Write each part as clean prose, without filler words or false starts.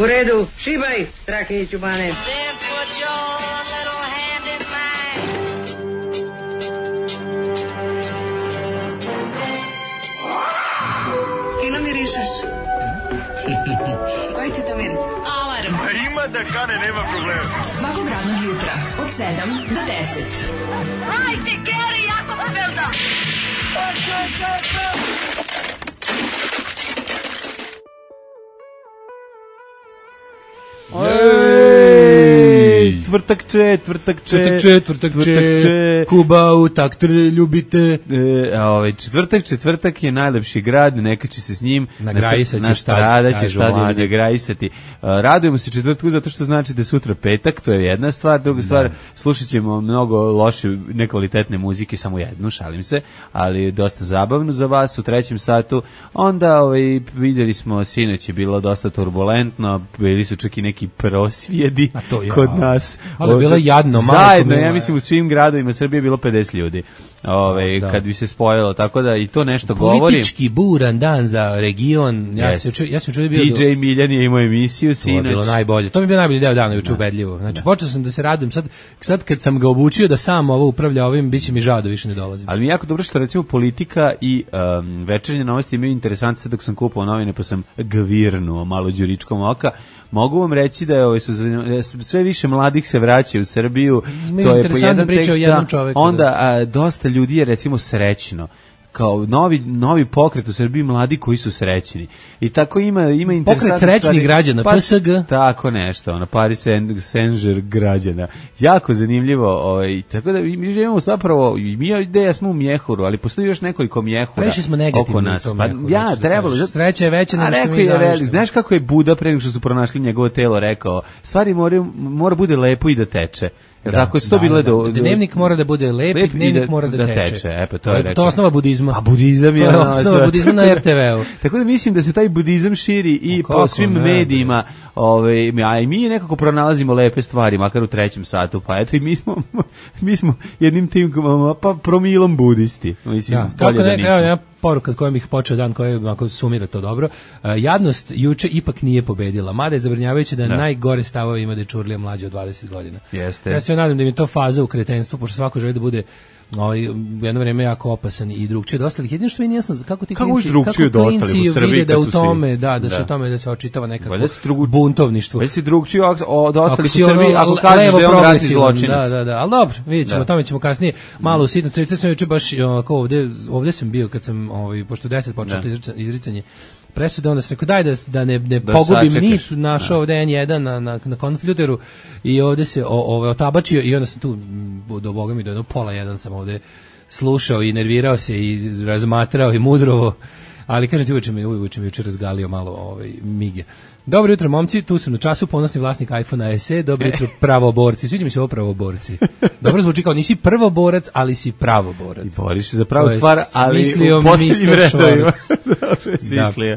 U redu, šibaj, Strahinjiću Bane. Fino mirišeš. Koji ti to miris? Alarm. A ima da kane, nema problema. Svakog radnog jutra od 7 do 10. Hajde, Geri, jako se velda. Tvrtak če, Kuba u tak ljubite. Četvrtak je najlepši grad, neka će se s njim nastradaće stadion nagrajisati. Radujemo se četvrtku zato što znači da je sutra petak, to je jedna stvar. Druga stvar, slušat ćemo mnogo loše, nekvalitetne muzike, samo jednu, šalim se, ali dosta zabavno za vas u trećem satu. Onda vidjeli smo, sinoć je bilo dosta turbulentno, bili su čak i neki prosvjedi kod nas. Ali je bilo jadno. Zajedno, ja mislim u svim gradovima Srbije je bilo 50 ljudi. Kad bi se spojilo, tako da i to nešto govori. Politički buran dan za region. Ja sam čuo bio DJ Miljan je imao emisiju sinoć. To je bilo najbolje. To mi je bio najbolji deo dana, juče ubedljivo. Znači, počeo sam da se radujem. Sad kad sam ga obučio da sam ovo upravlja ovim, biće mi žao da više ne dolazim. Ali mi je jako dobro što recimo politika i večernje novosti imaju interesantne. Sad dok sam kupao novine pa sam gvirnuo malo đuričkom oka. Mogu vam reći da je sve više mladih se vraća u Srbiju. To je po jedan tekst da onda dosta ljudi je recimo srećno. Kao novi pokret u Srbiji, mladi koji su srećni. I tako ima interesantno. Pokret srećnih građana, PSG. Tako nešto, Paris Saint-Germain građana. Jako zanimljivo. Tako da mi živimo zapravo, ideja smo u mjehuru, ali postoji još nekoliko mjehura prešli smo negativno oko nas. Trebalo. Sreća je veća nego što mi zamišljamo. Znaš kako je Buda pre nego što su pronašli njegovo telo rekao, stvari mora bude lepo i da teče. Tako je to bilo dnevnik mora da bude lep i dnevnik mora da teče. To je osnova budizma. A budizam je osnova budizma na RTV-u. Tako da mislim da se taj budizam širi i po svim medijima, a i mi nekako pronalazimo lepe stvari, makar u trećem satu, pa eto i mi smo jednim tim promilom budisti. Mislim, bolje da nismo. Poruka kojom ih počeo dan, koja ako sumira to dobro. Jadnost juče ipak nije pobedila. Mada je zabrinjavajuće da najgore stavove ima Dečurlija mlađe od 20 godina. Jeste. Ja se nadam da mi je to faza u kretenstvu, pošto svako želi da bude jedno vrijeme jako opasan i drugčije od ostalih. Jedino što mi nije jasno kako ti klinci vide da u tome, da se u tome da se očitava nekako buntovništvo. Već si drugčije od ostalih u Srbiji ako kažeš da je on ratni zločinac. Da, ali dobro, vidjet ćemo, tome ćemo kasnije malo usitno. Trice sam juče baš ovdje sam bio kad sam, pošto 10 počeo izricanje presude, onda sam rekao daj da ne pogubim nit, našao ovdje N1 na konfljuteru i ovdje se otabačio i onda sam tu do Boga mi do jedno pola jedan sam ovdje slušao i nervirao se i razmatrao i mudrovo, ali kažem ti uveče mi juče razgalio malo mige. Dobro jutro momci, tu sam na času, ponosni vlasnik iPhone SE, dobro jutro pravoborci, sviđa mi se ovo pravoborci. Dobro zvuči kao nisi prvoborac, ali si pravoborac. I boriš se za pravu stvar, ali u posljednjim redovima. Dobro, smislio.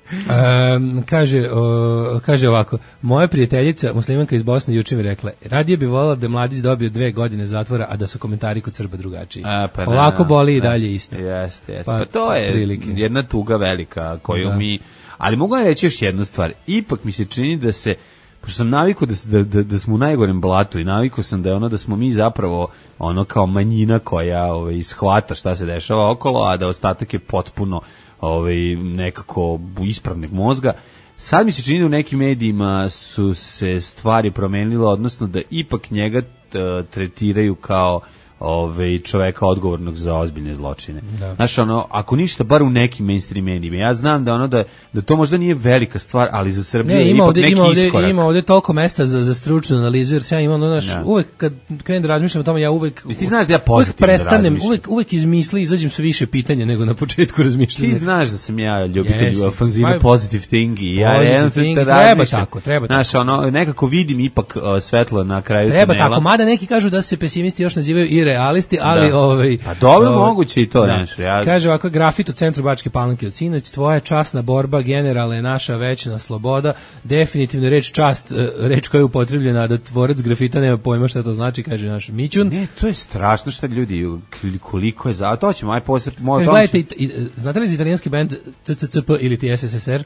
Kaže ovako, moja prijateljica muslimanka iz Bosne juče mi rekla, radije bi volila da mladić dobio 2 godine zatvora, a da su komentari kod Srba drugačiji. Ovako boli i dalje isto. Jeste. Pa to je jedna tuga velika koju mi... Ali mogu vam reći još jednu stvar, ipak mi se čini da se, pošto sam navikao da smo u najgorem blatu i navikao sam da je da smo mi zapravo kao manjina koja shvata šta se dešava okolo, a da ostatak je potpuno nekako ispravnog mozga. Sad mi se čini da u nekim medijima su se stvari promenile, odnosno da ipak njega tretiraju kao čoveka odgovornog za ozbiljne zločine. Znaš, ako ništa, bar u nekim mainstream medijima. Ja znam da to možda nije velika stvar, ali za Srbiju je ipak neki iskorak. Ima ovdje toliko mesta za stručnu analizu, jer se ja imam, uvek kad krenem da razmišljam o tome, ja uvek... Ti znaš da ja pozitivno prestanem, uvek iz misli izađem sa više pitanja nego na početku razmišljanja. Ti znaš da sam ja ljubitelj ofanzive positive thinking. Treba tako. Znaš, nekako vidim ipak svetlo na kraju tunela. Treba tako, mada neki kažu da se pesimisti još nazivaju i realisti, ali pa dobro, moguće i to nešto. Kaže ovako, grafit u centru Bačke Palanke od sinoć, tvoja časna borba, generale, naša većna sloboda, definitivno reč čast, reč koja je upotrebljena, da tvorac grafita nema pojma šta to znači, kaže naš Mićun. Ne, to je strašno šta ljudi, koliko je to ćemo, aj posle... Gledajte, znate li za italijanski band CCCP ili ti SSSR?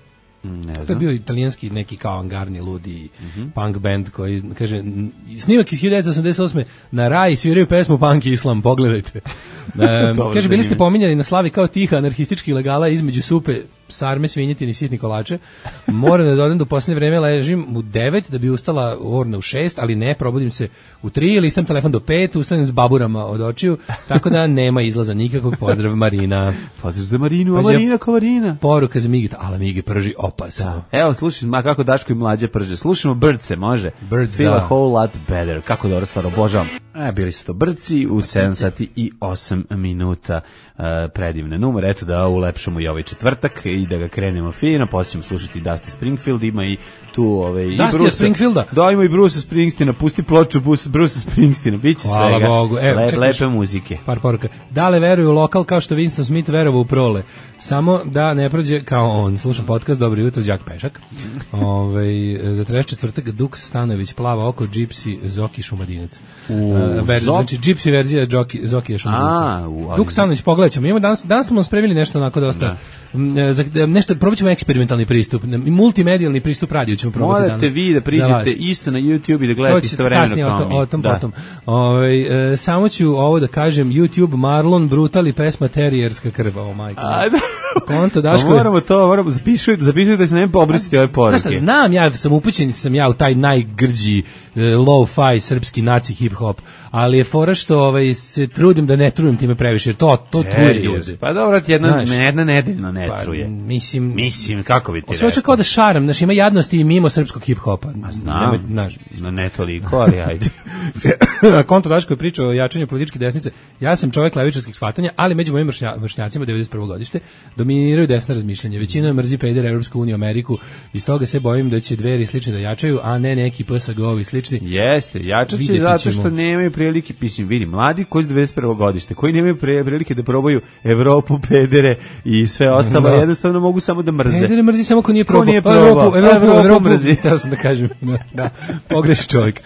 To je bio italijanski neki kao angarni ludi punk band koji kaže snimak iz 1988. na Rai sviraju pesmu Punk Islam, pogledajte. Kaže bili ste pominjani na slavi kao tiha anarhistički ilegala između supe, sarme, svinjetine i sitni kolače. Moram da dodam da u posljednje vreme ležim u 9 da bi ustala orna u 6, ali ne, probudim se u 3, listam telefon do 5, ustanem s baburama od očiju, tako da nema izlaza nikakvog. Pozdrav Marina. Pozdrav za Marinu, a Marina ko Marina. Poruka za Migita, ali Migi prži opasno. Evo, slušaj, kako Daško i Mlađe prže. Slušamo Brce, može? Birds, Feel a whole lot better. Kako dobro stvar, obožavam. Bili su to Brci u 7 sati i 8 minuta. Predivne numere, eto da ulepšamo i ovaj četvrtak i da ga krenemo fino, poslije ćemo slušati Dusty Springfield, ima i tu Dusty Springfielda? Da, ima i Bruce Springsteena, pusti ploču Bruce Springsteena, bit će hvala svega. Bogu. Lepe muzike. Par poruka. Dale veruju u lokal kao što Winston Smith verovao u prole. Samo da ne prođe kao on. Slušam podcast, dobro jutro, Đak Pešak. Za 34. Duk Stanović, Plava oko, Gypsy, Zoki Šumadinac. Znači, Gypsy verzija Zoki je Šumadinac. Duk Stanović, pogledat ćemo. Imamo danas smo spremili nešto onako dosta, nešto, probat ćemo eksperimentalni pristup, multimedijalni pristup radiju ćemo probati danas. Morate vi da priđete isto na YouTube i da gledate istovremeno kao mi. O tom potom. Samo ću ovo da kažem, YouTube, Marlon, Brutal i pesma Terijerska krva, o majko. Konto, Daško. Moramo zapišuju da se ne pobrisiti ove poruke. Znaš šta, znam, ja sam upućen u taj najgrđi low-fi srpski naci hip-hop, ali je fora što se trudim da ne trujem time previše, jer to truje ljudi. Pa dobro, jedna nedeljno ne truje. Mislim, kako bi ti rekao? Sve kao da šaram, znaš, ima jadnosti i mimo srpskog hip-hopa. Znam, ne toliko, ali ajde. Konto Daško je pričao o jačanju političke desnice. Ja sam čovjek levičarskih shvatanja, ali među mojim vršnjacima 91. godište dominiraju desna razmišljanja. Većina mrzi pedera, Europsku uniju, Ameriku, i stoga se bojim da će Dveri slični da jačaju, a ne neki PSG-ovi slični. Jeste, jačat će zato što nemaju prilike, vidi, mladi koji su 91. godište, koji nemaju prilike da probaju Evropu, pedere i sve ostalo, jednostavno mogu samo da mrze. Pedere mrzi samo ko nije probao. Evropu mrzi. Teo sam da kažem. Da, pogreš čovjek.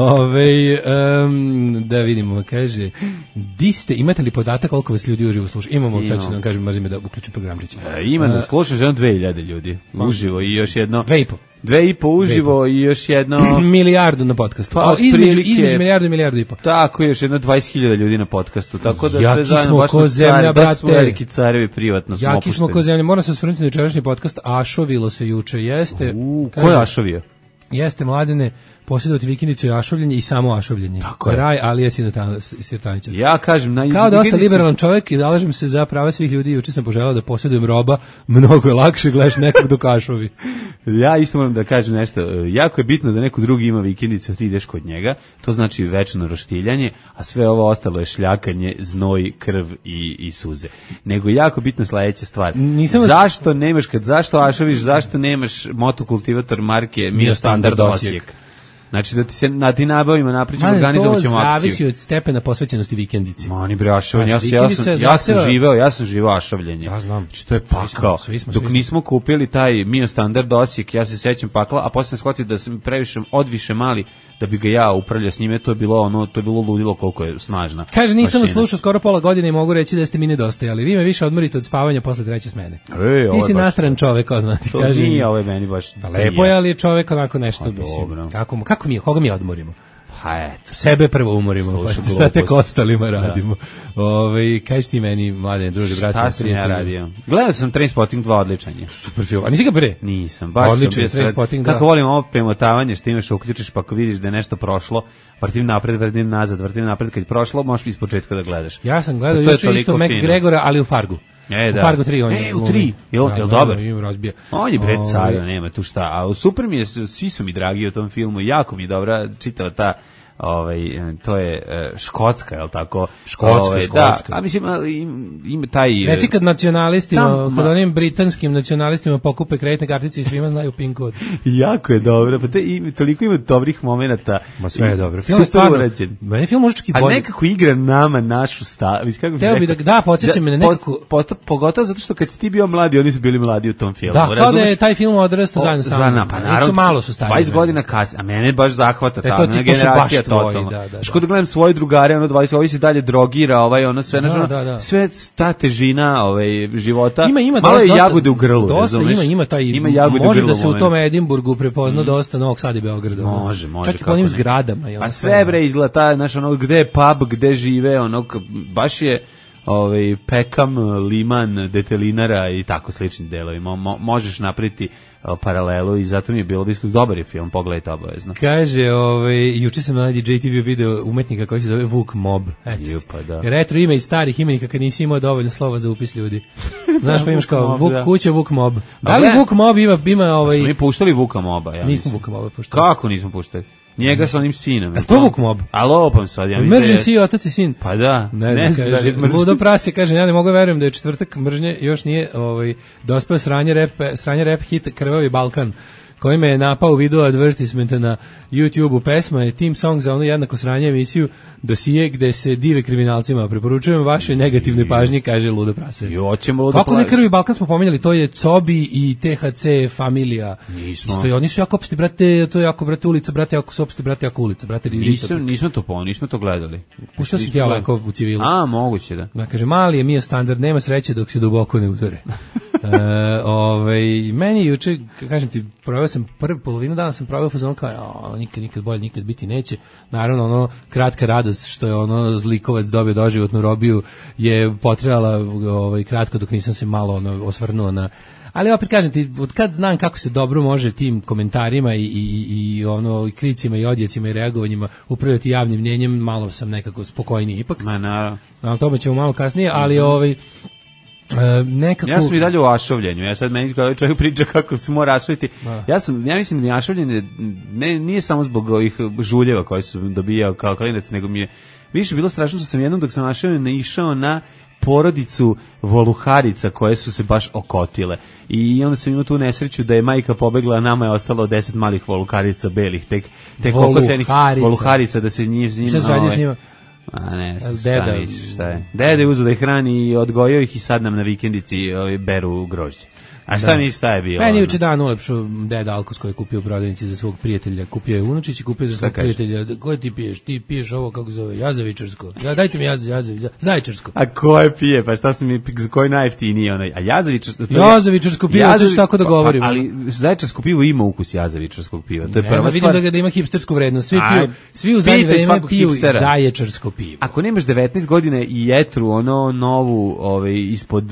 Da vidimo, kaže, imate li podatak koliko vas ljudi uživo sluša? Imamo, sad ću da vam kažem, mrzim da uključim programčić. Ima, slušaš jedno 2000 ljudi uživo i još jedno 2,5 uživo i još jedno milijardu na podcastu. Pa, između milijardu i milijardu i po. Tako, još jedno 20.000 ljudi na podcastu. Tako da jaki sve zajedno baš smo zemlja, brate. Veliki carevi privatno smo opušteni. Jaki smo ko zemlja. Moram se osvrnuti na jučerašnji podcast. Ašovilo se juče. Jeste. Ko je ašovio? Jeste, Mladene, posjedovati vikendicu je ašovljenje i samo ašovljenje. Tako je. Raj Alija Sirtanića. Ja kažem, kao dosta liberalan čovjek i zalažem se za prava svih ljudi, juče sam poželao da posjedujem roba, mnogo je lakše gledaš nekog dok ašovi. Ja isto moram da kažem nešto, jako je bitno da neko drugi ima vikendicu, a ti ideš kod njega, to znači večno roštiljanje, a sve ovo ostalo je šljakanje, znoj, krv i suze. Nego jako bitno sledeća stvar. Zašto ašoviš, zašto nemaš motokultivator marke Mio Standard Osijek? Znači da ti se nabavimo, napričamo, organizovat ćemo akciju. To zavisi od stepena posvećenosti vikendici. Mani bre, ašovljenje, ja sam živeo ašovljenje. Ja znam. Znači to je pakao. Dok nismo kupili taj Mio Standard Osijek, ja se sećam pakla, a posle sam shvatio da sam previše odviše mali da bi ga ja upravljao s njime, to je bilo ludilo koliko je snažna. Kaže, nisam slušao skoro pola godine i mogu reći da ste mi nedostajali. Vi me više odmorite od spavanja posle 3. smene. Ti si nastran čovek, odmah ti kažem. To nije, ovo je meni baš. Lepo je, ali je čovek onako nešto, mislim. Koga mi odmorimo? Pa eto. Sebe prvo umorimo, pa šta tek ostalima radimo. Kaži ti meni, Mladene, druže, brate, šta sam ja radio? Gledao sam Trainspotting 2, odličan je. Super film, a nisi ga pre? Nisam, baš odličan, Trainspotting 2. Kako volim ovo premotavanje, što imaš, uključiš, pa ako vidiš da je nešto prošlo, vrtim napred, vrtim nazad, vrtim napred, kad je prošlo, možeš iz početka da gledaš. Ja sam gledao juče isto McGregora, ali u Fargu. Da. U Fargo 3 on je. U 3. Jel dobar? Razbija. On je bre car, nema tu šta. A super mi je, svi su mi dragi u tom filmu, jako mi je dobra čitava ta to je Škotska, je li tako? Škotska. Da, a mislim, ima taj... Reci kad nacionalistima, kad onim britanskim nacionalistima pokupe kreditne kartice i svima znaju PIN kod. Jako je dobro, pa toliko ima dobrih momenata. Ma sve je dobro. Film je stvarno urađen. Meni film može čak i bolje. A nekako igra nama našu Teo bi da podsjeća me na nekako... Pogotovo zato što kad si ti bio mladi, oni su bili mladi u tom filmu. Da, kao da je taj film odrastao zajedno sa mnom. Pa naravno, malo su stari. 20 godina kasnije, a mene baš zahvata ta generacija. totalno. Što da gledam svoje drugare, ono 20, ovaj se dalje drogira, ono sve, sve ta težina života. Ima malo je jagode u grlu. Dosta ima taj, može da se u tom Edinburgu prepozna dosta Novog Sada i Beograda. Može. Čak i po onim zgradama. Pa sve bre izgleda, znaš, gde je pub, gde žive, baš je Pekam, Liman, Detelinara i tako slični delovi. Možeš napraviti paralelu i zato mi je bilo diskus. Dobar je film, pogledajte obavezno. Kaže, juče sam na JTV video umetnika koji se zove Vuk Mob. Retro ime iz starih imenika kad nisi imao dovoljno slova za upis ljudi. Znaš pa imaš kao Vuk kuća, Vuk Mob. Da li Vuk Mob ima Smo mi puštali Vuka Moba? Nismo Vuka Moba puštali. Kako nismo puštali? Njega sa onim sinom. To Vuk Mob? A lopam sad. Emergency, otac i sin. Pa da. Ne znam, kaže, ludo prase, kaže, ja ne mogu verujem da je četvrtak mržnje, još nije dospeo sranje rap hit Krvavi Balkan, koji me je napao u video advertisementa na YouTube-u. Pesma je team song za onu jednako sranje emisiju Dosije gde se dive kriminalcima. Preporučujem vašoj negativnoj pažnji, kaže ludo prase. Kako ne Krvavi Balkan smo pominjali, to je Cobi i THC familija. Nismo. Oni su jako opsti, brate, to je jako, brate, ulica, brate, jako su opsti, brate, jako ulica, brate. Nismo to gledali. Puštao si ti ja ovako u civilu. A, moguće da. Da, kaže, mali je Mija standard, nema sreće dok se duboko ne utore. Meni juče, kažem ti, proveo sam prvu polovinu dana sam proveo fazon kao nikad bolje, nikad biti neće. Naravno, kratka radost što je zlikovac dobio doživotnu robiju je potrebala kratko dok nisam se malo osvrnuo na. Ali opet kažem ti, od kad znam kako se dobro može tim komentarima i kricima i odjecima i reagovanjima upravljati javnim mnjenjem, malo sam nekako spokojniji ipak. Na tome ćemo malo kasnije, ali nekako. Ja sam i dalje u ašovljenju. Ja sad meni kao čovjek priča kako se mora ašoviti. Ja mislim da mi ašovljenje nije samo zbog ovih žuljeva koje su dobijao kao klinac, nego mi je više bilo strašno što sam jednom dok sam ašovljen naišao na porodicu voluharica koje su se baš okotile. I onda sam imao tu nesreću da je majka pobegla, a nama je ostalo 10 malih voluharica belih, tek okočenih voluharica da se njima. Šta se radi s njima? A ne, šta je? Deda je uzeo da ih hrani i odgojio ih i sad nam na vikendici beru grožđe. A šta je bilo? Meni juče dan ulepšao deda Alkos koji je kupio u prodavnici za svog prijatelja. Kupio je unučić i kupio za svog prijatelja. Koje ti piješ? Ti piješ ovo, kako zove, jazavičarsko. Dajte mi zaječarsko. A koje pije? Pa šta sam mi, koji najjeftiniji onaj? A jazavičarsko pivo, to se tako da govorimo. Ali zaječarsko pivo ima ukus jazavičarskog piva. To je prva stvar. Vidim da ima hipstersku vrednost. Svi u zadnje vreme piju zaječarsko pivo. Ako nemaš 19 godina i jetru novu ispod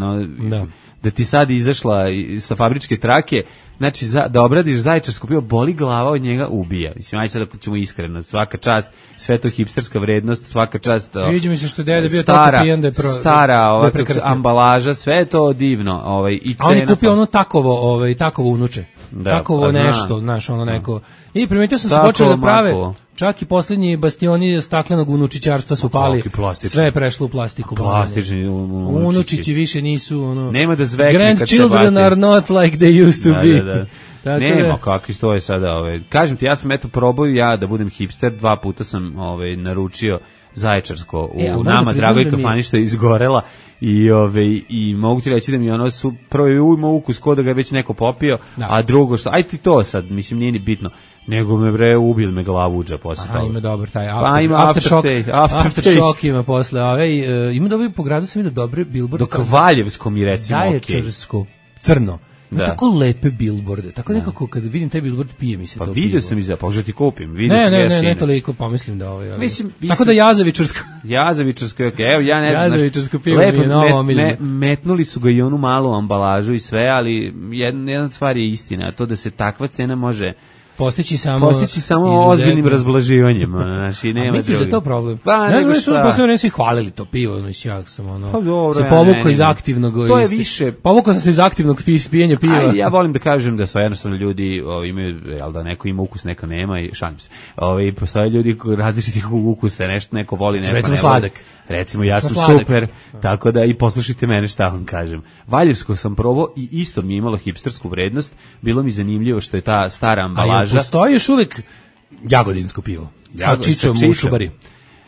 da ti sad izašla sa fabričke trake, znači da obradiš zaječarsko pivo, boli glava od njega, ubija. Mislim, ajde sad ako ćemo iskreno, svaka čast, sve to hipsterska vrednost, svaka čast. Sviđa mi se što deda bio tako pijan da je stara ambalaža, sve je to divno. I a on je kupio takovo unuče. Takovo nešto, znaš, neko. I primetio sam se počeli da prave, čak i posljednji bastioni staklenog unučićarstva su pali, sve je prešlo u plastiku. Plastični unučići više nisu, nema da zvekne kad se grandchildren are not like they used to be. Nema kakvi stoje sada. Kažem ti, ja sam probao da budem hipster, 2 puta sam naručio zaječarsko u nama dragoj kafani što je izgorela i mogu ti reći da mi prvo je imao ukus ko da ga je već neko popio, a drugo što, aj ti to sad, mislim nije ni bitno, nego me ubil me glavu uđa posle toga. Ima dobar taj aftershock ima posle, ima dobro po gradu sam vidio dobre billboarde. Dok Valjevsko mi recimo zaječarsko, crno. Da. Tako lepe billboarde, tako nekako kad vidim taj billboard pije mi se to pivo. Pa vidio sam i možda ti kupim. Ne toliko, pomislim da mislim, tako da jazavičarsko, evo ja ne znam. Jazavičarsko pivo mi je novo omiljeno. Metnuli su ga i onu malu ambalažu i sve, ali jedna stvar je istina, a to da se takva cena može postići samo ozbiljnim razblaživanjem, znači nema. Misliš da je to problem? Pa ne znam, posebno svi hvalili to pivo, ja sam se povukao iz aktivnog. To je više. Povukao sam se iz aktivnog pijenja piva. Ja volim da kažem da su jednostavno ljudi imaju, da neko ima ukus, neko nema i šalim se. Postoje ljudi različitih ukusa, nešto neko voli, neko ne voli. Recimo sladak. Recimo ja sam super, tako da i poslušajte mene šta vam kažem. Valjevsko sam probao i isto mi je imalo hipstersku vrednost, bilo mi zanimljivo što je ta stara ambalaža. A postoji još uvijek jagodinsko pivo? Sa čičom u Šubari.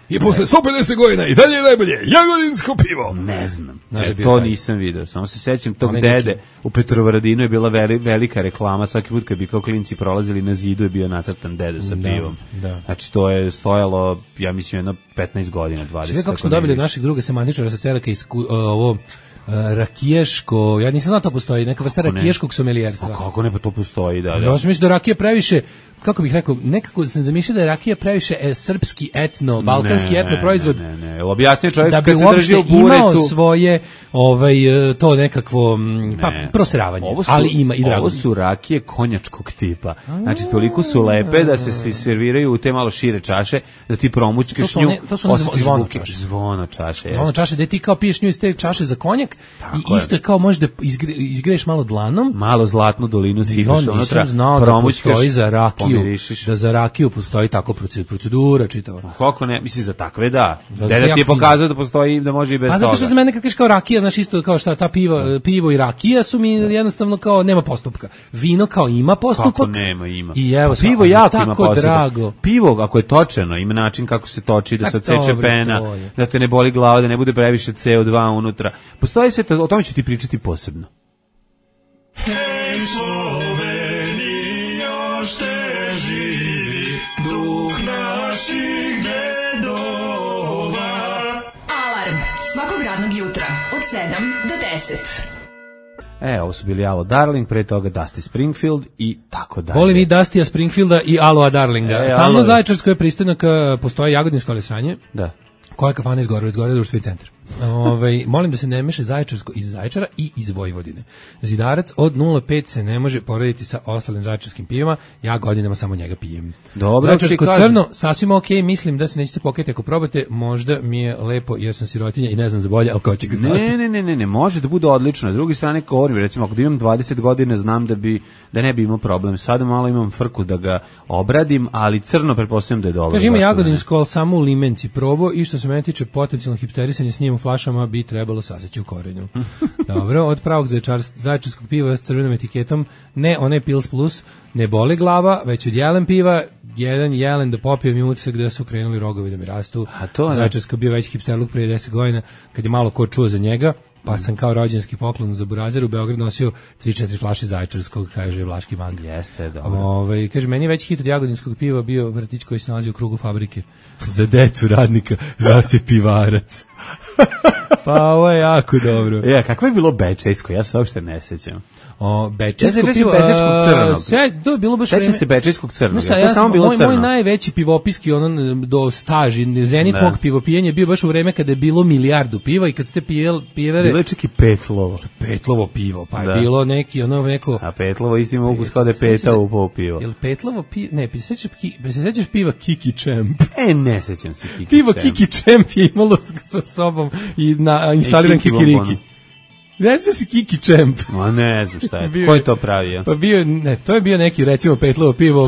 I posle 150 godina i dalje je najbolje jagodinsko pivo. Ne znam. To nisam video. Samo se sećam tog dede u Petrovaradinu je bila velika reklama. Svaki put kad bi kao klinci prolazili na zidu je bio nacrtan dede sa pivom. Da. Znači to je stojalo, ja mislim, jedno 15 godina, 20. Sve kako smo dobili od naših druga semantičara sa Ceraka ovo rakiješko, ja nisam znao to postoji, neka vrsta rakiješkog somelijerstva. Kako ne, pa to postoji, da. Ja sam mislio da rakija previše, kako bih rekao, nekako sam zamišljao da je rakija previše srpski etno, balkanski etno proizvod. Ne. Objasnio čovjek da bi uopšte imao svoje to nekakvo proseravanje, ali ima i drago. Ovo su rakije konjačkog tipa. Znači, toliko su lepe da se serviraju u te malo šire čaše, da ti promućkaš nju. To su zvono čaše. Zvono čaše. Zvono čaše, da ti kao piješ nju iz te čaše za konjak i isto je kao možeš da izgreješ malo dlanom. Malo zlatnu dolinu sipaš unutra. Nisam znao da postoji za rakiju. Da za rakiju postoji tako procedura čitava. Kako ne, mislim za takve da. Deda ti je pokazao da postoji, da može i bez toga. Pa zato što za mene kad kažeš kao rakija, znaš isto kao šta ta pivo i rakija su mi jednostavno kao nema postupka. Vino kao ima postupak. Kako nema, ima. I evo, pivo jako ima postupak. Drago. Pivo ako je točeno, ima način kako se toči, da se odseče pena, da te ne boli glava, da ne bude previše CO2 unutra. Postoji sve to, o tome ću ti pričati posebno. Hej Slovenija, šte živi duh naših dedova. Alarm svakog radnog jutra od 7 do 10. Ovo su bili Alo Darling, pre toga Dusty Springfield i tako dalje. Volim i Dustya Springfielda i Aloa Darlinga. Tamo na Zaječarskoj je pristojno postoji jagodinsko alesranje. Da. Koja je kafana iz Gorovic, gore društveni centar. Molim da se ne meše Zaječarsko iz Zaječara i iz Vojvodine. Zidarac od 0,5 se ne može porediti sa ostalim zaječarskim pivima, ja godinama samo njega pijem. Dobro, Zaječarsko crno, sasvim okej, mislim da se nećete pokajati ako probate, možda mi je lepo jer sam sirotinja i ne znam za bolje, ali ko će ga znati. Ne, može da bude odlično. S druge strane, govorim, recimo, ako da imam 20 godina, znam da ne bi imao problem. Sada malo imam frku da ga obradim, ali crno pretpostavljam da je dobro. Kaže, ima jagodinsko, ali samo u limenci probo i što se mene tiče potencijalno hipsterisanje s njim u flašama bi trebalo saseći u korenju. Dobro, od pravog zaječarskog piva s crvenom etiketom, ne onaj Pils Plus, ne boli glava, već od jelen piva, jedan jelen da popijem i utisak da su krenuli rogovi da mi rastu. Zaječarsko bio već hipsterluk prije 10 godina, kad je malo ko čuo za njega, pa sam kao rođenski poklon za Burazer u Beograd nosio 3-4 flaše zaječarskog, kaže Vlaški mag. Jeste, dobro. Kaže, meni je već hit od jagodinskog piva bio vrtić koji se nalazi u krugu fabrike. Za decu radnika zase pivarac. Pa ovo je jako dobro. Kako je bilo bečejsko, ja se uopšte ne sećam. Bečejsko pivo. To je bilo baš sećam se bečejskog crnog. Moj najveći pivopiski do staži, zenit mog pivopijenja bio baš u vreme kada je bilo milijardu piva i kad ste pijevere. Bilo je čak i Petlovo. Petlovo pivo, pa je bilo neko. A Petlovo isti ima ukus kao da je Peta upao pivo. Jel Petlovo pivo? Ne, se sećaš piva Kiki Champ? Ne sećam se Kiki Champ. Pivo Kiki Champ je imalo sa sobom i instaliran Kikiriki. Ne znam si Kiki Champ. Ne znam šta je. Ko je to pravio? Pa to je bio neki, recimo, Petlovo pivo,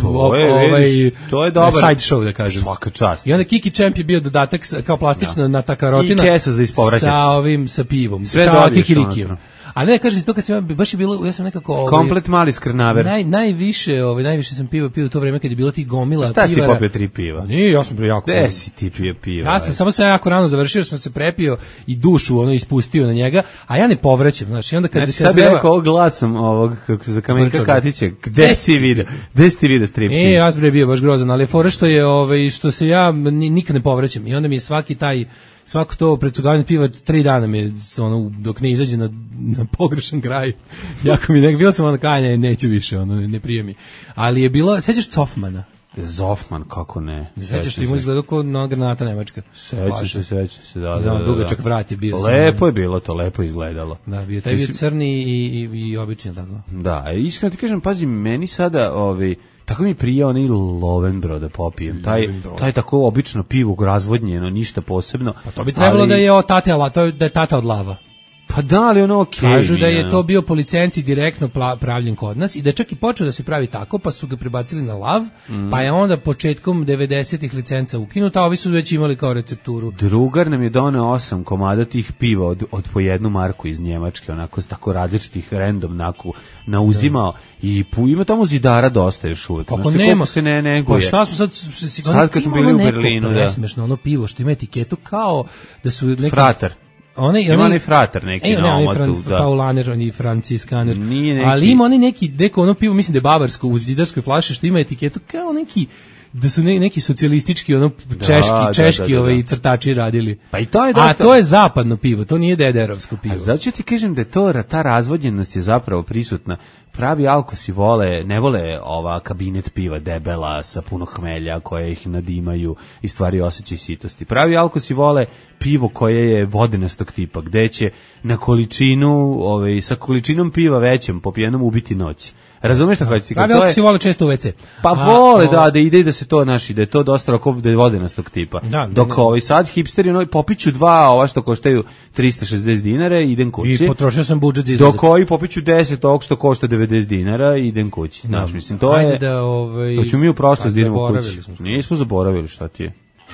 to je dobar side show, da kažem. Svaka čast. I onda Kiki Champ je bio dodatak kao plastična na takarotina. I kesa za ispovraćač. Sa pivom. Sve sa Kikirikijem. A ne, kažete to kad sam baš je bilo, ja sam nekako komplet mali skrnaver. Najviše sam pio to vreme kad je bilo tih gomila pivara. Šta si popio 3 piva? Nije, ja sam bio jako. Gde si ti pio piva? Ja sam samo se jako rano završio, sam se prepio i dušu ispustio na njega, a ja ne povraćam, znaš, i onda kad se sad treba rekao glasom ovog kako se za Kamenka Katića, gde si video strip? Ja sam bio baš grozan, ali fora što je što se ja nikad ne povraćam i onda mi je svako to predsugavanje piva 3 dana mi je dok ne izađe na pogrešan kraj. Jako mi bilo sam kanja, neću više, ne prijemi. Ali je bilo, sećaš Zofmana? Zofman, kako ne? Sećaš što ima izgledao kao granata nemačka. Sećam se, da. Dugačak vrat je bio. Lepo je bilo to, lepo izgledalo. Da, bio taj bio crni i obični, tako? Da, iskreno ti kažem, pazi, meni sada tako mi prija onaj Lovenbro da popijem. Taj tako obično pivo razvodnjeno, ništa posebno. Pa to bi trebalo da je tata od lava. Pa da, ali ono okej. Kažu da je to bio po licenciji direktno pravljen kod nas i da je čak i počeo da se pravi tako, pa su ga prebacili na lav, pa je onda početkom 90-ih licenca ukinuta, a ovi su već imali kao recepturu. Drugar nam je doneo 8 komada tih piva od po jednu marku iz Njemačke, onako tako različitih random onako nauzimao i ima tamo zidara dosta još uvek. Kako nema se ne neguje. Pa šta smo sad kad smo bili u Berlinu, da. Smešno ono pivo što ima etiketu kao da su neki Frater. Ima onaj frater neki na omatu. Paulaner, oni franciskaner. Neki... Ali ima oni neki, deko ono pivo, mislim da je bavarsko u zidarskoj flaši što ima etiketu kao neki, da su neki socijalistički, ono češki da. Crtači radili. Pa i to je dosta... A to je zapadno pivo, to nije DDR-ovsko pivo. A zato ti kažem da je ta razvodnjenost je zapravo prisutna. Pravi alkosi ne vole ova kabinet piva debela sa puno hmelja koje ih nadimaju i stvari osjećaj sitosti. Pravi alkosi vole pivo koje je vodenastog tipa, gde će na količinu, sa količinom piva većem popijenom ubiti noć. Razumeš šta hoćeš? Pravi alkosi vole često u WC. Pa vole, da ide i da se to naši, da je to dosta rokov, da je vodenastog tipa. Dok sad hipsteri popiću 2 ova što koštaju 360 dinara i idem kući. I potrošio sam budžet za izlazak. Dok ovi popiću 10 ovog što košta 90 dinara i idem kući. Znaš, mislim, to je... To ću mi u prošlost da idemo kući. Nismo zaboravili, šta ti je.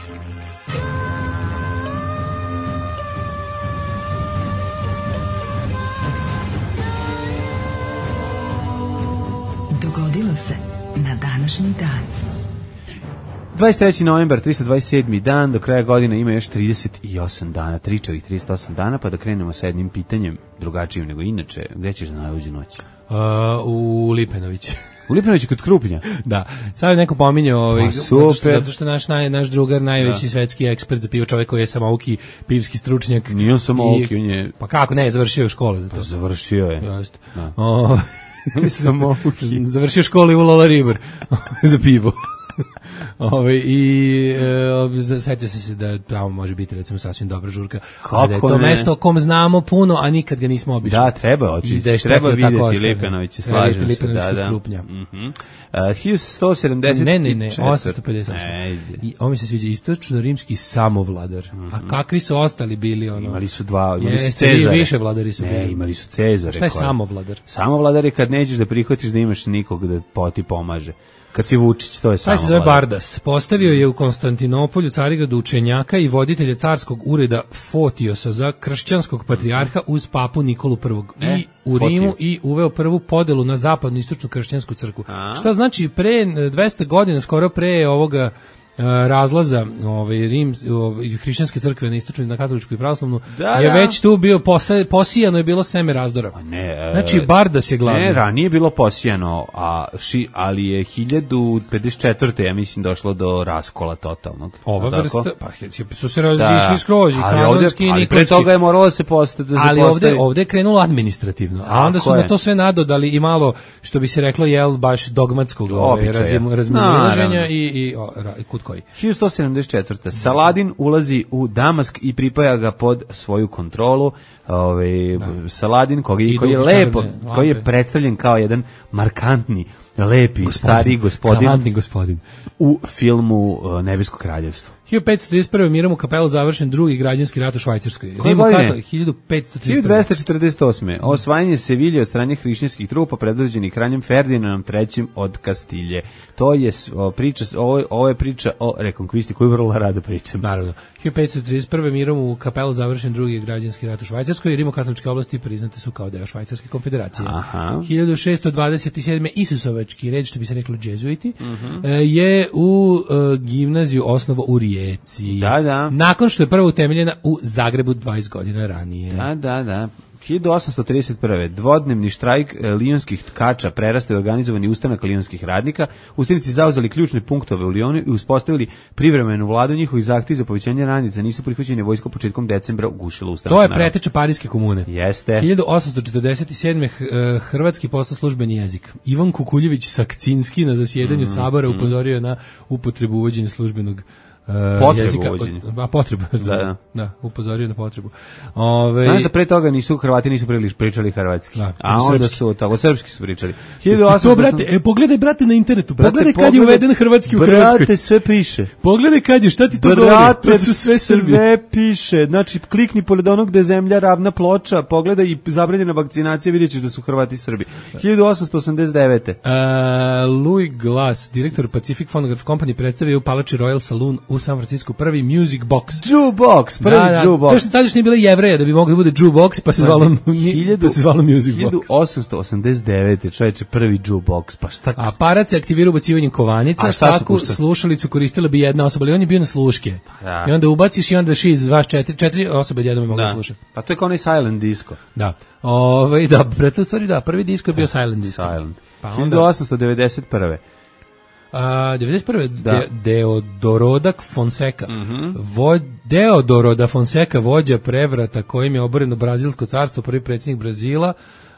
Dogodilo se na današnji dan. 23. novembar, 327. dan, do kraja godine ima još 38 dana, tričavih 38 dana, pa da krenemo sa jednim pitanjem, drugačijim nego inače. Gde ćeš za najluđu noć? U Lipenović. U Lipenoviću kod Krupnja? Da. Sad je neko pominjao zato što naš drugar, najveći svetski ekspert za pivo, čovjek koji je samouki pivski stručnjak. Nije on samouki, on je... Pa kako, ne, završio je školu za to. Pa završio je. Jeste. Samouki. Završio školu u Lola River za pivo. I setio se da tamo može biti recimo sasvim dobra žurka. Da je to mesto o kom znamo puno, a nikad ga nismo obišli. Da, treba otići. Treba vidjeti Lipenovića, slažem se. Da. Krupnja. 1170. Ne, 858. I ovo mi se sviđa, istočno-rimski samovladar. A kakvi su ostali bili? Imali su dva, imali su Cezare. Više vladari su bili. Ne, imali su Cezare. Šta je samovladar? Samovladar je kad nećeš da prihvatiš da imaš nikog da ti pomaže. Kad si Vučić, to je samo. Taj se zove Bardas. Postavio je u Konstantinopolju, Carigradu, učenjaka i voditelja carskog ureda Fotiosa za kršćanskog patrijarha uz papu Nikolu I. I u Rimu i uveo prvu podelu na zapadnu istočnu kršćansku crkvu. Šta znači, pre 200 godina, skoro pre ovoga razlaza hrišćanske crkve na istočnu, na katoličku i pravoslavnu, je već tu bio posijano je bilo seme razdora. Znači Bardas je glavni. Ne, ranije je bilo posijano, ali je 1054. ja mislim došlo do raskola totalnog. Ova vrsta, pa su se razišli skroz i kanonski i nikolički. Ali pre toga je moralo se postaviti. Ali ovde je krenulo administrativno, a onda su na to sve nadodali i malo, što bi se reklo, baš dogmatskog razmimoilaženja i kut koji. 1174. Saladin ulazi u Damask i pripaja ga pod svoju kontrolu. Saladin koji je lepo, koji je predstavljen kao jedan markantni, lepi, stariji gospodin u filmu Nebesko kraljevstvo. 1531. mirom u Kapelu završen drugi građanski rat u Švajcarskoj. Koje godine? 1248. Osvajanje Sevilje od strane hrišćanskih trupa predvođeni kraljem Ferdinandom III od Kastilje. To je ovo je priča o rekonkvisti koju vrlo rado pričam. Naravno. 1531. mirom u Kapelu završen drugi građanski rat u Švajcarskoj. Rimokatoličke oblasti priznate su kao deo Švajcarske konfederacije. 1627. Isusovački red, što bi se reklo džezuiti, je u gimnaziju osnovo u Rijeci. Da. Nakon što je prvo utemeljena u Zagrebu 20 godina ranije. Da. 1831. Dvodnevni štrajk lionskih tkača prerastao je organizovani ustanak lionskih radnika. Ustanici zauzeli ključne punktove u Lionu i uspostavili privremenu vladu. Njihovi zahtjevi za povećanje radnica nisu prihvaćeni, vojsko početkom decembra ugušilo ustanak. To je preteča Pariske komune. Jeste. 1847. hrvatski postao službeni jezik. Ivan Kukuljević Sakcinski na zasjedanju Sabora upozorio na upotrebu uvođenja službenog Potrebu uvođenja. Potrebu. Da, upozorio na potrebu. Znaš da pre toga Hrvati nisu pričali hrvatski, a onda su tako srpski su pričali. To, brate, pogledaj, brate, na internetu. Pogledaj kad je uveden hrvatski u Hrvatskoj. Brate, sve piše. Pogledaj kad je, šta ti to govori? To su sve Srbi. Sve piše. Znači, klikni pored onog gde je zemlja ravna ploča, pogledaj i zabranjena vakcinacija, vidjet ćeš da su Hrvati Srbi. 1889. Louis Glass, direktor Pacific Phonograph Company, predstavio u Palači Royal Saloon u San Francisco prvi Music Box. Jukebox, prvi jukebox. To što tadašnje nije bilo Jevreja da bi mogli da bude jukebox, pa se zvalo Music Box. 1889. čoveče, prvi jukebox, pa šta? Aparat se aktivira ubacivanjem kovanica, svaku slušalicu koristila bi jedna osoba, ali on je bio na sluške. Da. I onda ubaciš i onda šiz vaš četiri osobe jednom mogu slušati. Pa to je kao onaj silent disco. Da. Prvi disco je bio silent disco. Silent. Pa 1891. 91. Deodorodak Fonseca. Deodoro da Fonseca, vođa prevrata kojim je oboreno Brazilsko carstvo, prvi predsjednik Brazila,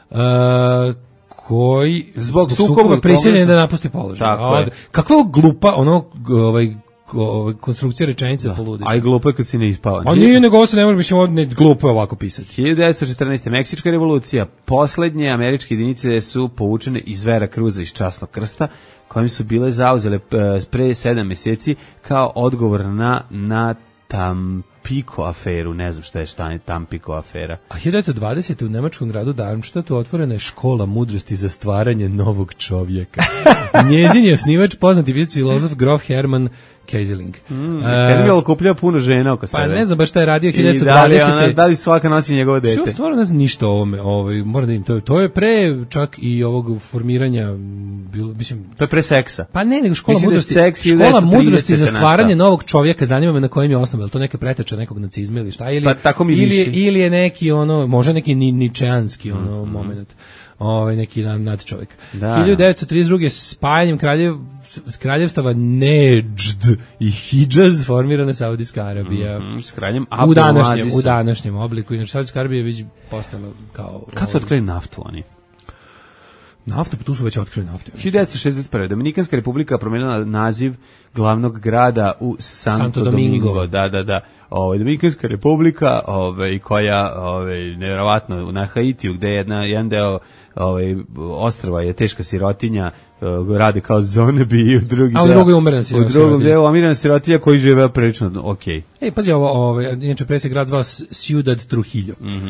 koji zbog sukoba prisiljen da napusti položaj. Kakva glupa konstrukcija rečenica poludiš. A i glupo je kad si ne ispao. A nije, nego ovo se ne može, mislim, glupo je ovako pisati. 1914. Meksička revolucija. Poslednje američke jedinice su povučene iz Vera Cruza iz Časnog krsta, kojim su bile zauzele pre 7 meseci kao odgovor na Tampico aferu, ne znam šta je Tampico afera. A 1920. u nemačkom gradu Darmstadtu otvorena je škola mudrosti za stvaranje novog čovjeka. Njezin je osnivač poznati fizički filozof Grof Hermann Keiseling. Hermijal kupljava puno žena oko sebe. Pa ne znam baš šta je radio 1920. Da li svaka nosi njegovo dete? Što stvarno ne znam ništa o ovome. Moram da vidim, to je pre čak i ovog formiranja, mislim... To je pre seksa. Pa ne, nego škola mudrosti za stvaranje novog čovjeka, zanima me na kojim je osnovu, je li to neka preteča nekog nacizma ili šta? Pa tako mi više. Ili je neki možda neki ničeanski moment. Neki nadčovjek. 1932. spajanjem kraljevstava Nejd i Hidžaz formirana Saudijska Arabija. S kraljem u današnjem obliku. Inače, Saudijska Arabija je već postala kao... Kad su otkrili naftu oni? Naftu, pa tu su već otkrili naftu. 1961. Dominikanska republika promenila naziv glavnog grada u Santo Domingo. Da. Dominikanska republika, koja nevjerovatno na Haitiju, gde je jedan deo ostrva je teška sirotinja, rade kao zonebi i u drugom je umirana sirotinja. U drugom delu umirana sirotinja koji žive prilično okej. Pazi inače pre se grad zvao Ciudad Trujillo.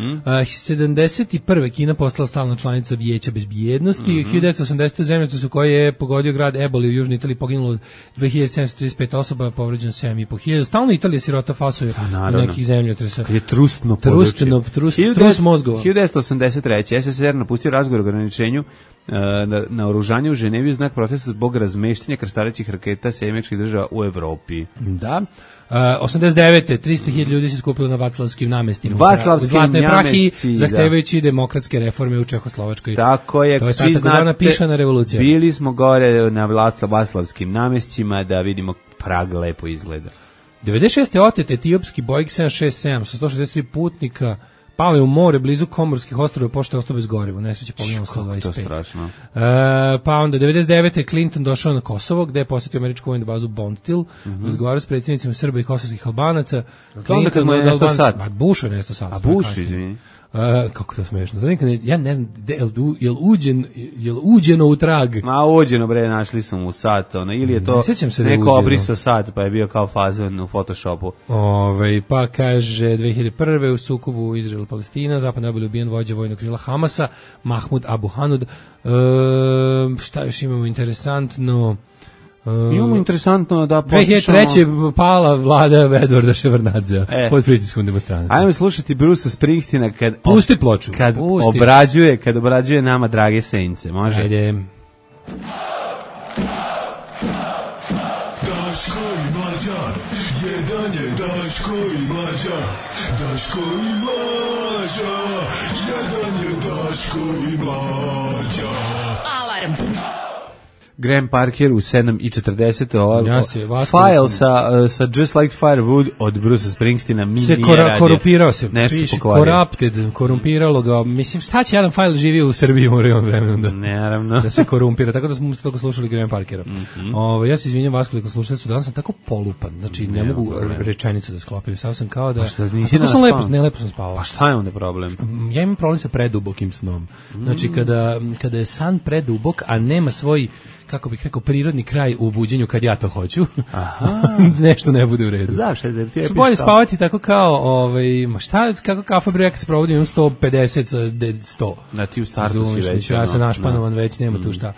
71. Kina postala stalna članica Vijeća bezbjednosti. 1980. u zemljotrisu koji je pogodio grad Eboli u Južnoj Italiji poginulo 2735 osoba, povređeno 7500. Stalno Italija sirota fasuje u nekih zemljotresa. Kad je trustno područje. Trust mozgova. 1983. SSSR napustio razgovor o ograničenju na oružanje u Ženevi znak protesta zbog razmeštanja krstarećih raketa Sjemeničkih država u Evropi. Da. 89. 300.000 ljudi se skupilo na Vaclavskim namestima. Vaclavskim namesti, zahtevajući demokratske reforme u Čehoslovačkoj. Tako je, to je ta takozvana pišana revolucija. Bili smo gore na Vaclavskim namestima da vidimo Prag lepo izgleda. 96. otet etiopski Boeing 767 sa 163 putnika pao je u more blizu Komorskih ostrva pošto je ostao bez goriva. Nesreće poginulo 125. To je strašno. Pa onda 99. Clinton došao na Kosovo gde je posjetio američku vojnu bazu Bondtil, razgovarao s predsjednicima Srba i kosovskih Albanaca. Onda kad mu je nesto sad. Bush je nesto sad. A Bush, izvini. Kako to smešno. Ja ne znam, jel uđeno u trag? Ma uđeno bre, našli su mu sat, ili je to neko obrisao sat, pa je bio kao fazon u Photoshopu. Pa kaže 2001. u sukobu Izrael-Palestina, zapadno je bio ubijen vođa vojnog krila Hamasa, Mahmud Abu Hanud. Šta još imamo interesantno? Imamo interesantno da poslušamo... 2003. pala vlada Edvarda Ševardnadzea pod pritiskom demonstranata. Ajmo slušati Brusa Springsteena pusti ploču. Kad obrađuje nama drage sence. Može? Ajde. Daško i Mlađa, jedan je Daško i Mlađa, Daško i Mlađa, jedan je Daško i Mlađa. Alarm. Graham Parker u 7:40. File sa Just Like Firewood od Brucea Springsteena se korupirao se. Piše corrupted, korumpiralo ga. Mislim, šta će Adam File živio u Srbiji u ovom vremenu da se korumpira. Tako da smo toliko slušali Graham Parkera. Ja se izvinjam vas koliko slušali su, danas sam tako polupan. Znači, ne mogu rečenicu da sklopim. Sam sam kao da... Pa šta, nisi danas spavao? Lepo sam spavao. Pa šta je onda problem? Ja imam problem sa predubokim snom. Znači, kada je san predubok, a nema svoj, kako bih rekao, prirodni kraj u buđenju kad ja to hoću, nešto ne bude u redu. Znaš, da ti je bolje spavati tako kao, ma šta, kako kafa bre, kad se provodim, imam 150 sa 100. Na ti u startu si već. Ja sam našpanovan već, nema tu šta.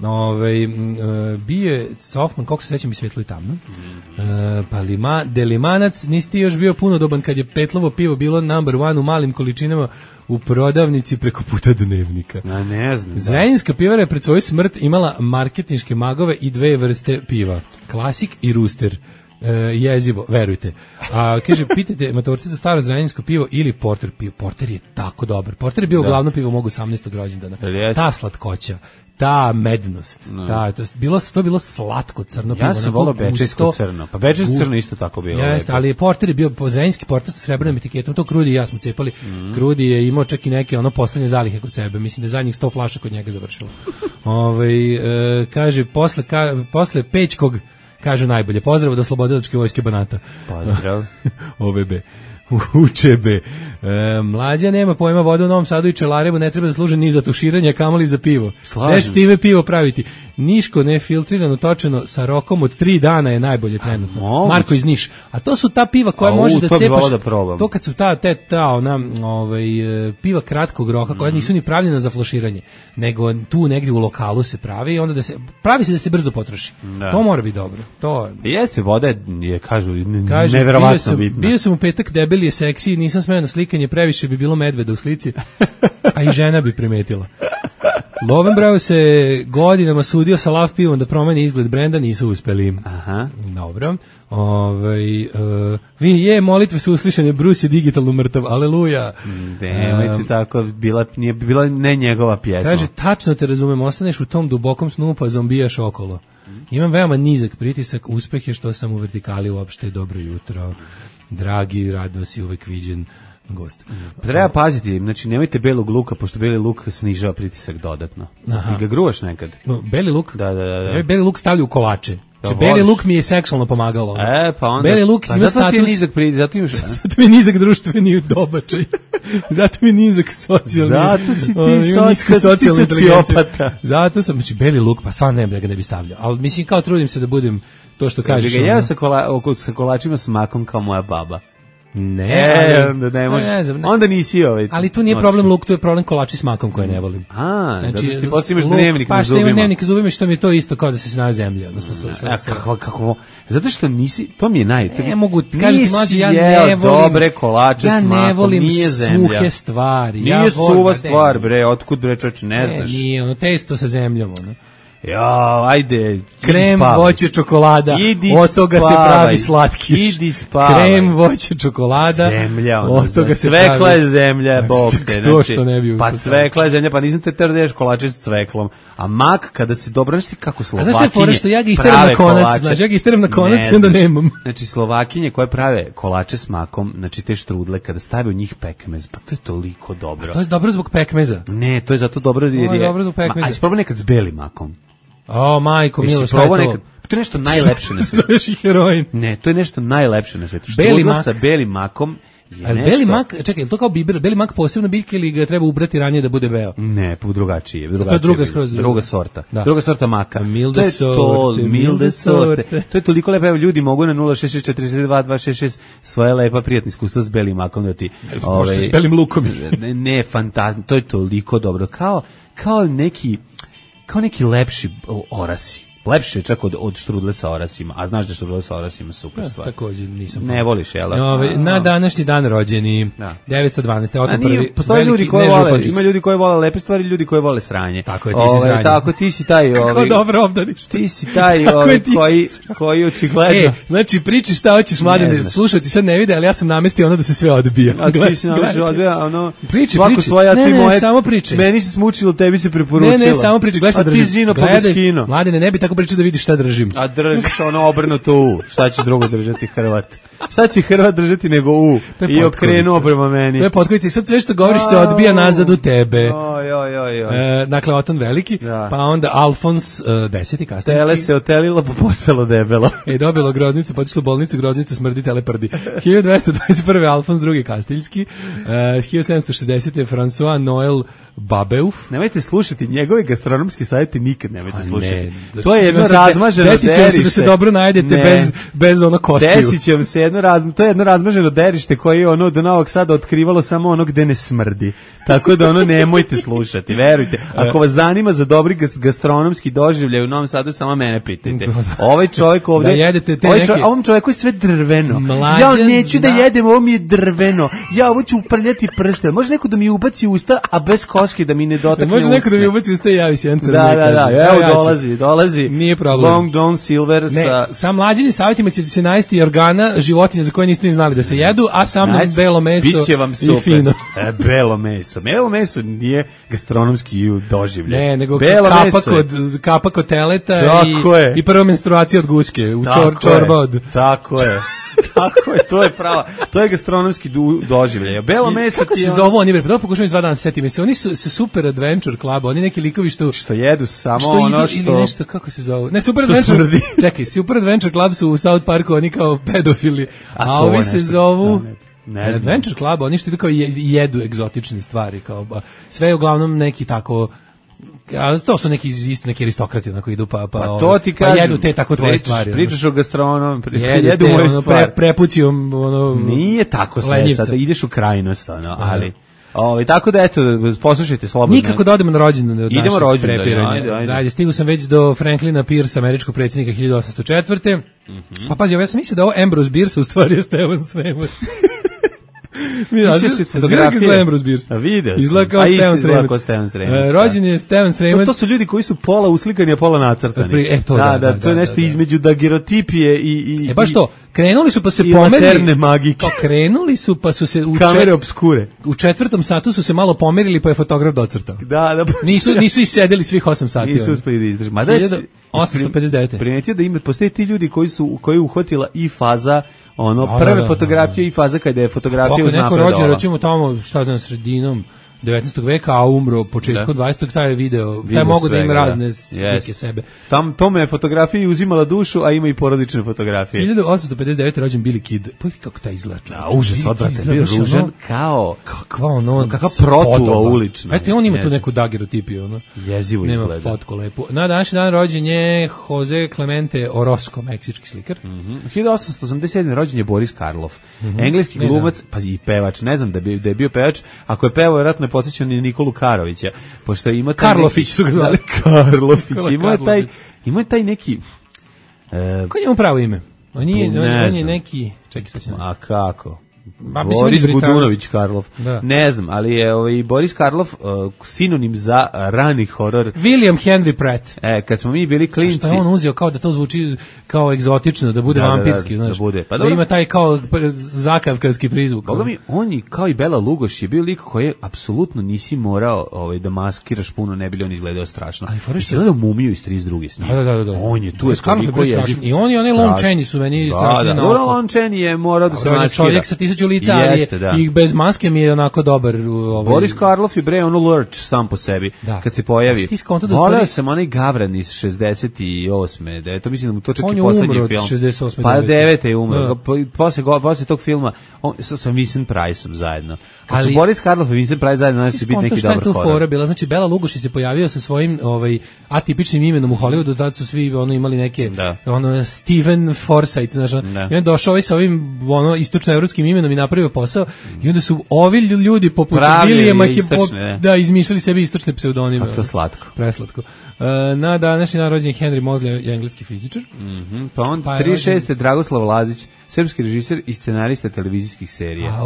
Bije Softman, koliko se sećam, i svetlo i tamno. Pa Delimanac, nisi ti još bio punodoban kad je Petlovo pivo bilo number 1 u malim količinama u prodavnici preko puta Dnevnika. Ne znam. Zrenjaninska pivara je pred svoju smrt imala marketinške magove i dve vrste piva. Klasik i Ruster. Jezivo, verujte. A kaže, pitajte matorci za staro zrenjaninsko pivo ili porter pivo. Porter je tako dobar. Porter je bio glavno pivo mogu 18. rođendana. Ta slatkoća, ta mednost, to je bilo slatko crno pivo. Ja sam volao bečejsko crno, pa bečejsko crno isto tako bilo. Jeste, ali porter je bio zrenjaninski porter sa srebrnom etiketom, to Krudi i ja smo cepali. Krudi je imao čak i neke poslednje zalihe kod sebe, mislim da je zadnjih 100 flaša kod njega završilo. Kaže, posle Pećkog, kažu najbolje, pozdrav od Oslobodilačke vojske Banata. Pozdrav. OVB. Učebe. Mlađa nema pojma, voda u Novom Sadu i Čelarevu ne treba da služe ni za tuširanje, kamoli za pivo. Neš stive pivo praviti. Niško nefiltrirano točeno sa rokom od 3 dana je najbolje trenutno. Marko iz Niš. A to su ta piva koja može da cepaš. To kad su piva kratkog roka koja nisu ni pravljena za flaširanje, nego tu negdje u lokalu se pravi i onda pravi se da se brzo potroši. To mora biti dobro. Jeste, voda je, kažu, neverovatno bitna. Bio sam u petak, debeli je seksi, nisam smeo na slikanje, previše bi bilo medveda u slici, a i žena bi primetila. Lovenbrau se godinama sudio sa lav pivom da promeni izgled brenda, nisu uspeli. Aha. Dobro. Molitve su uslišane, Bruce je digitalno mrtav, aleluja. Nemojte tako, nije bila ne njegova pjesma. Kaže, tačno te razumem, ostaneš u tom dubokom snu pa zombijaš okolo. Imam veoma nizak pritisak, uspeh je što sam u vertikali uopšte, dobro jutro. Dragi, rado si uvek viđen gost. Treba paziti, znači nemojte belog luka, pošto beli luk snižava pritisak dodatno. Ti ga gruvaš nekad? Beli luk? Da. Beli luk stavlja u kolače. Znači, beli luk mi je seksualno pomagalo. Pa onda... Beli luk ima zato ti je nizak pritisak, zato imaš... Zato mi je nizak društveni dobačaj. Zato mi je nizak socijalni... Zato si ti sociopata. Zato sam, znači, beli luk, pa sva ne bi stavljao. Ali mislim, kao trudim se da budem to što kažeš. Ja sa kolačima s makom kao moja baba. Onda nisi ali tu nije problem luk, tu je problem kolači s makom koje ne volim. Zato što ti poslije imaš dnevnik na zubima. Pa što ima dnevnik na zubima, što mi je to isto kao da se snaje zemlja. Kako? Zato što nisi, to mi je ne mogu, kažem ti mlađi, ja ne volim dobre kolače s makom, nije zemlja. Suhe stvari. Nije suva stvar, bre, otkud bre čoče, ne znaš. Nije, testo sa zemljom, ajde, krem, voće, čokolada, od toga se pravi slatkiš. Idi spavaj. Krem, voće, čokolada, zemlja, od toga se cvekla je zemlja, bog te. To što ne bi pa cvekla je zemlja, pa nisam te teo da ješ kolače s cveklom. A mak, kada se dobro, znaš ti kako Slovakinje prave kolače. A znaš te ja ga isteram na konac, ja ga isteram na konac i onda nemam. Znači, Slovakinje koje prave kolače s makom, znači te štrudle, kada stave u njih pekmez, pa to je toliko dobro. A to je dobro zbog pekmeza? Ne, to je zato dobro jer je... dobro zbog pekmeza. A si probao nekad s belim makom? Majko, milo, šta je to? To je nešto najlepše na svijetu. Zoveš i heroin. Ne, to je nešto najlepše na svijetu. Štrudla sa belim makom je nešto... Beli mak, čekaj, je to kao biber? Beli mak posebno biljke ili ga treba ubrati ranije da bude beo? Ne, drugačije. To je druga sorta. Da. Druga sorta maka. Milde sorte. To je toliko lepo. Evo, ljudi mogu na 066422266 svoje lepa prijatna iskustva s belim makom da ti... Možda s belim lukom. Ne, fantastično. To je toliko dobro. Kao neki lepši orasi. Lepše je čak od štrudle sa orasima, a znaš da štrudle sa orasima super stvar. Takođe nisam. Ne voliš, jel? Na današnji dan rođeni, 912. Otom prvi. Postoje ljudi koji vole, ima ljudi koji vole lepe stvari, ljudi koji vole sranje. Tako je, ti si sranje. Tako, ti si taj, Kako dobro obdaniš. Ti si taj, koji očigledno. Znači priči šta hoćeš, Mladene, slušati sad ne vide, ali ja sam namestio ono da se sve odbija. A ti si namestio odbija, ono, priči. Svoja, ti moje, samo priči. Meni se smučilo, tebi se preporučilo. Ne, samo priči, gledaj šta držim. A ti zino pa skino. Mladene, ne bi tako pričao da vidiš šta držim. A držiš ono obrnuto u. Šta će drugo držati Hrvat? Šta će Hrvat držati nego u? I okrenuo prema meni. To je potkovica i sad sve što govoriš se odbija nazad u tebe. Dakle, Oton Veliki, pa onda Alfons X Kastilski. Tele se otelilo pa postalo debelo. Dobilo groznicu, potišlo u bolnicu, groznicu smrdi teleprdi. 1221. Alfons II Kastilski, 1760. François Noël Babeuf. Nemojte slušati njegove gastronomske savjete, nikad nemojte slušati. To je jedno razmaženo derište. Desit će se da se dobro najedete bez ono kostiju. Desit će vam se to je jedno razmaženo derište koje je ono do Novog Sada otkrivalo samo ono gde ne smrdi. Tako da ono nemojte slušati, verujte. Ako vas zanima za dobri gastronomski doživljaj u Novom Sadu, samo mene pitajte. Ovaj čovjek ovde, da jedete te neke... ovom čovjeku je sve drveno. Ja neću da jedem, ovo mi je drveno. Ja ovo ću uprljati prste. Može neko da mi ubaci usta, a bez koske da mi ne dotakne usne. Može neko da mi ubaci usta i javi se jedan crni. Da, evo dolazi. Nije problem. Long John Silver sa mlađim savjetima ćete se najesti organa životinja za koje niste ni znali da se jedu, a sa mnom belo meso i fino. Belo meso. Belo meso nije gastronomski doživljaj. Ne, nego kapa kod teleta i prva menstruacija od guske, čorba od... Tako je. Tako je, to je prava. To je gastronomski doživljaj. Belo meso kako se zove oni, da pokušam iz 2 dana setim se. Oni su Super Adventure Club, oni neki likovi što jedu samo ono što ili nešto, kako se zove. Ne, Super Adventure. Čekaj, Super Adventure Club su u South Parku, oni kao pedofili. A ovi se zovu Adventure Club, oni što kao jedu egzotične stvari, kao sve je uglavnom neki tako. A to su neki isto neki aristokrati onako idu pa to ti kažem, jedu te tako tvoje stvari. Pričaš o gastronomiji, jedu moje stvari. Prepucijom ono nije tako sve sad, ideš u krajnost ali tako da eto poslušajte slobodno. Nikako da odemo na rođendan od idemo rođendan. Ajde, stigao sam već do Franklina Pierce, američkog predsjednika 1804. Pa pazi, ja sam mislio da ovo Ambrose Bierce u stvari je Stevan Sremac. Izgleda Ambrose Bierce. Izgleda kao Stevan Sremac. Rođen je Stevan Sremac. To su ljudi koji su pola uslikani, a pola nacrtani. To je nešto između dagerotipije i... baš to, krenuli su pa se pomerili. Krenuli su pa su se... Kamere obskure. U 4. satu su se malo pomerili pa je fotograf docrtao. Da. Nisu isedeli svih 8 sati. Nisu uspeli da izdrži. 859. Primetio da postoje ti ljudi koji uhvatila i faza prve fotografije i faza kada je fotografija uznapredovala. Neko rođen, recimo tamo, sredinom 19. veka, a umro početkom 20. taj video, taj mogu da ima razne slike sebe. Tome je fotografija i uzimala dušu, a ima i porodične fotografije. 1859. rođen Billy Kid. Pogledaj kako taj izgleda. Užas, odvratan, bio ružan kao... Kakva protuva ulična. Eto, on ima tu neku dagerotipiju. Jezivo izgleda. Nema fotku lepu. Na današnji dan rođen je Jose Clemente Orozco, meksički slikar. 1887. rođen je Boris Karloff. Engleski glumac, pazi, i pevač. Ne znam da je bio pevač. Ako je pevao, vjerojatno je podsjećao ni Nikolu Karovića. Pošto ima Karlofić su ga zvali. Karlofić. Ima taj neki... Ko je mu pravo ime? On je neki... Čekaj, sad će A kako? Boris Gudunović Karloff. Ne znam, ali je Boris Karloff sinonim za rani horor. William Henry Pratt. Kad smo mi bili klinci. Šta je on uzeo kao da to zvuči kao egzotično, da bude vampirski, znaš. Da ima taj kao zakavkarski prizvuk. Boga mi, on je kao i Bela Lugoš je bio lik koji apsolutno nisi morao da maskiraš puno, ne bi li on izgledao strašno. Izgledao mumiju iz 32. snima. Da. On je tu koliko je i on i onaj Lon Chaney su meni strašni na oko. Lon Chaney je morao da se maskira. Čovjek sa 1000 lica, ali i bez maske mi je onako dobar. Boris Karloff je Lurch sam po sebi. Kad se pojavi. Voleo sam onaj Gavran iz 68. Da je to mislim da mu to čak i poslednji film. 68. Pa 9. je umro. Posle tog filma sa Vincent Priceom zajedno. Kad su Boris Karloff i Vincent Price zajedno, znači će biti neki dobar horor. Fora bila, znači Bela Lugoš se pojavio sa svojim atipičnim imenom u Hollywoodu, tad su svi imali neke Steven Forsythe, znači. I on došao sa ovim istočnoevropskim imenom vremenom i napravio posao i onda su ovi ljudi poput Vilijema izmišljali sebi istočne pseudonime. Kako to slatko. Preslatko. Na današnji dan rođen Henry Moseley, engleski fizičar. Pa on 36. Dragoslav Lazić, srpski režiser i scenarista televizijskih serija.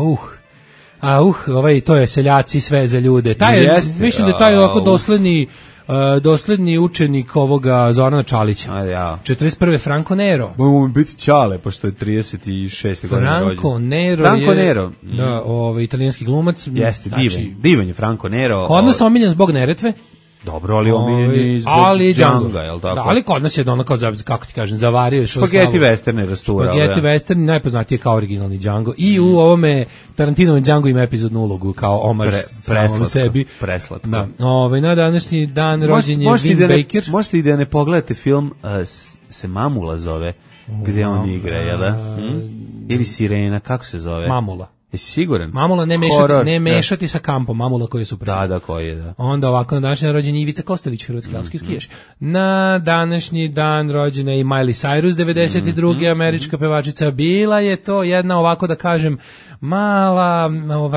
To je Seljaci, sve za ljude. Mislim da je taj ovako dosledni učenik ovoga Zorana Čalića. 41. Franco Nero. Mogu mi biti Ćale, pošto je 36. godine rođen. Franco Nero. Da, italijanski glumac. Jeste, divan je Franco Nero. Kod nas omiljen zbog Neretve. Dobro, ali omiljen zbog Django, je li tako? Da, ali kod nas je ono kao, kako ti kažem, zavario. Spaghetti westerne rasturao. Spaghetti western najpoznatiji kao originalni Django. I u ovome Tarantinovom Django ima epizodnu ulogu kao omaž samom sebi. Preslatko. Da. Na današnji dan rođen je Vin Baker. Možete i da ne pogledate film, se Mamula zove, gde on igra, jel da? Ili Sirena, kako se zove? Mamula. Jesi siguran? Mamula ne mešati sa Kampom, Mamula koji je super. Da, koji je, da. Onda ovako na današnji dan rođen Ivica Kostelić, hrvatski alpski skijaš. Na današnji dan rođena je i Miley Cyrus, 92. američka pevačica. Bila je to jedna, ovako da kažem, mala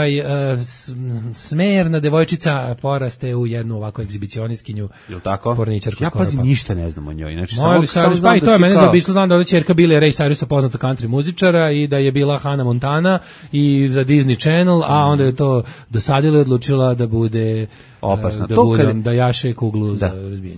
smerna devojčica, poraste u jednu ovako egzibicionistkinju. Jel tako? Porničarku. Ja pazim ništa ne znam o njoj. Znači, samo znam da to je mene zaobišlo, znam da je ćerka Billie Ray Cyrusa, poznata country muzičara, i da je bila Hannah Montana i za Disney Channel, a onda je to dosadila i odlučila da bude opasna. Da jaše kuglu za razbijenje.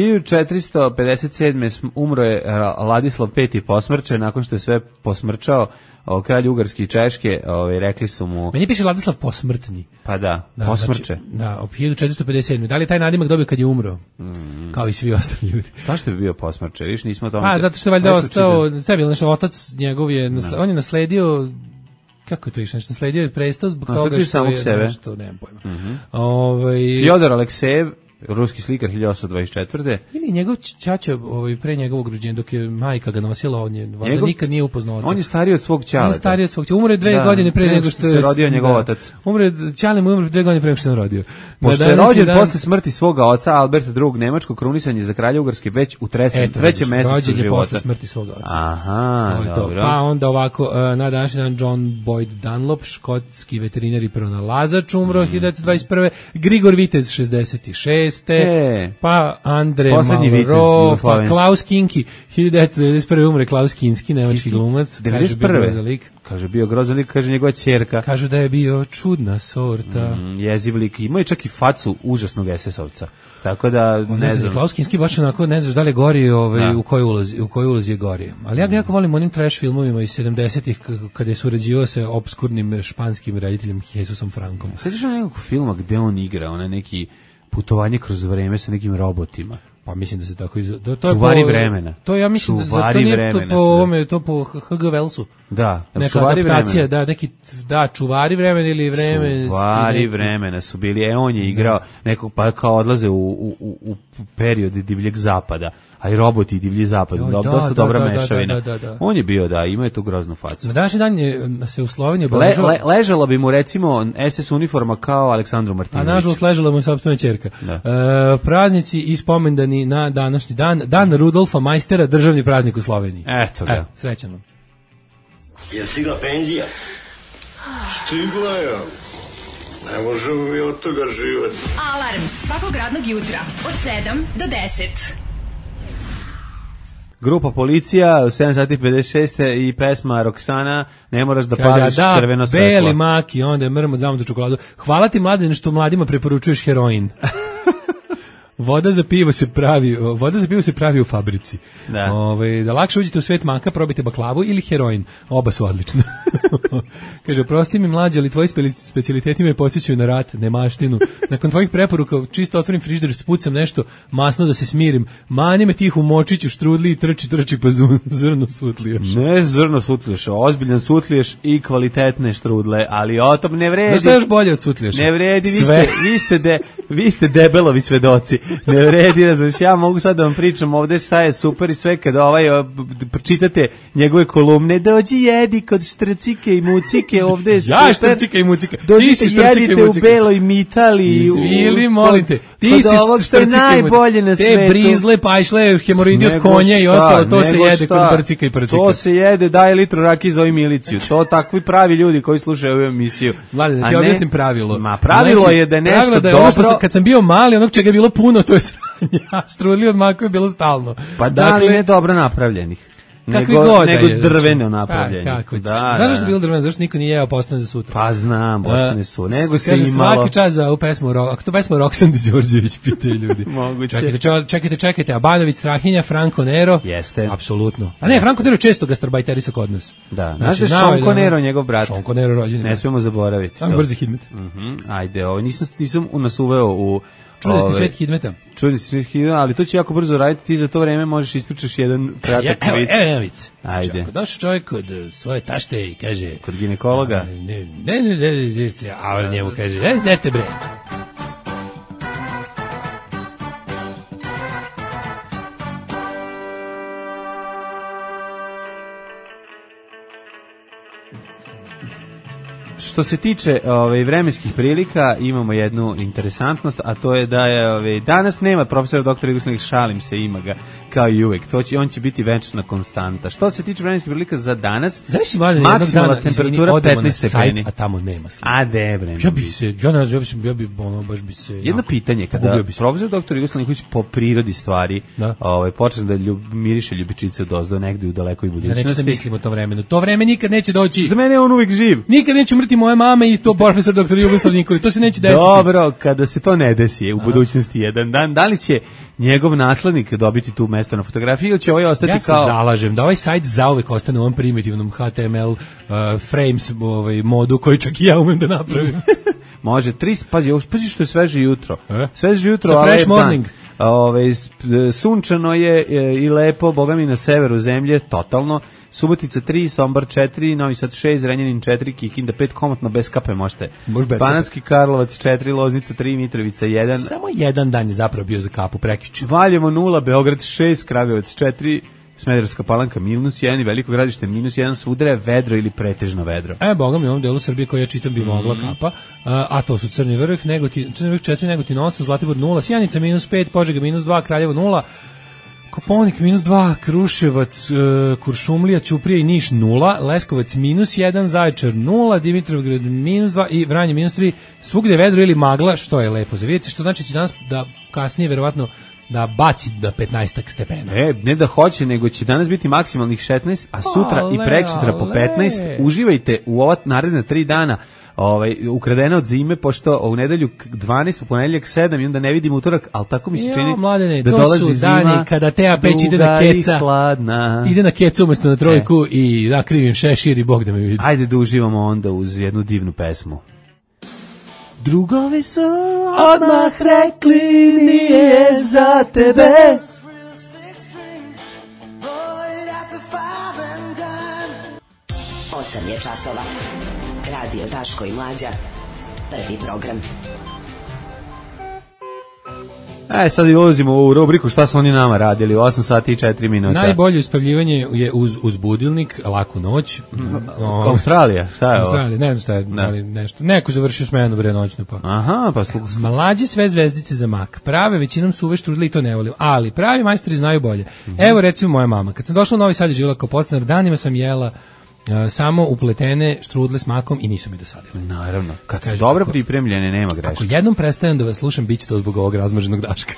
1457. umro je Ladislav V. posmrčen, nakon što je sve posmrčao. Kralj Ugarski i Češke, rekli su mu... Meni piše Ladislav posmrtni. Pa da, posmrče. Znači, 1457. Da li je taj nadimak dobio kad je umro? Kao i svi ostali ljudi. Zašto bi bio posmrče? Viš, nismo tome... zato što je valjda ostao... Sve bilo nešto, otac njegov je... On je nasledio... Kako je to išlo? Nasledio je presto zbog toga što je nešto... Nemam pojma. Fjodor Aleksejev, ruski slikar 1824. Ili njegov ćaća pre njegovog rođenja, dok je majka ga nosila, on je nikad nije upoznao oca. On je stariji od svog ćaleta. On je stariji od svog ćaleta. Umre 2 godine pre nego što se rodio njegov otac. Ćale mu umre 2 godine pre nego što se rodio. Pošto je rođen posle smrti svoga oca, Alberta II. Nemačko, krunisan je za kralja Ugarske već u trećem mesecu života. Rođen je posle smrti svoga oca. Aha, dobro. Pa onda ovako, na današnji dan John Boyd Dunlop, škotski veterinar i pronalazač, umro 1921. Grigor Vitez 66. Pa Andre Malraux, pa Klaus Kinski, 1991. umre Klaus Kinski, nemački glumac. 91. Kaže, bio grozan lik, kaže njegova ćerka. Kažu da je bio čudna sorta. Jeziv lik. Imao je čak i facu užasnog SS-ovca. Tako da, ne znam. Klaus Kinski baš onako, ne znaš da li je gori, u kojoj ulozi je gori. Ali ja ga jako volim onim trash filmovima iz 70-ih, kada je surađivao sa obskurnim španskim rediteljem Jesusom Frankom. Sjećaš nekog filma gde on igra, onaj neki putovanje kroz vreme sa nekim robotima? Pa mislim da se tako Čuvari vremena. To ja mislim da to nije to po ovome, to po H.G. Wellsu. Da, neka adaptacija, Čuvari vremena ili vremenski. Čuvari vremena su bili, on je igrao nekog, pa kao odlaze u period divljeg zapada, a i roboti i divlji zapad, dosta dobra mešavina. On je bio, ima je tu groznu facu. Na današnji dan se u Sloveniji ležala bi mu recimo SS uniforma kao Aleksandru Martinoviću. A nažalost ležala mu sopstvena ćerka. Praznici i spomendani na današnji dan. Dan Rudolfa Majstera, državni praznik u Sloveniji. Eto ga. Srećan vam. Je stigla penzija? Stigla je. Ne možemo mi od toga živati. Alarm svakog radnog jutra od 7 do 10. Grupa Policija, 7:56 i pesma Roksana, ne moraš da pališ crveno svetlo. Beli maki, onda je mrmo zamom do čokoladu. Hvala ti, Mladen, što mladima preporučuješ heroin. Voda za pivo se pravi u fabrici. Da lakše uđete u svet maka, probajte baklavu ili heroin. Oba su odlične. Kaže, prosti mi mlađe, ali tvoji specijaliteti me podsjećaju na rat, nemaštinu. Nakon tvojih preporuka čisto otvorim frižider, spucam nešto masno da se smirim. Mani me tih u močiću, štrudli i trči pa zrno sutliješ. Ne zrno sutliješ, ozbiljan sutliješ i kvalitetne štrudle, ali o tom ne vredi. Znaš šta još bolje od sutliješa? Ne vredi, vi ste debelovi svedoci. Ne vredi, razumiješ, ja mogu sad da vam pričam ovde šta je super i sve kada čitate njegove kolumne, dođi jedi kod Štrci cike i mucike ovde je super. Ja što cike i mucike. Dođite, jedite u beloj Italiji. Izvili, molim te. Ti si što je najbolje na svetu. Te brizle, pajšle, hemoroidi od konja i ostalo, to se jede kod brcika i prcika. To se jede, daj litru rakije, zove miliciju. To takvi pravi ljudi koji slušaju ovu emisiju. Mladen, da ti objasnim pravilo. Ma pravilo je da je nešto da je dobro. Kad sam bio mali, onog čega je bilo puno, to je sranje. Štrudli od maka je bilo stalno. Pa da li ne dobro napravljenih? Nego drveno napravljeni. Znaš što je bilo drveno? Zašto niko nije jeo postane za sutra? Pa znam, postane su. Nego se imalo... Svaki čas za ovu pesmu, ako to pesmu Roksandi Đorđević, pitaju ljudi. Moguće. Čekajte, a Banović, Strahinja, Franco Nero. Jeste. Apsolutno. A ne, Franco Nero često gastarbajterisa kod nas. Da. Znaš da je Šonko Nero, njegov brat. Šonko Nero rođeni. Ne smijemo zaboraviti. Brzi hidmet. Ajde, nisam nas uveo u... Čudni svet hidmeta. Čudni svet hidmeta, ali to će jako brzo raditi, ti za to vreme možeš ispričaš jedan kratak vic. Evo vic. Ajde. Ako došao čovjek kod svoje tašte i kaže... Kod ginekologa? Ne, a njemu kaže, zete bre. Što se tiče vremenskih prilika, imamo jednu interesantnost, a to je da je danas nema profesora doktora Jugoslavijeg, šalim se, ima ga kao i uvek. On će biti večna konstanta. Što se tiče vremenskih prilika za danas, maksimalna temperatura 15 stepeni. A tamo nema slika. A debre. Baš bi se... Jedno pitanje, kada profesor doktor Jugoslavijeg po prirodi stvari počne da miriše ljubičice odozdo negde u dalekoj budućnosti. Ja neću da mislim o tom vremenu. To vreme nikad neće doći. Za mene je on uvek živ. Nikad neće umrti moje mame i to profesor doktor Jugoslav Nikolić. To se neće desiti. Dobro, kada se to ne desi u budućnosti jedan dan, da li će njegov naslednik dobiti tu mesto na fotografiji ili će ovaj ostati kao... Ja se zalažem da ovaj sajt zauvek ostane u ovom primitivnom HTML frames modu koji čak i ja umem da napravim. Može, pazi što je sveže jutro. Sveže jutro, a fresh morning. Sunčano je i lepo, boga mi na severu zemlje, totalno. Subotica 3, Sombor 4, Novi Sad 6, Zrenjanin 4, Kikinda 5, komotno bez kape možete. Banatski Karlovac 4, Loznica 3, Mitrovica 1. Samo jedan dan je zapravo bio za kapu, prekjuče. Valjevo 0, Beograd 6, Kragujevac 4, Smederevska Palanka -1 i Veliko Gradište -1, svuda je vedro ili pretežno vedro. Boga mi u ovom delu Srbije koji ja čitam bi mogla kapa, a to su Crni Vrh, Crni Vrh 4, Negotin 8, Zlatibor 0, Sjenica -5, Požega -2, Kraljevo 0, Koponik -2, Kruševac, Kuršumlija, Ćuprija i Niš 0, Leskovac -1, Zaječar 0, Dimitrovgrad -2 i Vranje -3. Svugde je vedro ili magla, što je lepo za vidjeti, što znači će danas da kasnije verovatno da baci da 15 stepena. Ne da hoće, nego će danas biti maksimalnih 16, a sutra i preksutra po 15. Uživajte u ova naredna 3 dana. Ukradena od zime, pošto u nedelju 12, u ponedeljak 7 i onda ne vidim utorak, ali tako mi se čini mladene, da dolazi zima. To su dani kada Teja Peć ide na keca, ide na keca umjesto na trojku i da krivim šešir i Bog da me vidi. Ajde da uživamo onda uz jednu divnu pesmu. Drugovi su odmah rekli nije za tebe. 8 je časova. Radio Daško i Mlađa. Prvi program. Sad ulazimo u rubriku šta su oni nama radili u 8 sati i 4 minuta. Najbolje uspavljivanje je uz budilnik, laku noć. Australija, šta je ovo? Australija, ne znam šta je, ali nešto. Neko završio smenu bre noćno pa. Aha, pa Mlađi sve zvezdice za mak. Prave većinom suve štrudle i to ne volim, ali pravi majstori znaju bolje. Evo recimo moja mama, kad sam došla u Novi Sad i živjela kao podstanar, danima sam jela samo upletene štrudle s makom i nisu mi dosadile. Naravno, kad su dobro pripremljene, nema greške. Ako jednom prestanem da vas slušam, bit će to zbog ovog razmaženog Daška.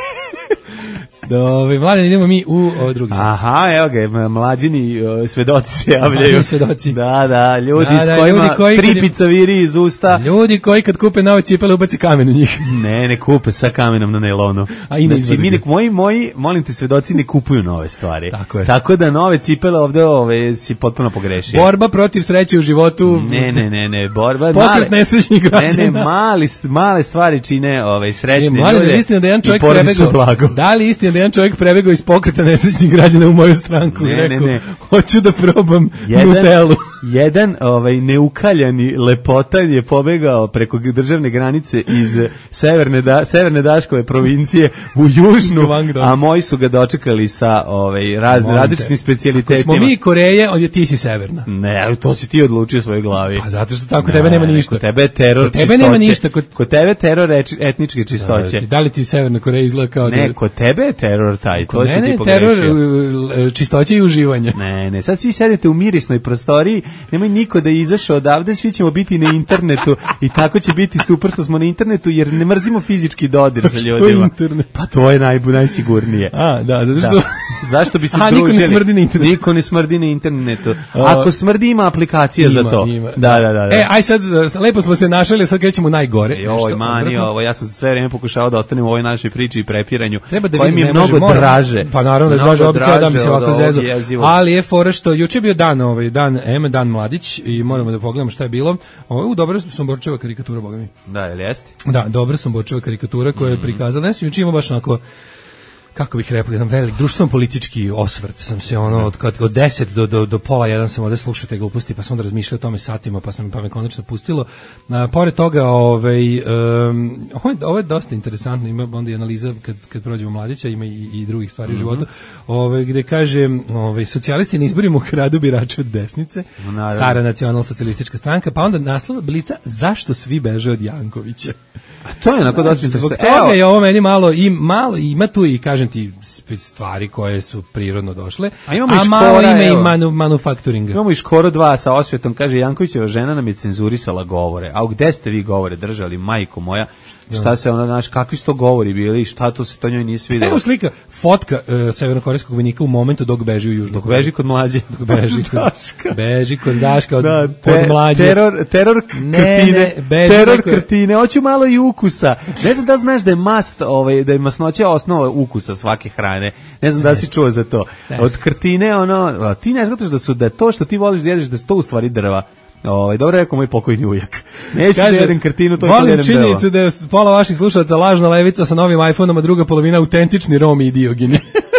Mladen, idemo mi u drugi sat. Aha, evo ga, mlađini svedoci se javljaju. Svedoci. Da, ljudi s kojima tri picaviri iz usta. Ljudi koji kad kupe nove cipele ubaci kamen u njih. Ne kupe sa kamenom na nailonu. A i ne izvodi. Moji, molim te, svedoci ne kupuju nove stvari. Tako je. Tako da nove cipele ovde si potpuno pogrešio. Borba protiv sreće u životu. Ne, borba. Pokret nesrećnih građana. Male stvari čine srećne ljude. Mladen, istina da jedan čovjek prebegao. Da li istina da jedan čovjek prebegao iz pokreta nesrećnih građana u moju stranku i rekao, hoću da probam Nutellu. jedan neukaljani lepotan je pobegao preko državne granice iz severne Daškove provincije u južnu, a moji su ga dočekali sa različitim specijalitetima. Ako smo mi Koreje, ti si severna. Ne, to si ti odlučio u svojoj glavi. Pa zato što tako tebe nema ništa. Kod tebe je teror čistoće. Tebe nema ništa. Kod tebe je teror etničke čistoće. Da li ti Severna Koreja izgleda kao... Ne, kod tebe je teror taj, to si ti pogrešio. Teror čistoće i uživanja. Ne, sad svi sedete u mirisnoj prostoriji, nemoj niko da je izašao odavde, svi ćemo biti na internetu i tako će biti super što smo na internetu, jer ne mrzimo fizički dodir sa ljudima. Što je internet? Pa to je najsigurnije. Zato što... Zašto bi se družili? Niko ne smrdi na internetu. Niko ne smrdi na internetu. Ako smrdi, ima aplikacija za to. Ima. Da. Aj sad, lepo smo se našali, sad krećemo najgore. Ja sam sve vreme pokušao da ostanem u ovoj našoj priči i prepiranju, koje mi je mnogo draže. Pa naravno da draže, obično da mi se ovako zezu. Ali je fora što juče je bio dan mladić i moramo da pogledamo šta je bilo. Dobra Somborčeva karikatura, boga mi. Da, jel jeste? Da, dobra Somborčeva karikatura koja je prikazala. Ja sam juče imao baš onako, kako bih rekao, jedan velik društveno-politički osvrt. Sam se od 10 do pola jedan sam ovde slušao te gluposti, pa sam onda razmišljao o tome satima, pa me konačno pustilo. Pored toga, ovo je dosta interesantno, ima onda i analiza kad prođemo Mladića, ima i drugih stvari u životu, gde kaže, socijalisti na izborima kradu birače od desnice, stara nacionalno-socijalistička stranka, pa onda naslov Blica, zašto svi beže od Jankovića? A to je onako dosta interesantno. Zbog toga je ovo meni malo ima tu i kažem ti stvari koje su prirodno došle, a malo ima i manufakturinga. Imamo i Škoro 2 sa osvetom, kaže Jankovićeva žena nam je cenzurisala govore. A gde ste vi govore držali, majko moja? Šta se ona, znaš, kakvi su to govori bili i šta to se to njoj nije svidelo? Evo slika, fotka severnokorejskog vojnika u momentu dok beži u Južnu Koreju. Dok beži kod Mlađe. Beži kod Daška od Mlađe. Teror krtine, hoću malo i ukusa. Ne znam da znaš da je da je masnoća osnova ukusa svake hrane. Ne znam da si čuo za to. Od krtine, ti ne shvataš da je to što ti voliš da jedeš, da su to u stvari drva. Dobro rekao moj pokojni ujak. Neću da jedem krtinu, to je da jedem drva. Volim činjenicu da je pola vaših slušalaca lažna levica sa novim iPhone-om, a druga polovina autentični Romi i Diogini.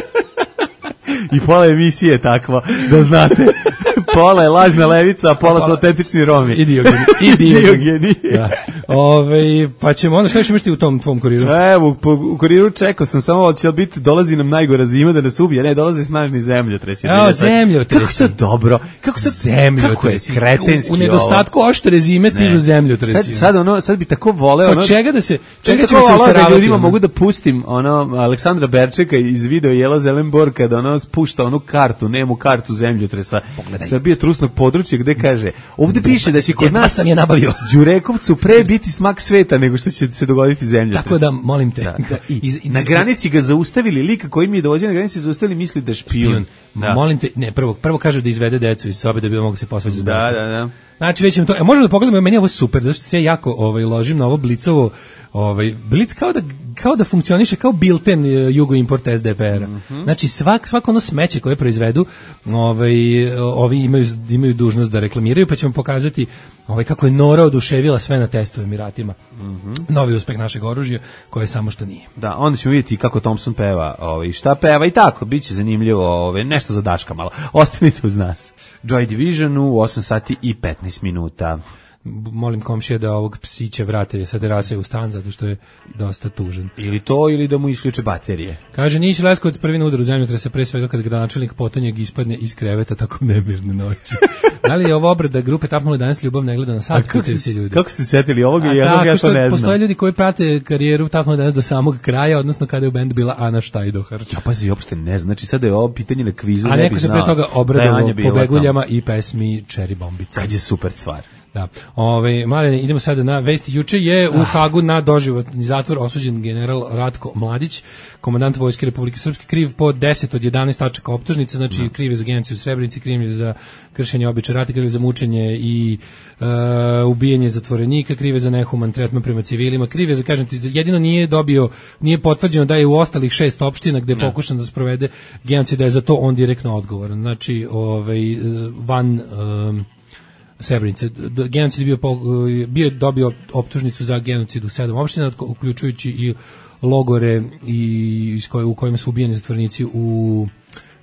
I pola emisije takva, da znate. Pola je lažna levica, a pola su autentični Romi. I Diogeni. Da. Pa ćemo onda, šta još imaš ti u tom tvom kuriru? Evo, u kuriru čekao sam samo, će li biti, dolazi nam najgora zima da nas ubije, ne, dolazi snažni zemljotresi. Zemljotresi. Kako se dobro, kako je kretenski ovo. U nedostatku oštre zime stižu zemljotresi. Sad bi tako voleo. Od čega ćemo se useravati? Ljudima mogu da pustim Aleksandra Berčeka iz video Jela Zelenbor kada spušta onu kartu, nemu kartu zemljotresa Srbije trusnog područja, gde kaže, ovde piše da će kod nas Đurekovcu pre biti smak sveta nego što će se dogoditi zemljotres. Tako da, molim te. Na granici ga zaustavili, lika koji mi je dovođen na granici zaustavili, misli da je špijun. Molim te, ne, prvo kaže da izvede decu iz sobe da bi mogu se posvađati s bratom. Da. Znači, već to, možemo da pogledamo, meni je ovo super, zato što se ja jako ložim na ovo Blicovo, Blic kao da funkcioniše kao bilten jugoimport SDPR-a. Znači, svako ono smeće koje proizvedu, ovi imaju dužnost da reklamiraju, pa ćemo pokazati kako je Nora oduševila sve na testu u Emiratima. Novi uspeh našeg oružja, koje samo što nije. Da, onda ćemo vidjeti kako Thompson peva, šta peva i tako, bit će zanimljivo, nešto za Daška malo. Ostanite uz nas. Joy Division u 8 sati i 15 minuta. Molim komšije da ovog psića vrate sa terase u stan, zato što je dosta tužan. Ili da mu isključe baterije. Kaže, Niš Leskovac prvi na udaru zemljotresa, pre svega kad gradonačelnik Potonjeg ispadne iz kreveta tako nemirne noći. Da li je ovo obrada grupe Tapnuli danas ljubav ne gleda na sat? Kako ste setili ovoga i jednog, ja to ne znam. Postoje ljudi koji prate karijeru Tapnuli danas do samog kraja, odnosno kada je u bendu bila Ana Štajdohar. Ja pazi, uopšte ne, znači sada je ovo pitanje na kvizu, a neko se pre toga obradovao po Beguljama i pesmi Čeri Bombica. Kad je super stvar. Da. Mladene, idemo sada na vesti. Juče je u Hagu na doživotni zatvor osuđen general Ratko Mladić, komandant Vojske Republike Srpske, kriv po 10 od 11 tačaka optužnice, znači kriv je za genocid u Srebrenici, kriv je za kršenje običaja rata, kriv je za mučenje i ubijanje zatvorenika, kriv je za nehuman tretman prema civilima, kriv je za, kažem ti, jedino nije potvrđeno da je u ostalih 6 opština gde je pokušan da sprovede genocid, da je za to on direktno odgovoran. Znači, van Srebrenice. Genocid je dobio optužnicu za genocid u 7 opština, uključujući i logore u kojima su ubijeni zatvorenici u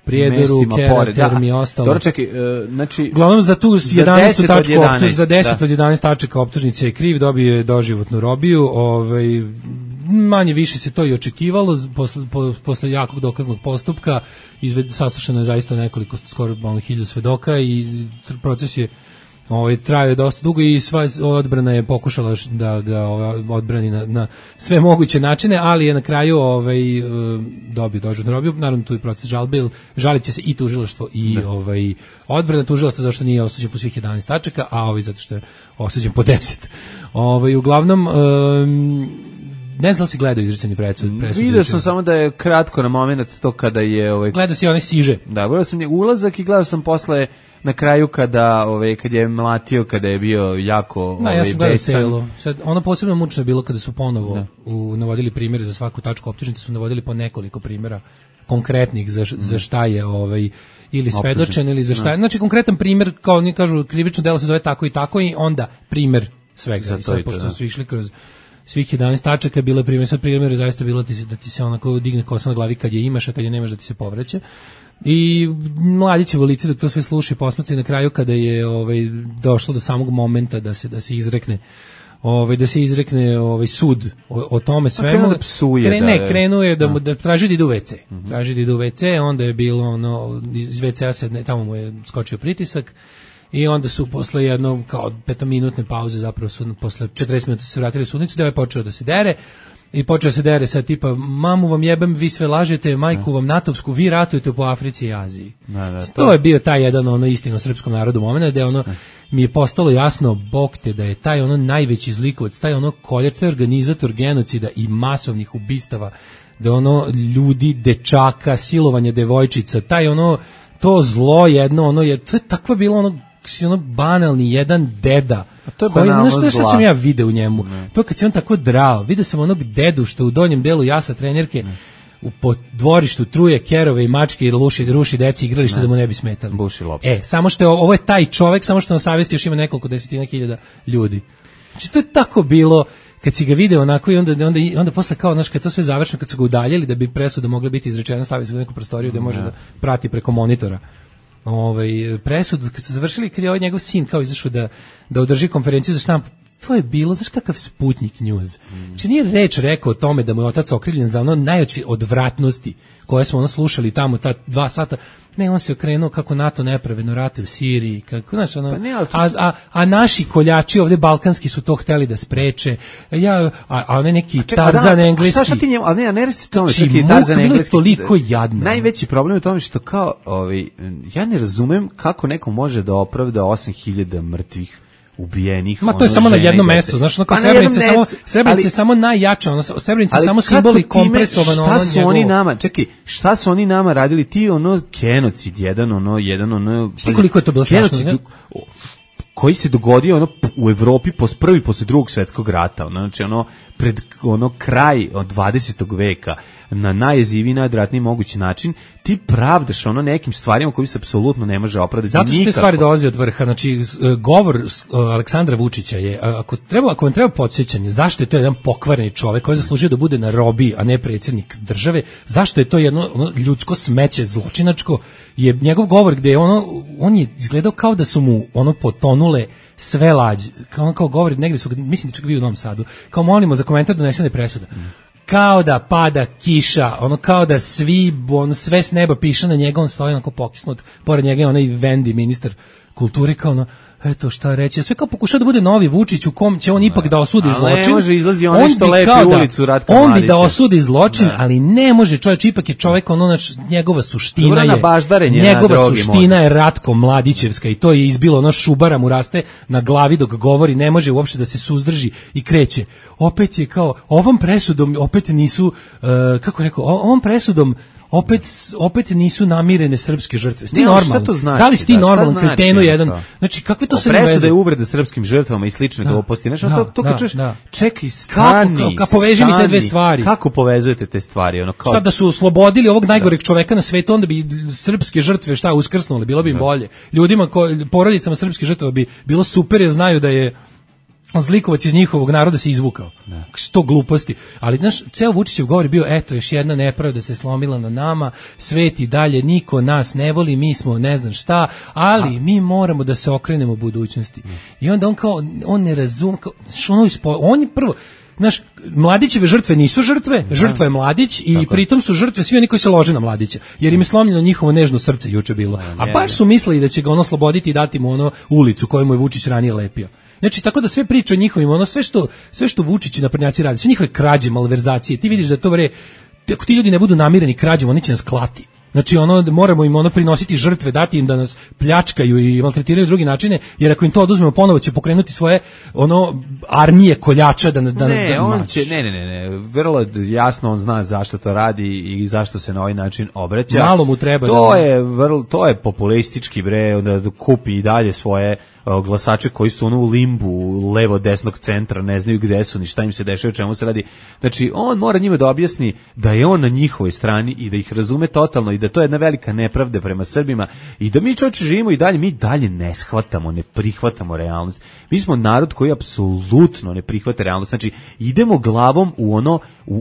Prijedoru, Kera, Termi i ostalo. Dobro, čekaj, znači... Uglavnom za tu 11 tačku za 10 od 11 tačaka optužnice je kriv, dobio je doživotnu robiju, manje više se to i očekivalo posle jakog dokaznog postupka, saslušano je zaista nekoliko, skoro 1000 svedoka i proces je trajao dosta dugo i sva odbrana je pokušala da ga odbrani na sve moguće načine, ali je na kraju dobio doživotnu robiju. Naravno tu je proces žalbe, žalit će se i tužilaštvo i odbrana. Tužilaštvo zašto nije osuđen po svih 11 tačaka, a zato što je osuđen po 10. Uglavnom ne znam da si gledao izricanje presude. Vidio sam samo da je kratko na moment to kada je... Gledao si onaj siže. Da, gledao sam ulazak i gledao sam posle na kraju kad je mlatio, kada je bio jako ja sam gledao celo. Sad, ono posebno mučno je bilo kada su ponovo navodili primjere za svaku tačku optužnice, su navodili po nekoliko primjera konkretnih za šta je ili svedočen ili za šta je. Znači konkretan primjer, kao oni kažu, krivično delo se zove tako i tako i onda primjer svega. Za to pošto su išli kroz svih 11 tačaka, bilo je primjer zaista bilo da ti se onako digne kosa na glavi kad je imaš, a kad je nemaš da ti se povraća. I mladićevo lice dok to sve sluša i posmaci na kraju kada je došlo do samog momenta da se izrekne sud o tome svemu. Krenuo je da traži da ide u WC. Traži da ide u WC, onda je bilo iz WC-a se tamo mu je skočio pritisak. I onda su posle jedno kao 5-minutne pauze, zapravo su posle 40 minuta se vratili u sudnicu, da je počeo da se dere i počeo se dere sa tipa mamu vam jebem, vi sve lažete, majku vam natovsku, vi ratujete po Africi i Aziji. To je bio taj jedan istino srpskom narodu moment, da mi je postalo jasno, bog te, da je taj najveći zlikovac, taj koljač, taj organizator genocida i masovnih ubistava, da ljudi, dečaka, silovanje devojčica, taj to zlo jedno, to je takva bilo banalni jedan deda. Koji, što sam ja video u njemu? To kad se on tako drao, video sam onog dedu što u donjem delu jasa trenerke po dvorištu truje kerove i mačke i ruši deci igralište da mu ne bi smetali. Samo što ovo je taj čovek, samo što na savjesti još ima nekoliko desetina hiljada ljudi. Znači to je tako bilo kad si ga video onako i onda posle kao, znaš, kad to sve završeno, kad su ga udaljili da bi presuda mogla biti izrečena, stavili se u neku prostoriju da može da prati preko monitora presudu, kad su završili, kad je njegov sin kao izašao da održi konferenciju za štampu, to je bilo, znaš kakav Sputnik News. Znači nije reč rekao o tome da mu je otac okrivljen za odvratnosti koje smo slušali tamo ta 2 sata. Ne, on se okrenuo kako NATO nepravedno rate u Siriji, kako, znaš, a naši koljači ovde balkanski su to hteli da spreče, a onaj neki Tarzan engleski. Šta ti njemu, ali ne reci tome, čekaj, Tarzan engleski. Toliko jadno. Najveći problem je u tome što kao, ja ne razumem kako neko može da opravda 8000 mrtvih ubijenih. Ma to je samo na jednom mestu, znaš, kao Srebrenica je samo najjača, Srebrenica je samo simbol i kompresovano. Šta su oni nama radili, ti genocid, jedan. Šti koliko je to bilo strašno? Koji se dogodio u Evropi prvi posle Drugog svjetskog rata, znači pred kraj od 20. veka, na najjeziviji, najodvratniji mogući način, ti pravdaš nekim stvarima koji se apsolutno ne može opravdati nikako. Zato što te stvari dolaze od vrha, znači govor Aleksandra Vučića je, ako vam treba podsjećanje, zašto je to jedan pokvareni čovek koji je zaslužio da bude na robiji, a ne predsjednik države, zašto je to jedno ljudsko smeće, zločinačko, je njegov govor gde on je izgledao kao da su mu potonule sve lađe, kao govori, negde su, mislim da čak bio u Novom Sadu, kao molimo za komentar donesene presuda. Kao da pada kiša, kao da sve s neba piše na njega, on stoji onako pokisnut, pored njega je onaj Vendi, ministar kulture, kao eto šta reći, sve kao pokušao da bude novi Vučić u kom će on ipak da osudi zločin. Ali ne može, izlazi onaj što lepi ulicu Ratka Mladića. On bi da osudi zločin, ali ne može, čovjek ipak je čovjek, njegova suština je Ratko Mladićevska i to je izbilo, šubara mu raste na glavi dok govori, ne može uopšte da se suzdrži i kreće. Opet je kao, ovom presudom opet nisu, kako rekao, ovom presudom opet nisu namirene srpske žrtve. Sti normalno. Da li si ti normalan kretenu jedan? Znači kakve to se ne veze? Presuda je uvreda srpskim žrtvama i slične gluposti. Znači to kad čuješ, čekaj, stani. Kako poveži mi te dve stvari? Kako povezujete te stvari? Šta da su oslobodili ovog najgoreg čoveka na svetu, onda bi srpske žrtve uskrsnule, bilo bi im bolje. Ljudima, porodicama srpskih žrtava bi bilo super jer znaju da je zlikovac iz njihovog naroda se izvukao. Sto gluposti. Ali, znaš, ceo Vučićev govor je bio, eto, još jedna nepravda se slomila na nama, svet i dalje, niko nas ne voli, mi smo ne znam šta, ali mi moramo da se okrenemo budućnosti. I onda on kao, on ne razume, on je prvo, znaš, Mladićeve žrtve nisu žrtve, žrtva je Mladić i pritom su žrtve svi oni koji se lože na Mladića, jer im je slomljeno njihovo nežno srce juče bilo. A baš su mislili da će ga ono osloboditi i dati mu ono ulicu koju mu je Vučić ranije lepio. Znači, tako da sve priče o njihovim, ono sve što Vučić i naprednjaci rade, sve njihove krađe, malverzacije, ti vidiš da to ako ti ljudi ne budu namireni krađom, oni će nas klati. Znači, moramo im prinositi žrtve, dati im da nas pljačkaju i maltretiraju drugi načine, jer ako im to oduzmemo ponovo će pokrenuti svoje armije koljača da vrlo jasno on zna zašto to radi i zašto se na ovaj način obraća. Malo mu treba. To je populistički da kupi i dalje svoje glasače koji su u limbu levo desnog centra, ne znaju gde su ni šta im se dešava, o čemu se radi. Znači, on mora njima da objasni da je on na njihovoj strani i da ih razume totalno i da to je jedna velika nepravda prema Srbima i da mi čovječe živimo i dalje, mi dalje ne shvatamo, ne prihvatamo realnost. Mi smo narod koji apsolutno ne prihvata realnost. Znači, idemo glavom u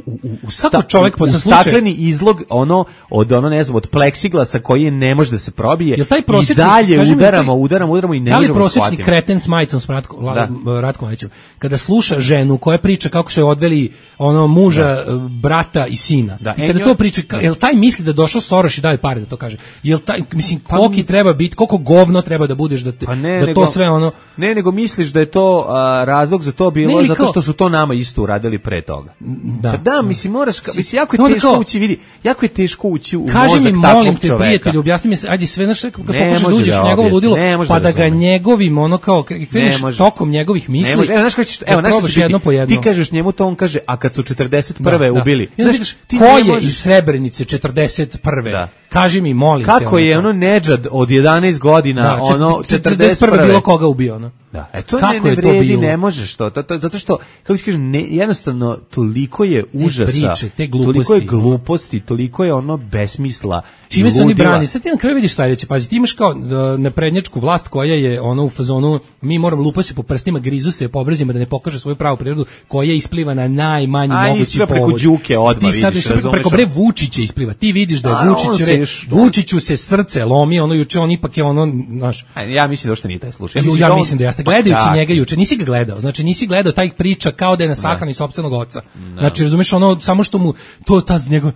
stakleni izlog od pleksiglasa koji ne može da se probije i dalje udaramo i ne možemo shvatiti. Prosječni kreten s majicom s Ratkom Mladićem, kada sluša ženu koja priča kako su je odveli muža, brata i sina, i kada to priča, jel taj misli da došao Soroš i daje pare da to kaže? Jel taj, mislim, koliki treba biti, koliko govno treba da budeš da to sve Ne, nego misliš da je to razlog za to bilo zato što su to nama isto uradili pre toga. Da, mislim, moraš, jako je teško ući, vidi, jako je teško ući u mozak takvog čoveka. Kaži mi, molim te, prijatelju, objasni mi se, ajde sve, znaš, kad pokušaš da uđeš u njegovo ludilo, pa da ga njegovim, kreneš tokom njegovih misli, evo, probaš jedno po jedno. Ti kažeš njemu to, on kaže, a kad su 41. ubili. Ko je iz Srebrenice 41. Kaži mi, molim te. Kako je Nedžad od 11 godina, 41. bilo koga ubio, Da, to ne vredi, ne možeš to, zato što, kako ti kažem, jednostavno, toliko je užasa, toliko je gluposti, toliko je besmisla. Čime se oni brani? Sad ti na kraju vidiš sledeće, pazi, ti imaš kao naprednjačku vlast koja je u fazonu, mi moramo lupati se po prstima, grizu se po obrazima da ne pokaže svoju pravu prirodu, koja ispliva na najmanji mogući povod. Preko Đuke odmah vidiš, preko Vučića ispliva, ti vidiš da je Vučiću se srce lomi, juče on ipak je znaš. Ja mislim da što nije taj slučaj. Ja mislim da jeste, gledajući njega juče, nisi ga gledao, znači nisi gledao taj priča kao da je na sahrani sopstvenog oca. Znači, razumeš, samo što mu to njegov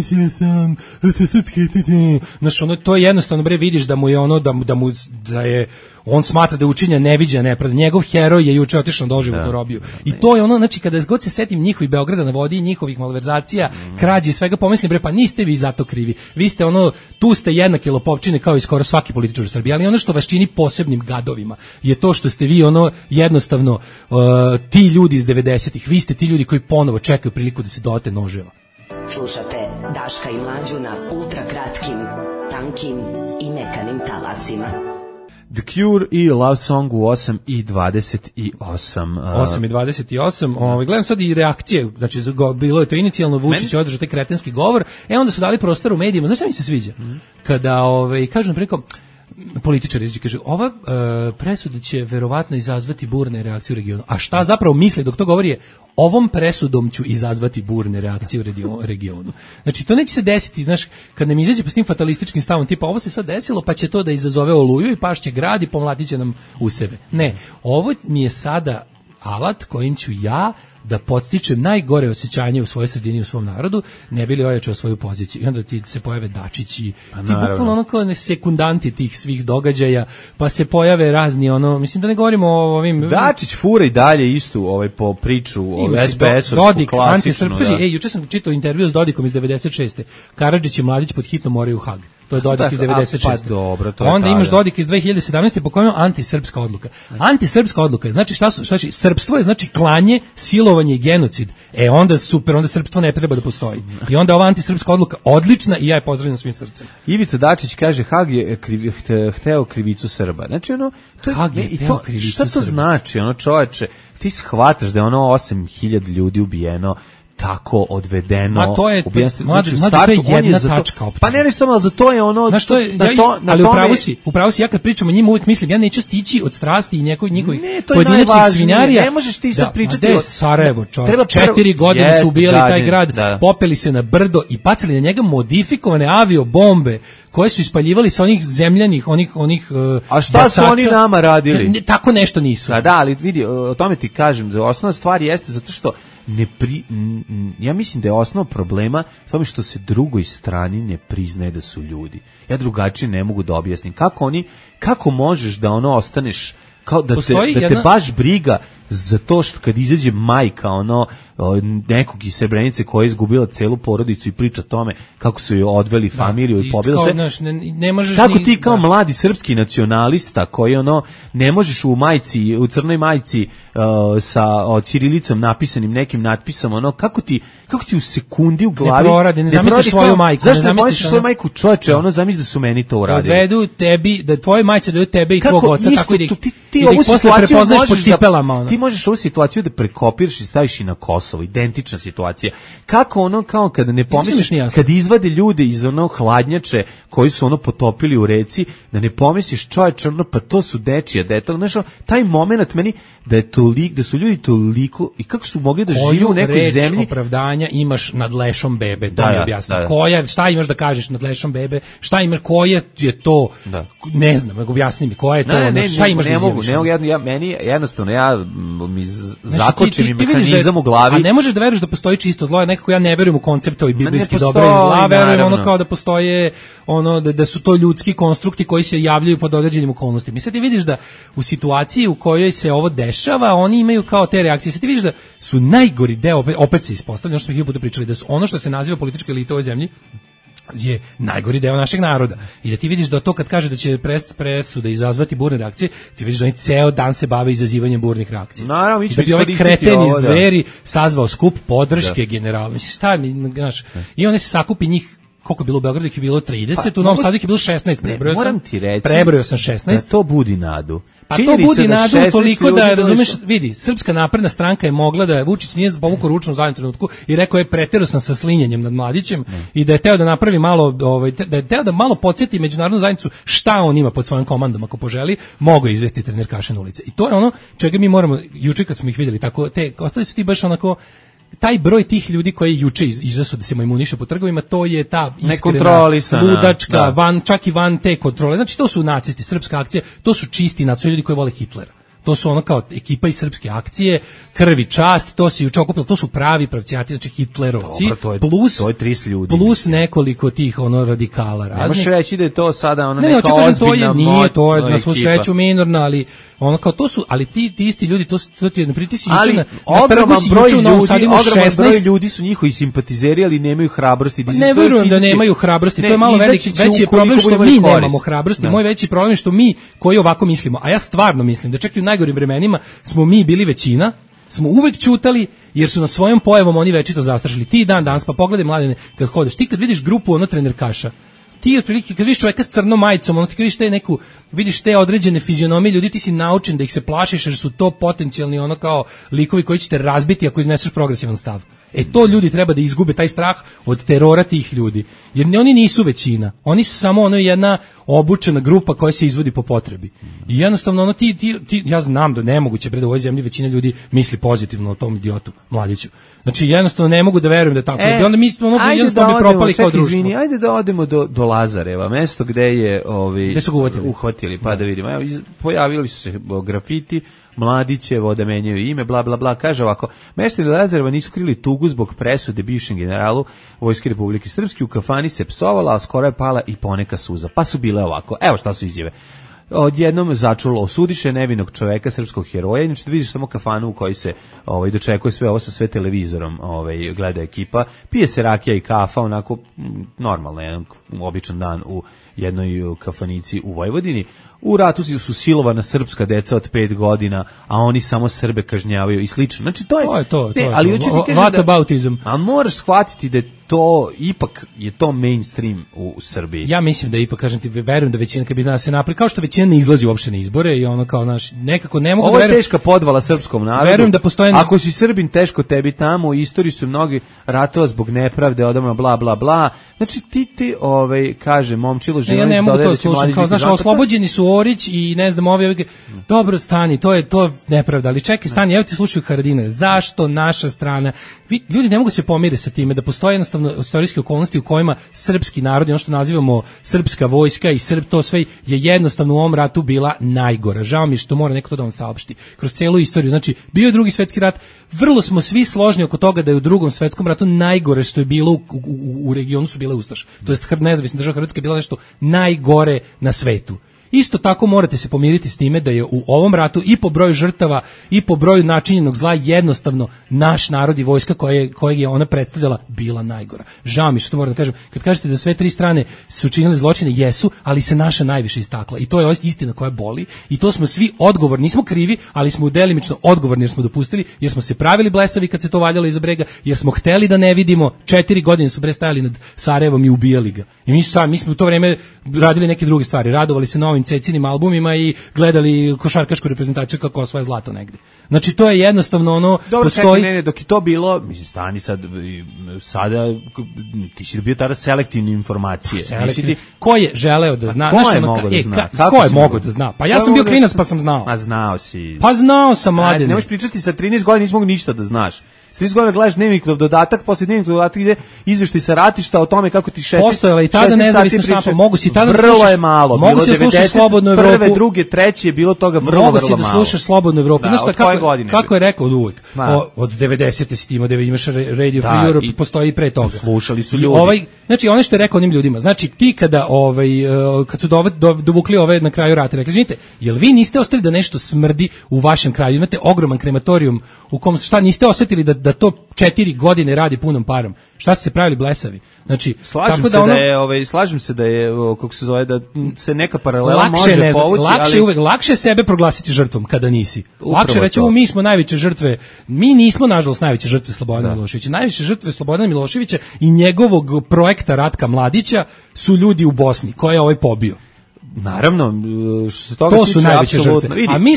znači, to je jednostavno, vidiš da mu je da je on smatra da je učinjen neviđena nepravda. Njegov heroj je juče otišao doživotnu robiju. I to je znači, kada god se setim njihovih Beograda na vodi i njihovih malverzacija, krađi i svega, pomislim, pa niste vi za to krivi. Vi ste tu ste jednake lopovčine kao i skoro svaki političar u Srbiji, ali ono što vas čini posebnim gadovima je to što ste vi jednostavno ti ljudi iz 90-ih, vi ste ti ljudi koji ponovo čekaju priliku da se dote noževa. Slušate Daška i Mlađu na ultrakratkim, tankim i mekanim talasima. The Cure i Love Song u 8:28. 8:28. Gledam sad i reakcije, znači bilo je to inicijalno, Vučić je održao taj kretenski govor, onda su dali prostor u medijima. Znaš šta mi se sviđa? Kada, kažem preko, političar izađe, kaže, ova presuda će verovatno izazvati burne reakcije u regionu. A šta zapravo misli dok to govori je, ovom presudom ću izazvati burne reakcije u regionu. Znači, to neće se desiti, znaš, kad nam izađe pa s tim fatalističkim stavom, tipa, ovo se sad desilo, pa će to da izazove oluju i pašće grad i pomlatit će nam u sebe. Ne, ovo mi je sada alat kojim ću ja da podstičem najgore osjećanje u svojoj sredini i u svom narodu, ne bi li ojačao svoju poziciju. I onda ti se pojave Dačići, ti bukvalno kao sekundanti tih svih događaja, pa se pojave razni, mislim da ne govorimo o ovim... Dačić fura i dalje istu po priču o SPS-u, Dodik, antisrpski. Juče sam čitao intervju s Dodikom iz 96. Karadžić i Mladić pod hitno moraju u Hag. To je Dodik iz 96. Pa dobro, to je onda imaš Dodik iz 2017. po kojem je antisrpska odluka. Antisrpska odluka je, znači šta znači srpstvo je znači klanje, silovanje i genocid. Onda super, onda srpstvo ne treba da postoji. I onda ova antisrpska odluka odlična i ja je pozdravljam svim srcem. Ivica Dačić kaže Hag je hteo krivicu Srba. Znači Hag je hteo krivicu Srba. Šta to znači, čoveče? Ti shvataš da je 8.000 ljudi ubijeno. tako odvedeno. Ma to je, mlađe, to je jedna tačka optužbe. Pa ne ali za to je ono... Znaš, ali upravo si, ja kad pričam o njima uvijek mislim, ja neću stići od strasti i njihovih pojedinačnih svinjarija. Ne možeš ti sad pričati o Sarajevo, čovječ. 4 godine su ubijali taj grad, popeli se na brdo i bacili na njega modifikovane aviobombe koje su ispaljivali sa onih zemljanih, onih a šta bacača. Su oni nama radili? Tako nešto nisu. Da, ali vidi, o tome ti kažem, da osnovna stvar jeste zato što ja mislim da je osnov problema u tome što se drugoj strani ne priznaje da su ljudi. Ja drugačije ne mogu da objasnim. Kako možeš da ono ostaneš, kao da te baš briga za to što kad izađe majka nekog iz Srebrenice koja je izgubila celu porodicu i priča o tome kako su joj odveli familiju i pobila se. Ne možeš kako ti kao mladi srpski nacionalista koji ne možeš u crnoj majici sa ćirilicom napisanim nekim natpisom, kako ti u sekundi u glavi ne zamisliš svoju majku. Zašto ne zamisliš svoju majku, čoveče, zamisli da su meni to uradili. Odvedu tebi, da tvoje majče daju tebe i tvog oca, tako da ih posle prepoznaješ po cipelama. Ti možeš ovu situaciju da prekopiraš i staviš i na Kosovo, identična situacija. Kako kao kada ne pomisliš, kad izvade ljude iz hladnjače koji su potopili u reci, da ne pomisliš, čovječe, pa to su dečija, da je to, znaš, taj moment meni da su ljudi toliko i kako su mogli da žive u nekoj zemlji. Koju reč opravdanja imaš nad lešom bebe, to mi objasni. Šta imaš da kažeš nad lešom bebe, šta imaš, koje je to, ne znam, objasni mi, koja je to, šta imaš da izjaviš. Ne mogu, meni jednostavno, mi zakoči mi mehanizam u glavi. A ne možeš da veruješ da postoji čisto zlo, nekako ja ne verujem u koncept ovih biblijski dobra i zla, verujem kao da postoje, da su to ljudski konstrukti koji se javljaju pod određenim okolnostima. I sad ti vidiš da u situaciji u kojoj se ovo dešava, oni imaju kao te reakcije. Sad ti vidiš da su najgori deo, opet se ispostavlja, što smo ih puta pričali, da su ono što se naziva politička elita u ovoj zemlji je najgori deo našeg naroda. I da ti vidiš da to kad kaže da će presuda izazvati burne reakcije, ti vidiš da oni ceo dan se bave izazivanjem burnih reakcija. Naravno, da bi ovaj kreten iz Dveri sazvao skup podrške generalno. Šta mi, znaš, i oni se sakupi njih, koliko je bilo u Beogradu, ih je bilo 30, u Novom Sadu ih je bilo 16, prebrojao sam 16. Da to budi nadu. Pa to budi nadu toliko da, razumeš, vidi, Srpska napredna stranka je mogla da Vučić nije povukao ručnu u zadnjem trenutku i rekao je preterao sam sa slinjanjem nad Mladićem i da je teo da napravi malo, da je teo da malo podsjeti međunarodnu zajednicu šta on ima pod svojom komandom ako poželi, mogu izvesti trenerkaše na ulice. I to je ono čega mi moramo, juče kad smo ih vidjeli, tako, ostali su ti baš onako, taj broj tih ljudi koji juče izrasu da se majmuniše po trgovima, to je ta iskrena, ludačka, čak i van te kontrole. Znači, to su nacisti, srpska akcija, to su čisti nacisti, ljudi koji vole Hitlera. To su ono kao ekipa iz srpske akcije, krvi čast, to se juče okupilo, to su pravi pravcijati, znači Hitlerovci, plus nekoliko tih radikala raznih. Ne možeš reći da je to sada neka ozbiljna nije to je na svu sreću minorno, ali kao to su, ali ti isti ljudi, to ti je pritisak juče na trgu si juče u Novom Sadu ima 16. Broj ljudi su njihovi simpatizeri, ali nemaju hrabrosti. Ne verujem da nemaju hrabrosti, to je malo veći problem što mi nemamo hrabrosti. Moj veći problem je što mi koji ovako mislimo, a ja stvarno mislim da čak i u najgorim vremenima smo mi bili većina, smo uvek ćutali jer su na svojom pojavom oni večito zastrašili. Ti danas pa pogledaj Mladene kad hodeš, ti kad vidiš grupu trenerkaša, ti otprilike kad vidiš čoveka s crnom majicom, ti kad vidiš te određene fizionomije ljudi, ti si naučen da ih se plašiš jer su to potencijalni kao likovi koji će te razbiti ako izneseš progresivan stav. To ljudi treba da izgube taj strah od terora tih ljudi. Jer oni nisu većina. Oni su samo jedna obučena grupa koja se izvodi po potrebi. I jednostavno ja znam da nemoguće da u ovoj zemlji većina ljudi misli pozitivno o tom idiotu Mladiću. Znači jednostavno ne mogu da verujem da tako. Onda mi jednostavno bi propali kao društvo. Ajde da odemo do Lazareva, mesto gde je gde su ga uhvatili, pa da vidimo. Evo, pojavili su se grafiti, Mladićevo da menjaju ime, bla bla bla. Kaže ovako: meštani Lazareva nisu krili tugu zbog presude bivšem generalu Vojske Republike Srpske, u kafani se psovala, a skoro je pala i poneka suza. Pa su bile ovako. Evo šta su izjave. Odjednom začulo: osudiše nevinog čoveka, srpskog heroja. Inače da vidiš samo kafanu u kojoj se dočekuje sve ovo sa sve televizorom, gleda ekipa, pije se rakija i kafa, onako normalno, jedan običan dan u jednoj kafanici u Vojvodini. U ratu su silovana srpska deca od 5 godina, a oni samo Srbe kažnjavaju i slično. Znači to je to. Ali hoću ti kažem whataboutizam. A moraš shvatiti da to ipak je to mainstream u Srbiji. Ja mislim da ipak, kažem ti, verujem da većina kad bi nas se napravi, kao što većina ne izlazi uopšte na izbore i ono kao naš, nekako ne mogu ovo da verujem. Ovo je teška podvala srpskom narodu. Verujem da postoje... Ako si Srbin, teško tebi tamo, u istoriji su mnogi ratova zbog nepravde, odavno bla bla bla. Znači ti kaže Momčilo Živanović, ja ne mogu to slušati, kao znaš, oslobođeni su Orić i ne znam ovi, dobro stani, to je nepravda, ali čekaj stani, evo ti slušaju Haradine, zašto naša strana, ljudi ne mogu se pomiriti sa time da postoje jednostavno istorijske okolnosti u kojima srpski narod, ono što nazivamo srpska vojska i to sve je jednostavno u ovom ratu bila najgora. Žao mi što mora neko to da vam saopšti. Kroz celu istoriju, znači bio je Drugi svetski rat, vrlo smo svi složni oko toga da je u Drugom svetskom ratu najgore što je bilo u regionu su bile ustaše. To jest nezavisna država Hrvatska je bila nešto najgore na svetu. Isto tako morate se pomiriti s time da je u ovom ratu i po broju žrtava i po broju načinjenog zla jednostavno naš narod i vojska kojeg je ona predstavljala bila najgora. Žao mi što moram da kažem, kad kažete da sve tri strane su činile zločine, jesu, ali se naša najviše istakla i to je istina koja boli i to smo svi odgovorni, nismo krivi, ali smo delimično odgovorni jer smo dopustili, jer smo se pravili blesavi kad se to valjalo iza brega, jer smo hteli da ne vidimo, 4 godine su stajali nad Sarajevom i ubijali ga. I mi smo u to vreme radili neke druge stvari, radovali se novim Cecinim albumima i gledali košarkašku reprezentaciju kako osvaja zlato negde. Znači to je jednostavno ono dobro, postoji... Ne, dok je to bilo, mislim, stani sada ti si bio tada selektivne informacije. Ko je želeo da zna? Ko je mogao da zna? Ko je mogao da zna? Pa ja sam bio klinac pa sam znao. A znao si. Pa znao sam, mladine. Ne možeš pričati sa 13 godina, nisi mogu ništa da znaš. S 30 godina gledaš dnevnikov dodatak, posle dnevnikov dodatak ide izveštaj sa ratišta o tome kako ti 16 postojala i tada nezavisna štampa, mogu si tada vrlo slušaš, je malo, mogu se slušati Slobodnu Evropu. Prve, druge, treće je bilo toga vrlo malo. Mogu si da slušaš Slobodnu Evropu. Da, znaš kako je rekao od uvek? Od 90. si imao da imaš Radio Free Europe, postoji i pre toga. Slušali su ljudi. Znači ono što je rekao onim ljudima, znači ti kada kad su dovukli ove na kraju rata, rekli, izvinite, jel vi niste ostali da nešto smrdi u vašem kraju? Imate ogroman krematorijum u kom šta niste osetili da to 4 godine radi punom parom. Šta ste se pravili blesavi? Znači, slažem se da je kako se zove da se neka paralela može povući, lakše sebe proglasiti žrtvom kada nisi. Lakše reći mi smo najveće žrtve. Mi nismo nažalost najveće žrtve Slobodana Miloševića. Najveće žrtve Slobodana Miloševića i njegovog projekta Ratka Mladića su ljudi u Bosni koje je pobio. Naravno, što se toga to su najveće žrtve. A mi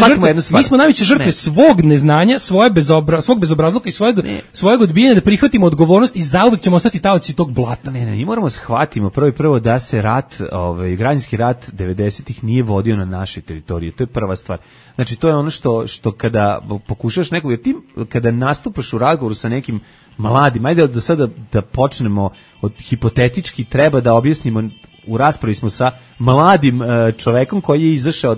smo najveće žrtve svog neznanja, svog bezobrazluka i svojeg odbijanja da prihvatimo odgovornost i zauvek ćemo ostati taoci tog blata. Ne, mi moramo shvatimo prvo da se rat, građanski rat 90-ih nije vodio na našoj teritoriji. To je prva stvar. Znači to je ono što kada pokušaš nekog, jer ti kada nastupaš u razgovoru sa nekim mladim, ajde da sada da počnemo od hipotetički, treba da objasnimo. U raspravi smo sa mladim čovekom koji je izašao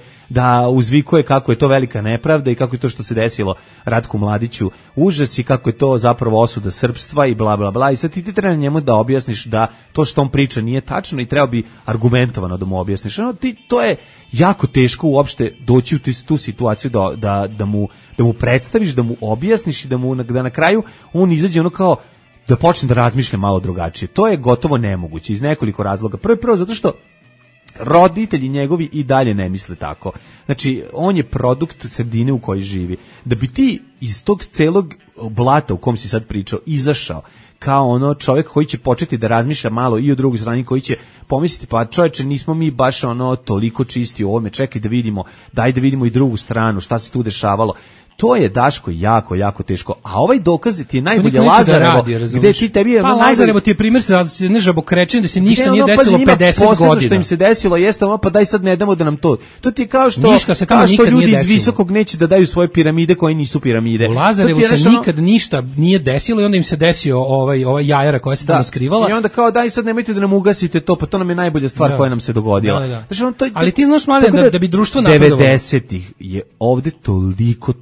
da uzvikuje kako je to velika nepravda i kako je to što se desilo Ratku Mladiću užas i kako je to zapravo osuda srpstva i bla bla bla i sad ti treba njemu da objasniš da to što on priča nije tačno i treba bi argumentovano da mu objasniš. To je jako teško uopšte doći u tu situaciju da mu predstaviš, da mu objasniš i da na kraju on izađe ono kao da počne da razmišlja malo drugačije. To je gotovo nemoguće iz nekoliko razloga. Prvo zato što roditelji njegovi i dalje ne misle tako. Znači, on je produkt sredine u kojoj živi. Da bi ti iz tog celog blata u kom si sad pričao izašao kao ono čovjek koji će početi da razmišlja malo i o drugoj strani, koji će pomisliti pa čovječe nismo mi baš ono toliko čisti u ovome, čekaj da vidimo, daj da vidimo i drugu stranu, šta se tu dešavalo. To je, Daško, jako, jako teško. A ovaj dokaz ti je najbolje Lazarevo, gde ti tebi je... Pa Lazarevo ti je primjer da se ne žabokrečen, da se ništa nije desilo 50 godina. Što im se desilo jeste ono, pa daj sad ne damo da nam to. To ti je kao što ljudi iz visokog neće da daju svoje piramide koje nisu piramide. U Lazarevu se nikad ništa nije desilo i onda im se desio ovaj jajara koja se tamo skrivala. I onda kao daj sad nemojte da nam ugasite to, pa to nam je najbolja stvar koja nam se dogodila. Ali ti znaš mladen da bi društvo napredovalo. 90-ih je ovde toliko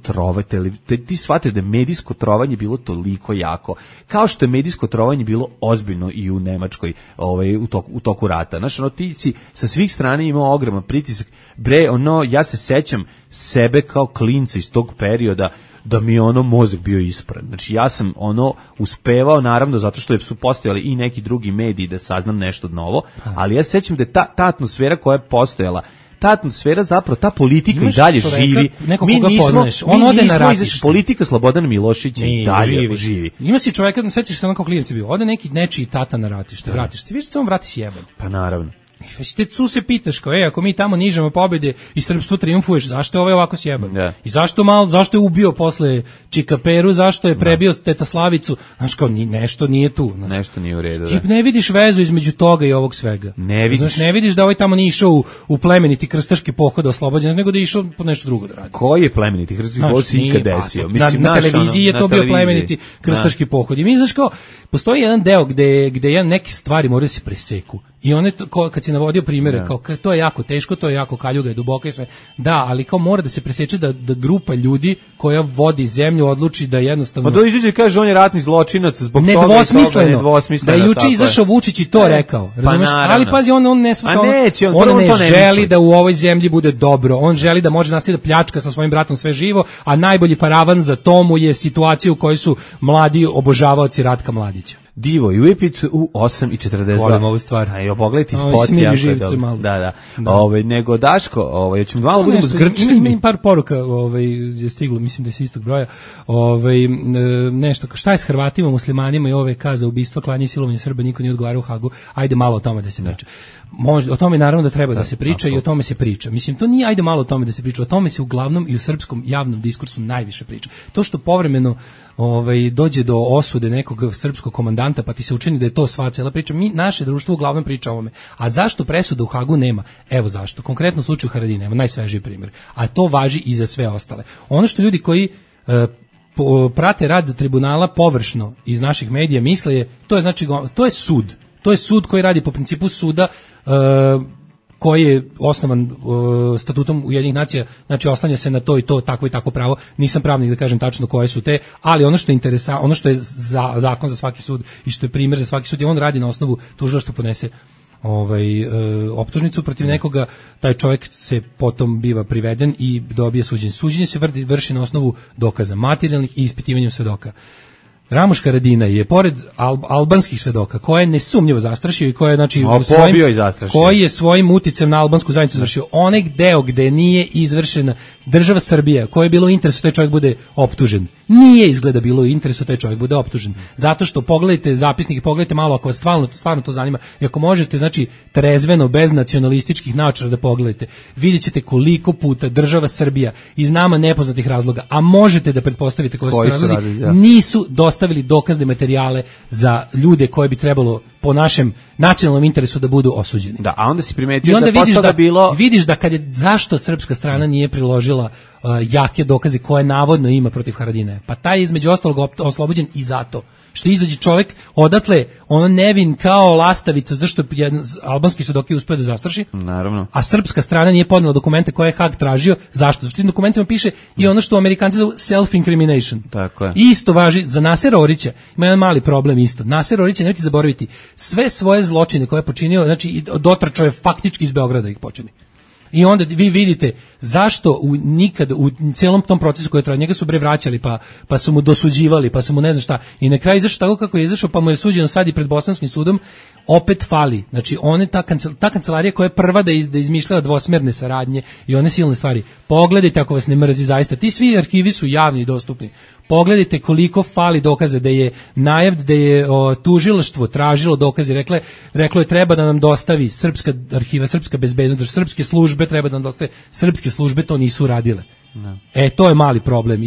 ti shvatite da je medijsko trovanje bilo toliko jako, kao što je medijsko trovanje bilo ozbiljno i u Nemačkoj u toku rata. Znaš, ti si sa svih strana imao ogroman pritisak. Ja se sećam sebe kao klinca iz tog perioda, da mi je ono mozak bio ispran. Znači ja sam ono uspevao, naravno zato što su postojali i neki drugi mediji da saznam nešto novo, ali ja se sećam da je ta atmosfera koja je postojala, ta atmosfera zapravo, ta politika i dalje živi. Mi nismo, on ode na ratište. Politika Slobodana Miloševića i dalje živi. Ima si čoveka, sećaš se ono kao klijent si bio, ode neki nečiji tata na ratište, vratiš se, vidiš se on vrati s jebom. Pa naravno. I tu se pitaš kao, ako mi tamo nižemo pobjede i srpstvo triumfuješ, zašto je ovaj ovako sjeban? Yeah. I zašto je ubio posle Čikaperu, zašto je prebio Teta Slavicu? Znaš kao, nešto nije tu. Nešto nije u redu. Ti ne vidiš vezu između toga i ovog svega. Ne vidiš. Znaš, ne vidiš da ovaj tamo nije išao u plemeniti krstaški pohod oslobođen, nego da je išao po nešto drugo da radi. Koji je plemeniti krstaški pohod se ikad desio? Na televiziji je to bio plemeniti krstaški pohod. I mi znaš kao, postoji jedan deo gde neke stvari moraju se preseku. I one, kad si navodio primjere, kao to je jako teško, to je jako kaljuga i duboka i sve. Da, ali kao mora da se preseče da grupa ljudi koja vodi zemlju odluči da jednostavno... Pa to izađe i kaže on je ratni zločinac zbog toga nedvosmisleno. Da je juče izašao Vučić i to rekao. Razumeš? Ali pazi, on ne shvata. On ne želi da u ovoj zemlji bude dobro. On želi da može nastaviti da pljačka sa svojim bratom sve živo, a najbolji paravan za tomu je situacija u kojoj su mladi obožavaoci Ratka Mladića. Divo i Whip It u 8:42. Volim ovu stvar. Ajde, pogledajte spot. Da. Nego Daško, ćemo malo budemo zgrčeni. Ima par poruka je stiglo, mislim da je s istog broja. Nešto, šta je s Hrvatima, muslimanima i OVK za ubistva, klanje i silovanje Srba, niko nije odgovarao u Hagu. Ajde malo o tome da se priča. O tome naravno da treba da se priča i o tome se priča. Mislim, to nije ajde malo o tome da se priča, o tome se uglavnom i u srpskom javnom diskursu najviše priča. To što povremeno dođe do osude nekog srpskog komandanta, pa ti se učini da je to sva cela priča. Naše društvo uglavnom priča o ovome. A zašto presuda u Hagu nema? Evo zašto. Konkretno u slučaju Haradina, evo najsvežiji primjer. A to važi i za sve ostale. Ono što ljudi koji prate rad tribunala površno iz naših medija misle to je sud. To je sud koji radi po principu suda koji je osnovan statutom Ujedinjenih nacija, znači oslanja se na to i to, takvo i tako pravo. Nisam pravnik da kažem tačno koje su te, ali ono što je ono što je zakon za svaki sud i što je primjer za svaki sud, je on radi na osnovu tužilaštvo podnese optužnicu protiv nekoga, taj čovjek se potom biva priveden i dobije suđenje. Suđenje se vrši na osnovu dokaza materijalnih i ispitivanjem svedoka. Ramuš Haradinaj je pored albanskih svedoka koje je nesumnjivo zastrašio i koje koji je svojim uticajem na albansku zajednicu završio onaj deo gde nije izvršena država Srbija, koja je bilo u interesu taj čovjek bude optužen. Nije izgleda bilo u interesu taj čovjek bude optužen. Zato što pogledajte zapisnik i pogledajte malo ako vas stvarno to zanima i ako možete, znači trezveno, bez nacionalističkih naočara da pogledajte, vidjet ćete koliko puta država Srbija iz nama nepoznatih razloga, a možete da pretpostavite koji su razlozi, nisu dostavili dokazne materijale za ljude koje bi trebalo po našem nacionalnom interesu da budu osuđeni. Da, a onda si primetio da vidiš da kad je, zašto srpska strana nije priložila jake dokaze koje navodno ima protiv Haradinaja. Pa taj je između ostalog oslobođen i zato što izađe čovjek odatle ono nevin kao lastavica, zato što jedan albanski svedok je uspio da zastraši. Naravno. A srpska strana nije podnela dokumente koje je Hag tražio. Zašto? Zato što tim dokumentima piše i ono što Amerikanci zovu self-incrimination. Tako je. Isto važi za Nasera Orića. Ima jedan mali problem isto. Naser Orić, nemojte zaboraviti, sve svoje zločine koje je počinio, znači dotrčao je faktički iz Beograda ih počini. I onda vi vidite zašto nikad u celom tom procesu koji je trajao, njega su vraćali, pa su mu dosuđivali, pa su mu ne znam šta. I na kraju izašao tako kako je izašao, pa mu je suđeno sad i pred bosanskim sudom, opet fali. Znači, ta kancelarija koja je prva da izmišljala dvosmerne saradnje i one silne stvari. Pogledajte ako vas ne mrzi zaista. Ti svi arhivi su javni i dostupni. Pogledajte koliko fali dokaze, da je najav, da je tužilaštvo tražilo dokaze, reklo je treba da nam dostavi srpska arhiva, srpska bezbednost, srpske službe treba da nam dostave, srpske službe to nisu radile. No. To je mali problem i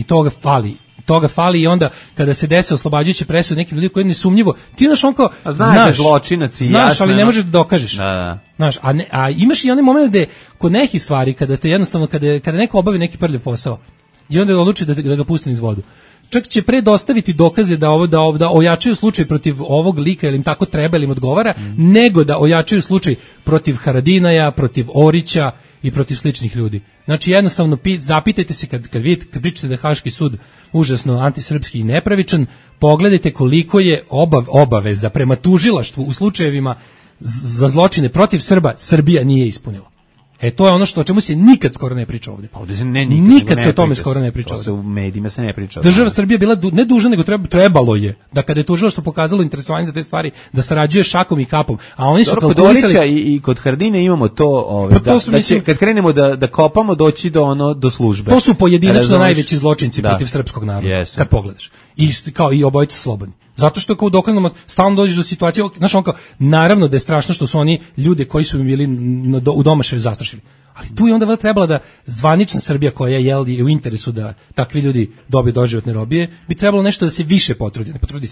toga fali i onda kada se dese oslobađajuće presude nekim ljudi koji nesumnjivo, ti znaš on kao, znaš zločinac i znaš, ali ne možeš da dokažeš. Da. Znaš, a imaš i onaj moment gde kod nekih stvari, kada te jednostavno, kada neko obavi neki prljav posao i onda odluči da ga pusti niz vodu, čak će pre dostaviti dokaze da ojačaju slučaj protiv ovog lika ili im tako treba ili im odgovara, nego da ojačaju slučaj protiv Haradinaja, protiv Orića i protiv sličnih ljudi. Znači jednostavno zapitajte se kad pričate da je Haški sud užasno antisrpski i nepravičan, pogledajte koliko je obaveza prema tužilaštvu u slučajevima za zločine protiv Srba Srbija nije ispunila. To je ono o čemu se nikad skoro ne priča ovde. Ovde se nikad se o tome skoro ne priča. To se u medijima se ne priča. Država Srbija bila ne dužna, nego trebalo je da kada je tužilaštvo pokazalo interesovanje za te stvari, da sarađuje šakom i kapom, a oni su kalkulisali i kod Haradine imamo to, kad krenemo da kopamo doći do službe. To su pojedinačno najveći zločinci protiv srpskog naroda. Kad pogledaš. I kao i obojica slobodni. Zato što kao u dokaznom stalno dođeš do situacije, znaš, on kao, naravno da je strašno što su oni ljude koji su bili u domašaju zastrašili. Ali tu je onda trebala da zvanična Srbija koja je u interesu da takvi ljudi dobiju doživotne robije, bi trebalo nešto da se više potrudi. Ne potrudi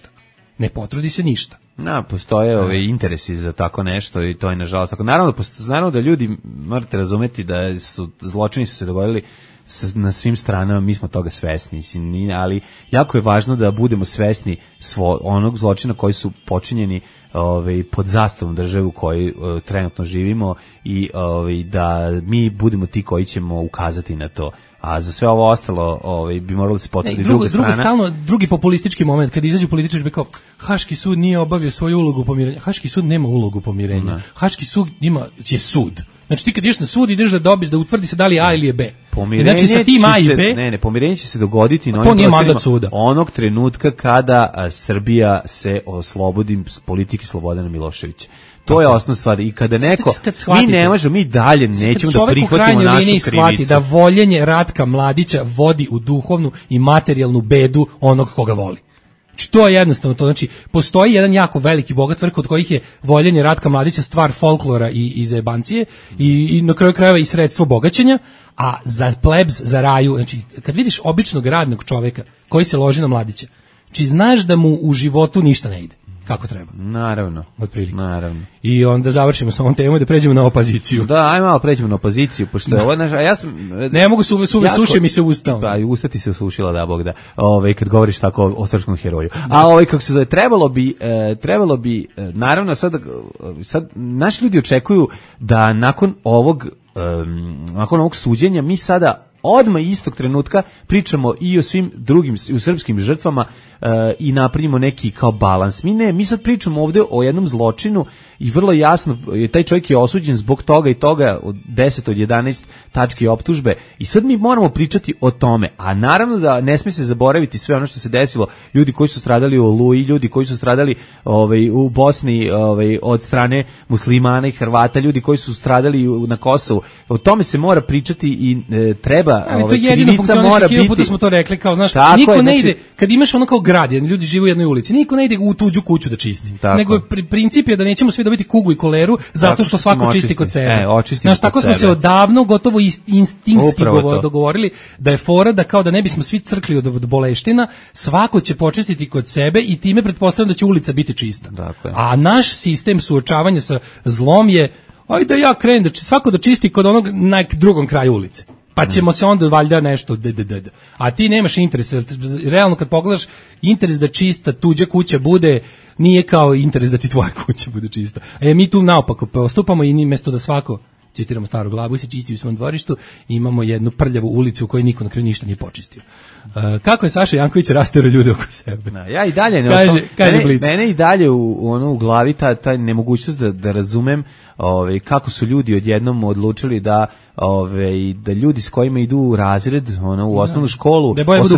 se ništa. Postoje interesi za tako nešto i to je nažalost tako. Naravno da ljudi, morate razumeti da su zločini su se dogodili na svim stranama, mi smo toga svesni, ali jako je važno da budemo svesni onog zločina koji su počinjeni pod zastavom države u kojoj trenutno živimo i da mi budemo ti koji ćemo ukazati na to. A za sve ovo ostalo bi moralo se potruditi druga strana. Drugi populistički moment, kad izađu političari kao Haški sud nije obavio svoju ulogu pomirenja. Haški sud nema ulogu pomirenja. Haški sud je sud. Znači ti kad ideš na sud ideš da dobiš, da utvrdi se da li A ili je B. Znači sa tim A i B... Pomirenje će se dogoditi na ovim prostorima onog trenutka kada Srbija se oslobodi politike Slobodana Miloševića. To je osnovna stvar i kada neko, mi ne možemo, mi dalje nećemo da prihvatimo našu krivicu. Da voljenje Ratka Mladića vodi u duhovnu i materijalnu bedu onog koga voli. To je jednostavno to, znači postoji jedan jako veliki bogat vrh od kojih je voljenje Ratka Mladića stvar folklora i zajebancije i na kraju krajeva i sredstvo bogaćenja, a za plebs, za raju, znači kad vidiš običnog radnog čoveka koji se loži na Mladića, znači znaš da mu u životu ništa ne ide kako treba. Naravno. Otprilike. Naravno. I onda završimo sa ovom temom i da pređemo na opoziciju. Da, ajmo malo pređemo na opoziciju, pošto je ovo naša, a ja sam... Ne mogu suši mi se usta. Pa, i usta ti se usušila, da, Bog da, kad govoriš tako o srpskom heroju. A kako se zove, trebalo bi, naravno, sad naši ljudi očekuju da nakon ovog suđenja mi sada odmah istog trenutka pričamo i o svim drugim, u srpskim žrtvama i napravimo neki kao balans. Mi sad pričamo ovdje o jednom zločinu i vrlo jasno, taj čovjek je osuđen zbog toga i toga, od 10 od 11 tački optužbe i sad mi moramo pričati o tome, a naravno da ne smije se zaboraviti sve ono što se desilo, ljudi koji su stradali u Oluji, ljudi koji su stradali u Bosni od strane muslimana i Hrvata, ljudi koji su stradali na Kosovu, o tome se mora pričati i treba, to jedino funkcioniše, puta smo to rekli, kao znaš, niko ne ide, kad imaš ono kao grad, ljudi žive u jednoj ulici, niko ne ide u tuđu kuću da čisti, nego princip je da nećemo svi dobiti kugu i koleru zato što svako čisti kod sebe. Znaš, tako smo se odavno gotovo instinktski dogovorili da je fora da kao da ne bismo svi crkli od boleština, svako će počistiti kod sebe i time pretpostavljam da će ulica biti čista. A naš sistem suočavanja sa zlom je, ajde ja krenem, da svako da čisti kod onog na drugom kraju ulice. Pa ćemo se onda valjda nešto a ti nemaš interes, realno kad pogledaš, interes da čista tuđa kuća bude nije kao interes da ti tvoja kuća bude čista. A mi tu naopako postupamo i mjesto da svako, citiramo staru glavu, se čisti u svom dvorištu, imamo jednu prljavu ulicu u kojoj niko na kraju ništa nije počistio. Kako je Saša Janković rastero ljude oko sebe? Ja i dalje mene i dalje u glavi ta nemogućnost da razumem kako su ljudi odjednom odlučili da ljudi s kojima idu u razred, u osnovnu školu,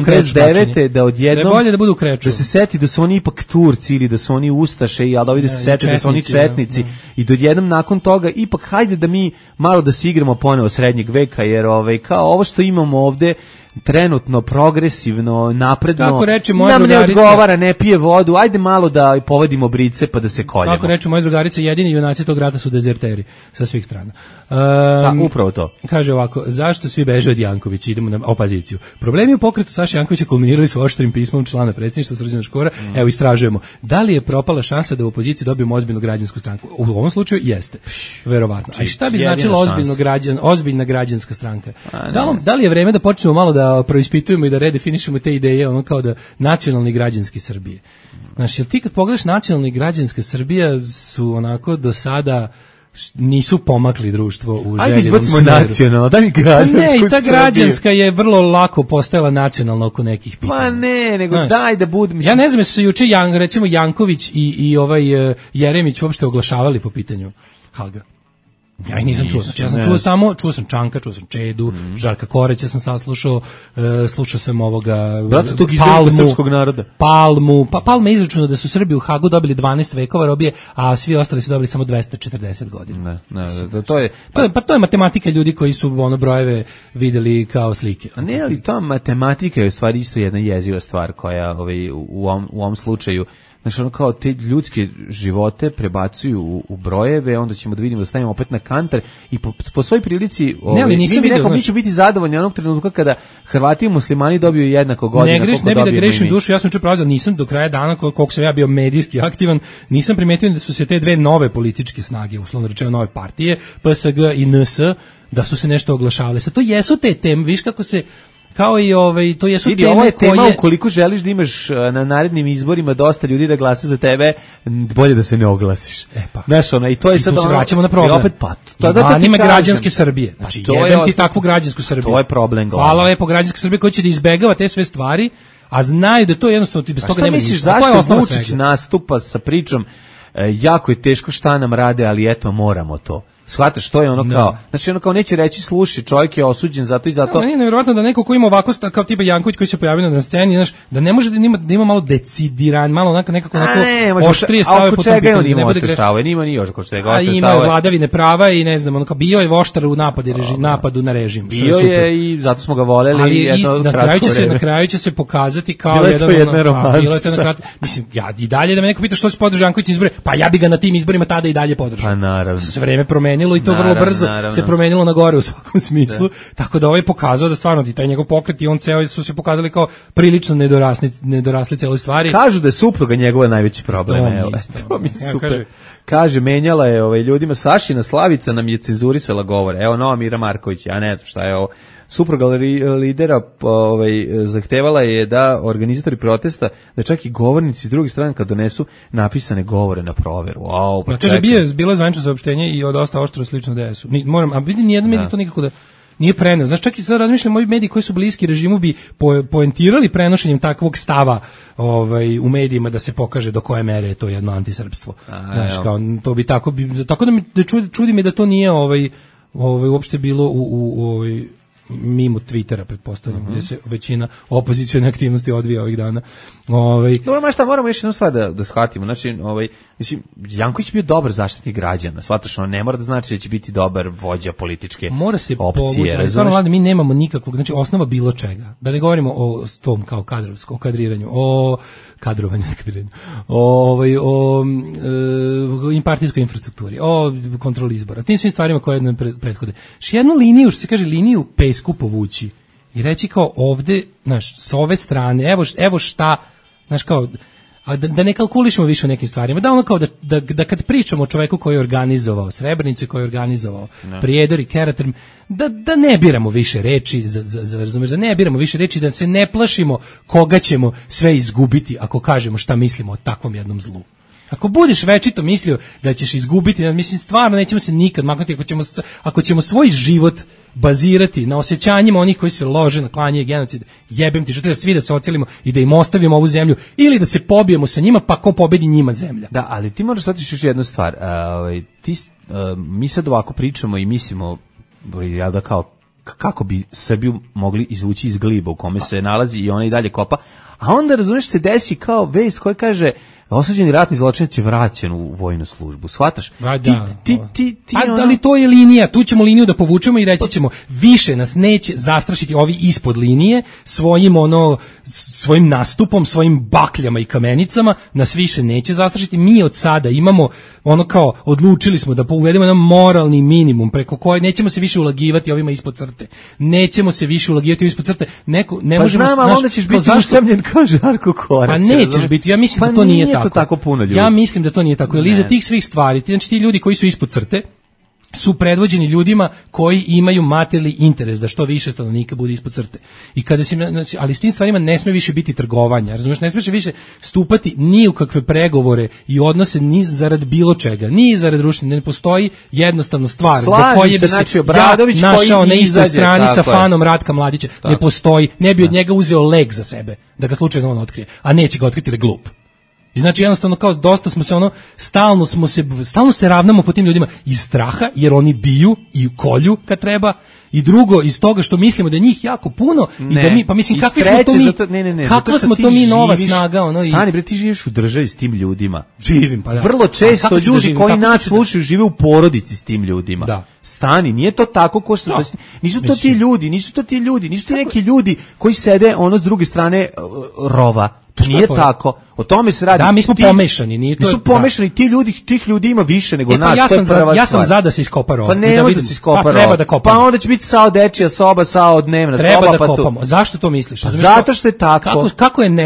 89. da odjednom da se seti da su oni ipak Turci ili da su oni Ustaše, ali da ovdje se seti da su oni četnici i da odjednom nakon toga ipak hajde da mi malo da se igramo ponovo srednjeg veka, jer kao ovo što imamo ovdje trenutno, progresivno, napredno, nam ne odgovara, ne pije vodu, ajde malo da povedimo brice pa da se koljemo. Kako reče moja drugarica, jedini junaci tog rata su dezerteri sa svih strana. Upravo to. Kaže ovako, zašto svi beže od Jankovića, idemo na opoziciju. Problemi u pokretu Saše Jankovića kulminirali su oštrim pismom člana predsjedništva Srđana Škora. Evo, istražujemo. Da li je propala šansa da u opoziciji dobijemo ozbiljnu građansku stranku? U ovom slučaju jeste, verovatno. A šta bi značilo ozbiljna građanska stranka? Da li je vreme da počnemo malo da proispitujemo i da redefinišemo te ideje, ono kao da nacionalni građanski Srbije. Znaš, jel ti kad pogledaš nacionalni građanska Srbija su onako do sada nisu pomakli društvo u željenom smjeru. Ajde izbacimo nacionalno, daj mi građansku Srbiju. Ne, i ta građanska je vrlo lako postajala nacionalna oko nekih pitanja. Pa ne, nego znaš, daj da budu... Ja ne znam, jesu se juče recimo Janković i Jeremić uopšte oglašavali po pitanju Haga. Ja ih nisam čuo, znači ja sam čuo sam Čanka, čuo sam Čedu, Žarka Koreća sam saslušao, slušao sam ovoga Palmu, srpskog naroda. Palma je izračunao da su Srbi u Hagu dobili 12 vekova robije, a svi ostali su dobili samo 240 godina. To je matematika ljudi koji su ono brojeve videli kao slike. A ne, ali ta matematika je u stvari isto jedna jeziva stvar koja u ovom slučaju, znači ono kao te ljudske živote prebacuju u brojeve, onda ćemo da vidimo da stavimo opet na kantar i po svoj prilici mi ćemo biti zadovoljni onog trenutka kada Hrvati i muslimani dobiju jednako godina. Ne bi da grešim dušu, ja sam čuo nisam do kraja dana koliko sam ja bio medijski aktivan, nisam primetio da su se te dve nove političke snage, uslovno rečeno nove partije, PSG i NS, da su se nešto oglašavale. Sad to jesu te teme, viš kako se kao i to jesu teme ovo je tema koje... ukoliko želiš da imaš na narednim izborima dosta ljudi da glasa za tebe, bolje da se ne oglasiš. Znaš, i to je sad... I tu se vraćamo na problem. Opet, ima građanske Srbije. Znači, jebem ti takvu građansku Srbiju. To je problem. Hvala lepo građanske Srbije koji će da izbegava te sve stvari, a znaju da to jednostavno bez toga nema ništa. Šta misliš, zašto Vučić nastupa sa pričom jako je teško šta nam rade, ali eto, moramo to. Shvataš, što je ono kao, znači ono kao neće reći sluši, čovjek je osuđen zato i zato. Meni je nevjerovatno da neko ko ima ovako kao tipa Janković koji se pojavio na sceni, znaš, da ne može da ima malo decidiran, malo nekako oštrije stave po tom pitanju. On ima oštre stave, nima ni još ko što je oštre stave. Ima vladavine prava i ne znam, ono kao bio je voštar u napadu na režim. Bio je i zato smo ga voleli. Ali na kraju će se pokazati kao jedan bilo je to na mislim, ja i dalje da me neko pita što se podržao Janković izbore, pa ja bi ga na tim izborima tada i dalje podržao. Pa naravno. Sve vreme promenilo i to vrlo brzo se promenilo na gore u svakom smislu, tako da ovaj pokazao da stvarno taj njegov pokret i on ceo su se pokazali kao prilično nedorasli celoj stvari. Kažu da je supruga njegova najveći problem. To mi je super. Kaže, menjala je ljudima, Sašina Slavica nam je cenzurisala govore. Evo, nova Mira Marković, ja ne znam šta je ovo. Supruga lidera zahtevala je da organizatori protesta, da čak i govornici s druge strane kad donesu napisane govore na proveru. Kaže, bilo je zvanično saopštenje i dosta oštro slično DS-u. A vidi, nijedan medij to nikako da nije preneo. Znaš, čak i sad razmišljam, ovi mediji koji su bliski režimu bi poentirali prenošenjem takvog stava u medijima da se pokaže do koje mere je to jedno antisrpstvo. Znaš, kao, to bi tako da čudi me da to nije uopšte bilo u mimo Twittera, pretpostavljam, gdje se većina opozicione aktivnosti odvija ovih dana. Dobro, šta moramo još jednu stvar da shvatimo. Znači, mislim, Janković je bio dobar zaštitnik građana. Shvataš, on ne mora da znači da će biti dobar vođa političke opcije. Mora se povući, ali stvarno vlade, mi nemamo nikakvog, znači osnova bilo čega. Da ne govorimo o tom kao o kadriranju, o kadrovanju, o partijskoj infrastrukturi, o kontroli izbora, tim svim stvarima koje nam prethode. Jednu liniju, što se kaže, liniju pesku povući i reći kao ovde, znaš, s ove strane, evo šta, znaš, kao, a da ne kalkulišemo više o nekim stvarima, da ono kao da kad pričamo o čoveku koji je organizovao Srebrenicu i koji je organizovao Prijedor i Kerater, da ne biramo više reči, razumeš, da ne biramo više reči, da se ne plašimo koga ćemo sve izgubiti ako kažemo šta mislimo o takvom jednom zlu. Ako budeš večito mislio da ćeš izgubiti, mislim, stvarno nećemo se nikad maknuti ako ćemo svoj život bazirati na osjećanjima onih koji se lože na klanje i genocid, jebem ti, što treba svi da se ocelimo i da im ostavimo ovu zemlju ili da se pobijemo sa njima, pa ko pobedi njima zemlja. Da, ali ti moraš shvatiti još jednu stvar. Mi sad ovako pričamo i mislimo, ja da kao kako bi Srbiju mogli izvući iz gliba u kome se nalazi i ona i dalje kopa, a onda, razumiješ, se desi kao vest koja kaže osuđeni ratni zločinac je vraćen u vojnu službu. Shvataš? Da li to je linija? Tu ćemo liniju da povučemo i reći ćemo više nas neće zastrašiti ovi ispod linije svojim nastupom, svojim bakljama i kamenicama, nas više neće zastrašiti. Mi od sada imamo kao odlučili smo da uvedemo jedan moralni minimum preko kojeg nećemo se više ulagivati ovima ispod crte. Nećemo se više ulagivati ispod crte. Ne možemo, onda ćeš biti usamljen kao Žarko Korać. Pa nećeš biti. Ja mislim da to nije tako. Puno ljudi. Ja mislim da to nije tako. Jer iza tih svih stvari, znači ti ljudi koji su ispod crte su predvođeni ljudima koji imaju materijalni interes da što više stanovnika bude ispod crte. I kada se, znači, ali s tim stvarima ne sme više biti trgovanja. Razumiješ, ne smije više stupati ni u kakve pregovore i odnose ni zarad bilo čega, ni zarad rušenja. Ne postoji jednostavno stvar zbog koje bi se ja našao na istoj strani sa fanom Ratka Mladića. Tako. Ne postoji. Ne bi od njega uzeo leg za sebe da ga slučajno on otkrije, a neće ga otkriti jer je glup. I znači jednostavno kao dosta smo se stalno se ravnamo po tim ljudima iz straha, jer oni biju i kolju kad treba, i drugo iz toga što mislimo da njih jako puno i da mi, pa mislim kakvi smo to mi, kakva smo to mi nova snaga, ono. Stani bre, ti živiš u državi s tim ljudima. Živim, pa da. Vrlo često ljudi koji nas slušaju žive u porodici s tim ljudima. Da. Stani, nije to tako ko što nisu to ti ljudi, nisu ti neki ljudi koji sede ono s druge strane rova. To nije tako. O tome se radi. Da, mi smo pomešani, nije to. Nisu pomešani, tih ljudi ima više nego nas. Ja sam za da se iskopa rov. Pa ne može da se iskopa rov. Pa treba da kopamo. Pa onda će biti sao dečija soba, sao dnevna soba. Treba da kopamo. Zašto to misliš? Zato što je tako. Kako je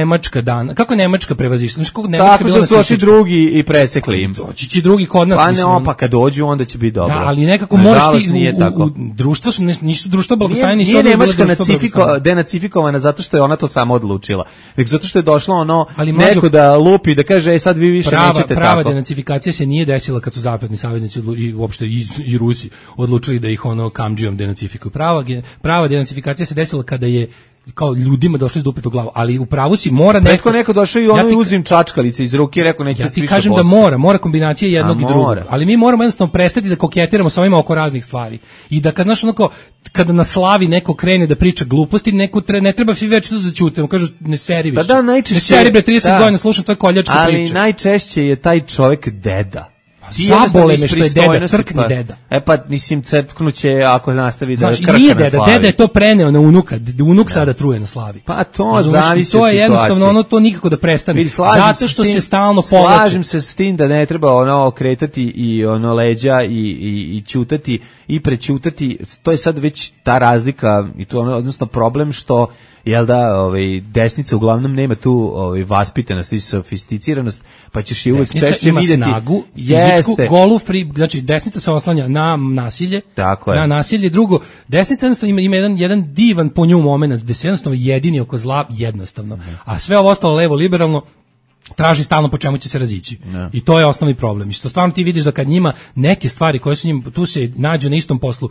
Nemačka prevazišla? Tako što su došli drugi i presekli im. Doći će drugi kod nas. Pa ne, pa kad dođu onda će biti dobro. Da, ali nekako moraš ti u društvo nisu društvo blagostanja, nisu nije Nemačka denacifikovana zato što je ona to sama odlučila. Nego zato što je došlo ono neko da lupi, da kaže sad vi više nećete tako. Prava denacifikacija se nije desila kad su zapadni saveznici i uopšte i Rusi odlučili da ih ono kamdžijom denacifikuju. Prava denacifikacija se desila kada je kao ljudima došli s dupetu glavu, ali u pravu si mora neko došao i ono uzim čačkalice iz ruke i rekao neće ja ti kažem da mora kombinacija jednog i drugog, ali mi moramo jednostavno prestati da koketiramo sa ovima oko raznih stvari i da kada na slavi neko krene da priča gluposti, ne treba svi već to zaćutimo, kažu ne seri više, ne seri bre 30 godina slušam tvoje koljačke priče, ali najčešće je taj čovjek deda. Zabole me što je deda, crkni deda. Pa mislim crknuće ako nastavi da krka nije na slavi. Deda je to preneo na unuka, unuk sada truje na slavi. Pa to zavisi od to je jednostavno ono to nikako da prestane. Zato što se stalno povlači. Slažem se s tim da ne treba ono kretati i ono leđa i ćutati i prećutati. To je sad već ta razlika i to odnosno problem što jel da, desnica uglavnom nema tu vaspitanost i sofisticiranost, pa ćeš je uvek češće vidjeti. Desnica ima snagu, fizičku, golu, znači desnica se oslanja na nasilje, na nasilje. Drugo, desnica jednostavno ima jedan divan po nju moment, gde se jednostavno jedini oko zla jednostavno, a sve ovo ostalo levo liberalno traži stalno po čemu će se razići. No. I to je osnovni problem. I što stvarno ti vidiš da kad njima neke stvari koje su njim, tu se nađu na istom poslu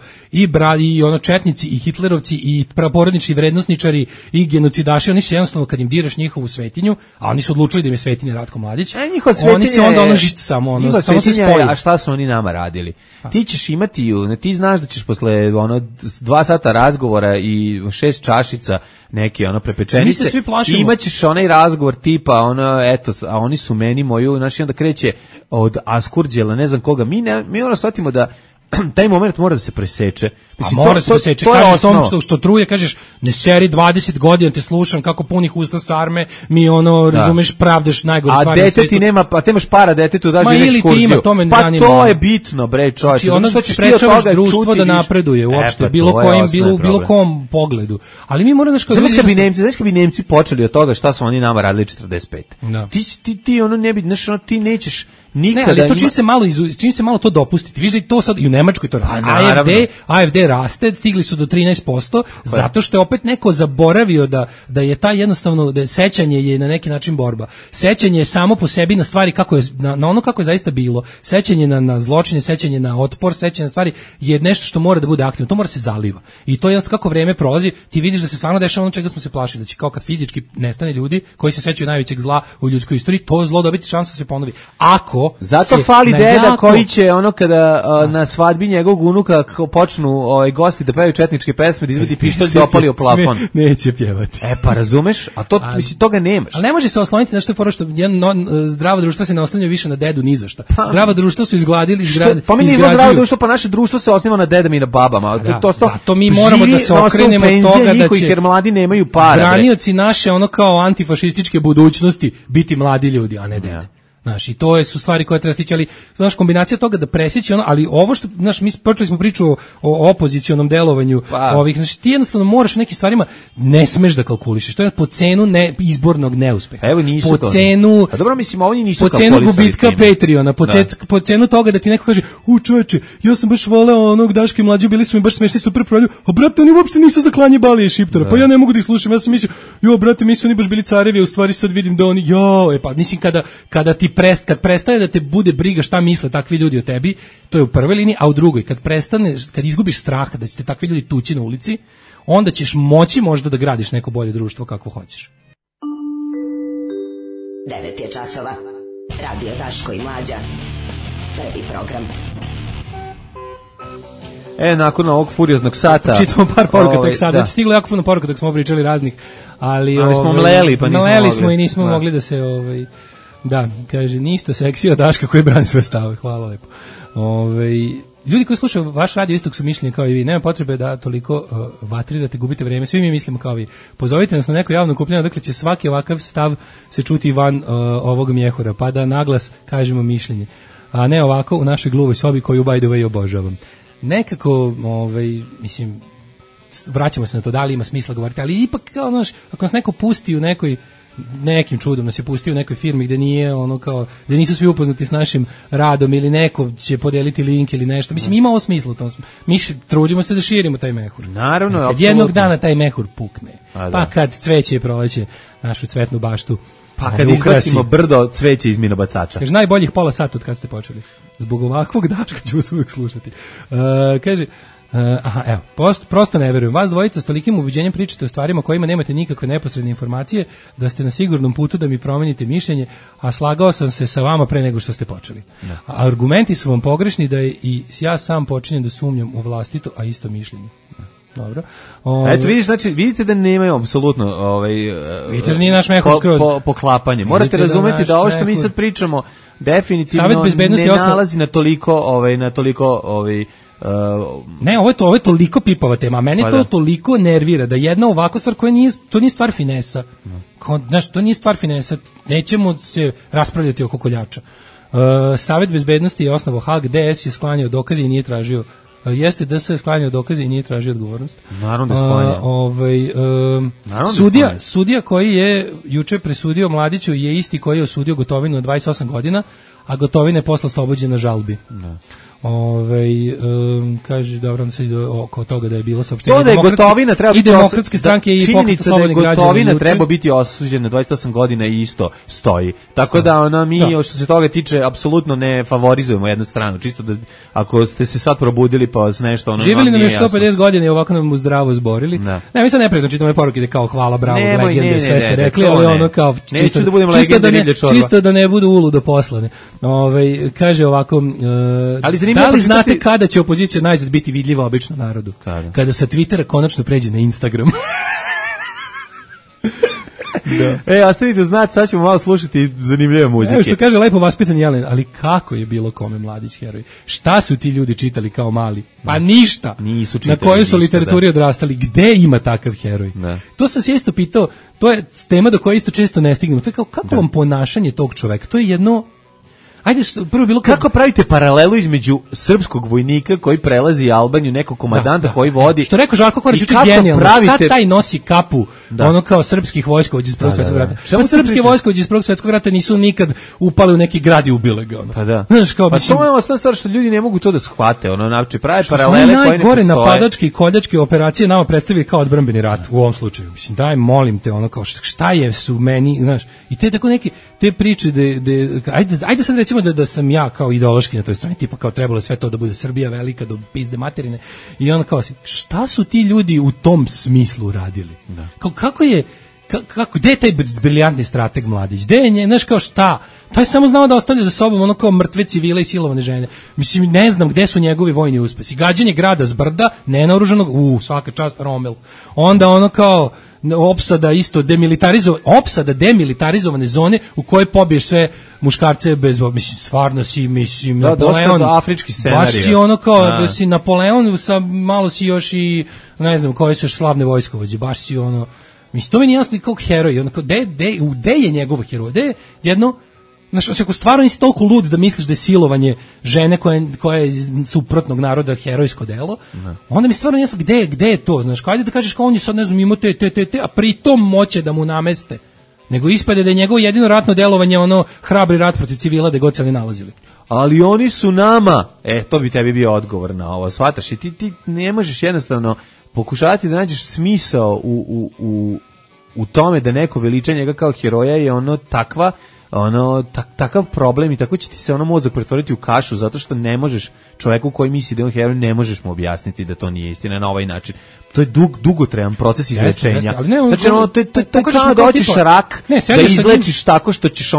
i ono četnici i hitlerovci i porodični vrednosničari i genocidaši, oni se jednostavno kad im diraš njihovu svetinju, a oni su odlučili da im je svetinja Ratko Mladić, oni se onda samo se spoji. A šta su oni nama radili? Ti ćeš imati, ti znaš da ćeš posle 2 sata razgovora i 6 čašica neke prepečenice, imaćeš onaj razgovor tipa eto, a oni su meni moju, znači onda kreće od Askurđela, ne znam koga, mi ono shvatimo da taj moment mora da se preseče. Mislim, mora se preseče, kažeš tom što truje, kažeš, ne seri 20 godina, te slušam kako punih usta sarme, mi razumeš, pravdaš najgore stvari na svijetu. A dete ti nema, pa te imaš para detetu, daš mi ekskurziju. Pa to je bitno, bre, čovječe. Znači, ono sprečavaš društvo da napreduje uopšte, bilo kom pogledu. Ali mi moramo znaš kad bi Nemci počeli od toga šta su oni nama radili 45. Ti ne bi, znaš, ti nećeš nikada. Ne, ali to čim se malo to dopustiti. Viš da i to sad i u Nemačkoj to radi. AfD raste, stigli su do 13%, zato što je opet neko zaboravio da je taj jednostavno, da je sećanje je na neki način borba. Sećanje je samo po sebi na stvari kako je, na ono kako je zaista bilo. Sećanje na zločine, sećanje na otpor, sećanje na stvari je nešto što mora da bude aktivno. To mora se zaliva. I to je jednostavno kako vreme prolazi, ti vidiš da se stvarno dešava ono čega smo se plašili, da će kao kad fizički nestane ljudi koji se sećaju najvećeg zla u ljudskoj istoriji, to zlo dobiti šansu da se ponovi. Zato fali deda koji će kada na svadbi njegovog unuka počnu gosti da pevaju četničke pesme, da izvadi pištolj da opali o plafon. Neće pjevati. Pa razumeš? A to mislim toga nemaš. Ali ne može se osloniti na što je fora što zdravo društvo se ne oslanja više na dedu ni za šta. Zdravo društvo su izgradili. Pa mi nismo zdravo društvo, pa naše društvo se osniva na dedama i na babama. Zato mi moramo da se okrenemo od toga da će jer mladi nemaju para. Branioci naše kao antifašističke budućnosti biti mladi ljudi, a ne dede. Znaš, i to su stvari koje treba stići, ali znaš, kombinacija toga da presjeći ali ovo što, znaš, mi počeli smo priču o opozicionom delovanju ovih, znači ti jednostavno moraš u nekim stvarima, ne smeš da kalkulišeš, to je po cenu izbornog neuspeha. Evo nisu po cenu, a dobro, mislim, oni nisu po cenu gubitka Patreona, po cenu toga da ti neko kaže, čoveče, ja sam baš voleo onog Daške Mlađe, bili su mi baš smešni, super provalju, a brate, oni uopšte nisu za klanje Balije Šiptara, pa ja ne mogu da ih slušam, ja sam mislio, brate, mi su oni baš bili carevi, a u stvari sad vidim da oni, pa mislim kada ti kad prestaje da te bude briga šta misle takvi ljudi o tebi, to je u prvoj liniji, a u drugoj, kad izgubiš strah da će te takvi ljudi tući na ulici, onda ćeš moći možda da gradiš neko bolje društvo kako hoćeš. 9 je časova. Radio Daško i Mlađa. Prvi program. Nakon ovog furioznog sata. Čitamo par poruka tek sada. Stiglo jako puno poruka dok smo pričali raznih. Ali smo mleli, pa nismo mogli. I nismo mogli da se... Da, kaže, ništa seksija Daška koji brani sve stave. Hvala lepo. Ljudi koji slušaju vaš radio istog su mišljenja kao i vi. Nema potrebe da toliko vatrirate, gubite vreme. Svi mi mislimo kao vi. Pozovite nas na neko javno okupljanje, dakle će svaki ovakav stav se čuti van ovog mjehura, pa da naglas kažemo mišljenje. A ne ovako u našoj gluvoj sobi koju by the way obožavam. Nekako, mislim, vraćamo se na to, da li ima smisla govoriti, ali ipak, kao, znaš, ako nas neko pusti u nekim čudom nas je pustio u nekoj firmi gde nije gde nisu svi upoznati s našim radom ili neko će podeliti link ili nešto. Mislim, ima ovo smisla u tom. Mi trudimo se da širimo taj mehur. Naravno, kad jednog dana taj mehur pukne, pa kad cveće proleće našu cvetnu baštu, pa kad izbacimo brdo cveće iz minobacača. Kaže, najboljih pola sata od kad ste počeli. Zbog ovakvog Daška ću vas uvijek slušati. Kaže, evo, prosto ne verujem. Vas dvojica s tolikim ubeđenjem pričate o stvarima kojima nemate nikakve neposredne informacije, da ste na sigurnom putu da mi promenite mišljenje, a slagao sam se sa vama pre nego što ste počeli. A argumenti su vam pogrešni da i ja sam počinjem da sumnjam u vlastito, a isto mišljenje. Dobro. Eto vidiš, znači vidite da nemaju apsolutno vidite da nije naš mehur skroz poklapanje. Morate razumeti da ovo što mi sad pričamo definitivno ne nalazi na toliko ne, ovo je toliko pipava tema, a mene to toliko nervira da jedna ovakva stvar koja to nije stvar finesa. Znaš, to nije stvar finesa, nećemo se raspravljati oko koljača. Savet bezbednosti je osnovo Hag, DS je sklanjao dokaze i nije tražio jeste da se sklanjao dokaze i nije tražio odgovornost. Naravno da sklanjao. Sudija koji je juče presudio Mladiću je isti koji je osudio Gotovinu na 28 godina, a Gotovina je posle oslobođen na žalbi. Da. Kaže, dobro, on se ide oko toga da je bilo saopštenje. To da je Gotovina treba biti demokratske stranke i pokret slobodnih građana. Gotovina treba biti osuđen na 28 godina i isto stoji. Tako da mi što se toga tiče apsolutno ne favorizujemo jednu stranu. Čisto da ako ste se sad probudili pa vas nešto živjeli nam još 150 godina i ovako nam u zdravo zborili. Ne, mi sad neprijatno čitamo ove poruke da kao hvala, bravo, legende, sve ste rekli, ali ono kao čisto da ne budu uludo poslane. Kaže ovako, da li znate kada će opozicija najzad biti vidljiva običnom narodu? Kada sa Twittera konačno pređe na Instagram. Da. Ostavite znati, sad ćemo malo slušati zanimljive muzike. Evo što kaže lepo vaspitan Jelen, ali kako je bilo kome Mladić heroj? Šta su ti ljudi čitali kao mali? Pa ništa. Nisu čitali. Na kojoj su literaturi odrastali? Gde ima takav heroj? Da. To sam se isto pitao, to je tema do koje isto često ne stignemo. To je kao kako vam ponašanje tog čoveka? To je jedno. Ajde, prvo bilo kako pravite paralelu između srpskog vojnika koji prelazi Albaniju, nekog komandanta koji vodi. Što rekao Žarko Korać, je genijalno. Šta taj nosi kapu, ono kao srpskih vojskovođa iz Prvog svjetskog rata? Pa srpske vojskovođe iz Prvog svjetskog rata nisu nikad upali u neki grad i ubile ga. Pa da. Znaš, kao, pa to je osnovna stvar što ljudi ne mogu to da shvate. Znači, prave paralele koje ne postoje. Napadačke i koljačke operacije nama predstavili kao odbrambeni rat u ovom slučaju. Mislim, daj, molim te, ono kao šta je su meni, znaš, i te tako neke te priče ajde sad recimo da sam ja kao ideološki na toj strani, tipa kao trebalo sve to da bude Srbija velika do pizde materine i onda kao šta su ti ljudi u tom smislu radili? Da. Kako je gde je taj briljantni strateg Mladić? Gde je znaš kao šta? Taj samo znao da ostavlja za sobom ono kao mrtve civile i silovane žene. Mislim, ne znam gde su njegovi vojni uspesi. Gađanje grada s brda, nenaoružanog, svaka čast Rommel. Onda ono kao opsada isto demilitarizovane zone u kojoj pobiješ sve muškarce bez, mislim, stvarno si, mislim, Napoleon. Dosta afrički scenarij. Baš si ono kao da si Napoleon, malo si još i, ne znam, koje su još slavne vojskovođe, baš si ono, mislim, to mi nije jasno kao heroj, ono kao, gde je njegov heroj, gde je jedno, znaš, ako stvarno nisi toliko lud da misliš da je silovanje žene koja je suprotnog naroda herojsko delo, onda mi stvarno jasno gde je to, znaš, kao ajde da kažeš kao on je sad, ne znam, imao te, a pritom moće da mu nameste, nego ispade da je njegovo jedino ratno delovanje ono hrabri rat protiv civila da god se oni nalazili. Ali oni su nama, to bi tebi bio odgovor na ovo, shvataš, i ti ne možeš jednostavno pokušavati da nađeš smisao u tome da neko veliča njega kao heroja je ono takav problem i tako će ti se ono mozak pretvoriti u kašu zato što ne možeš čoveku koji misli da je on heroj, ne možeš mu objasniti da to nije istina na ovaj način. to je dugotrajan proces izlečenja. Znači, to kao da hoćeš rak da izlečiš tako što ćeš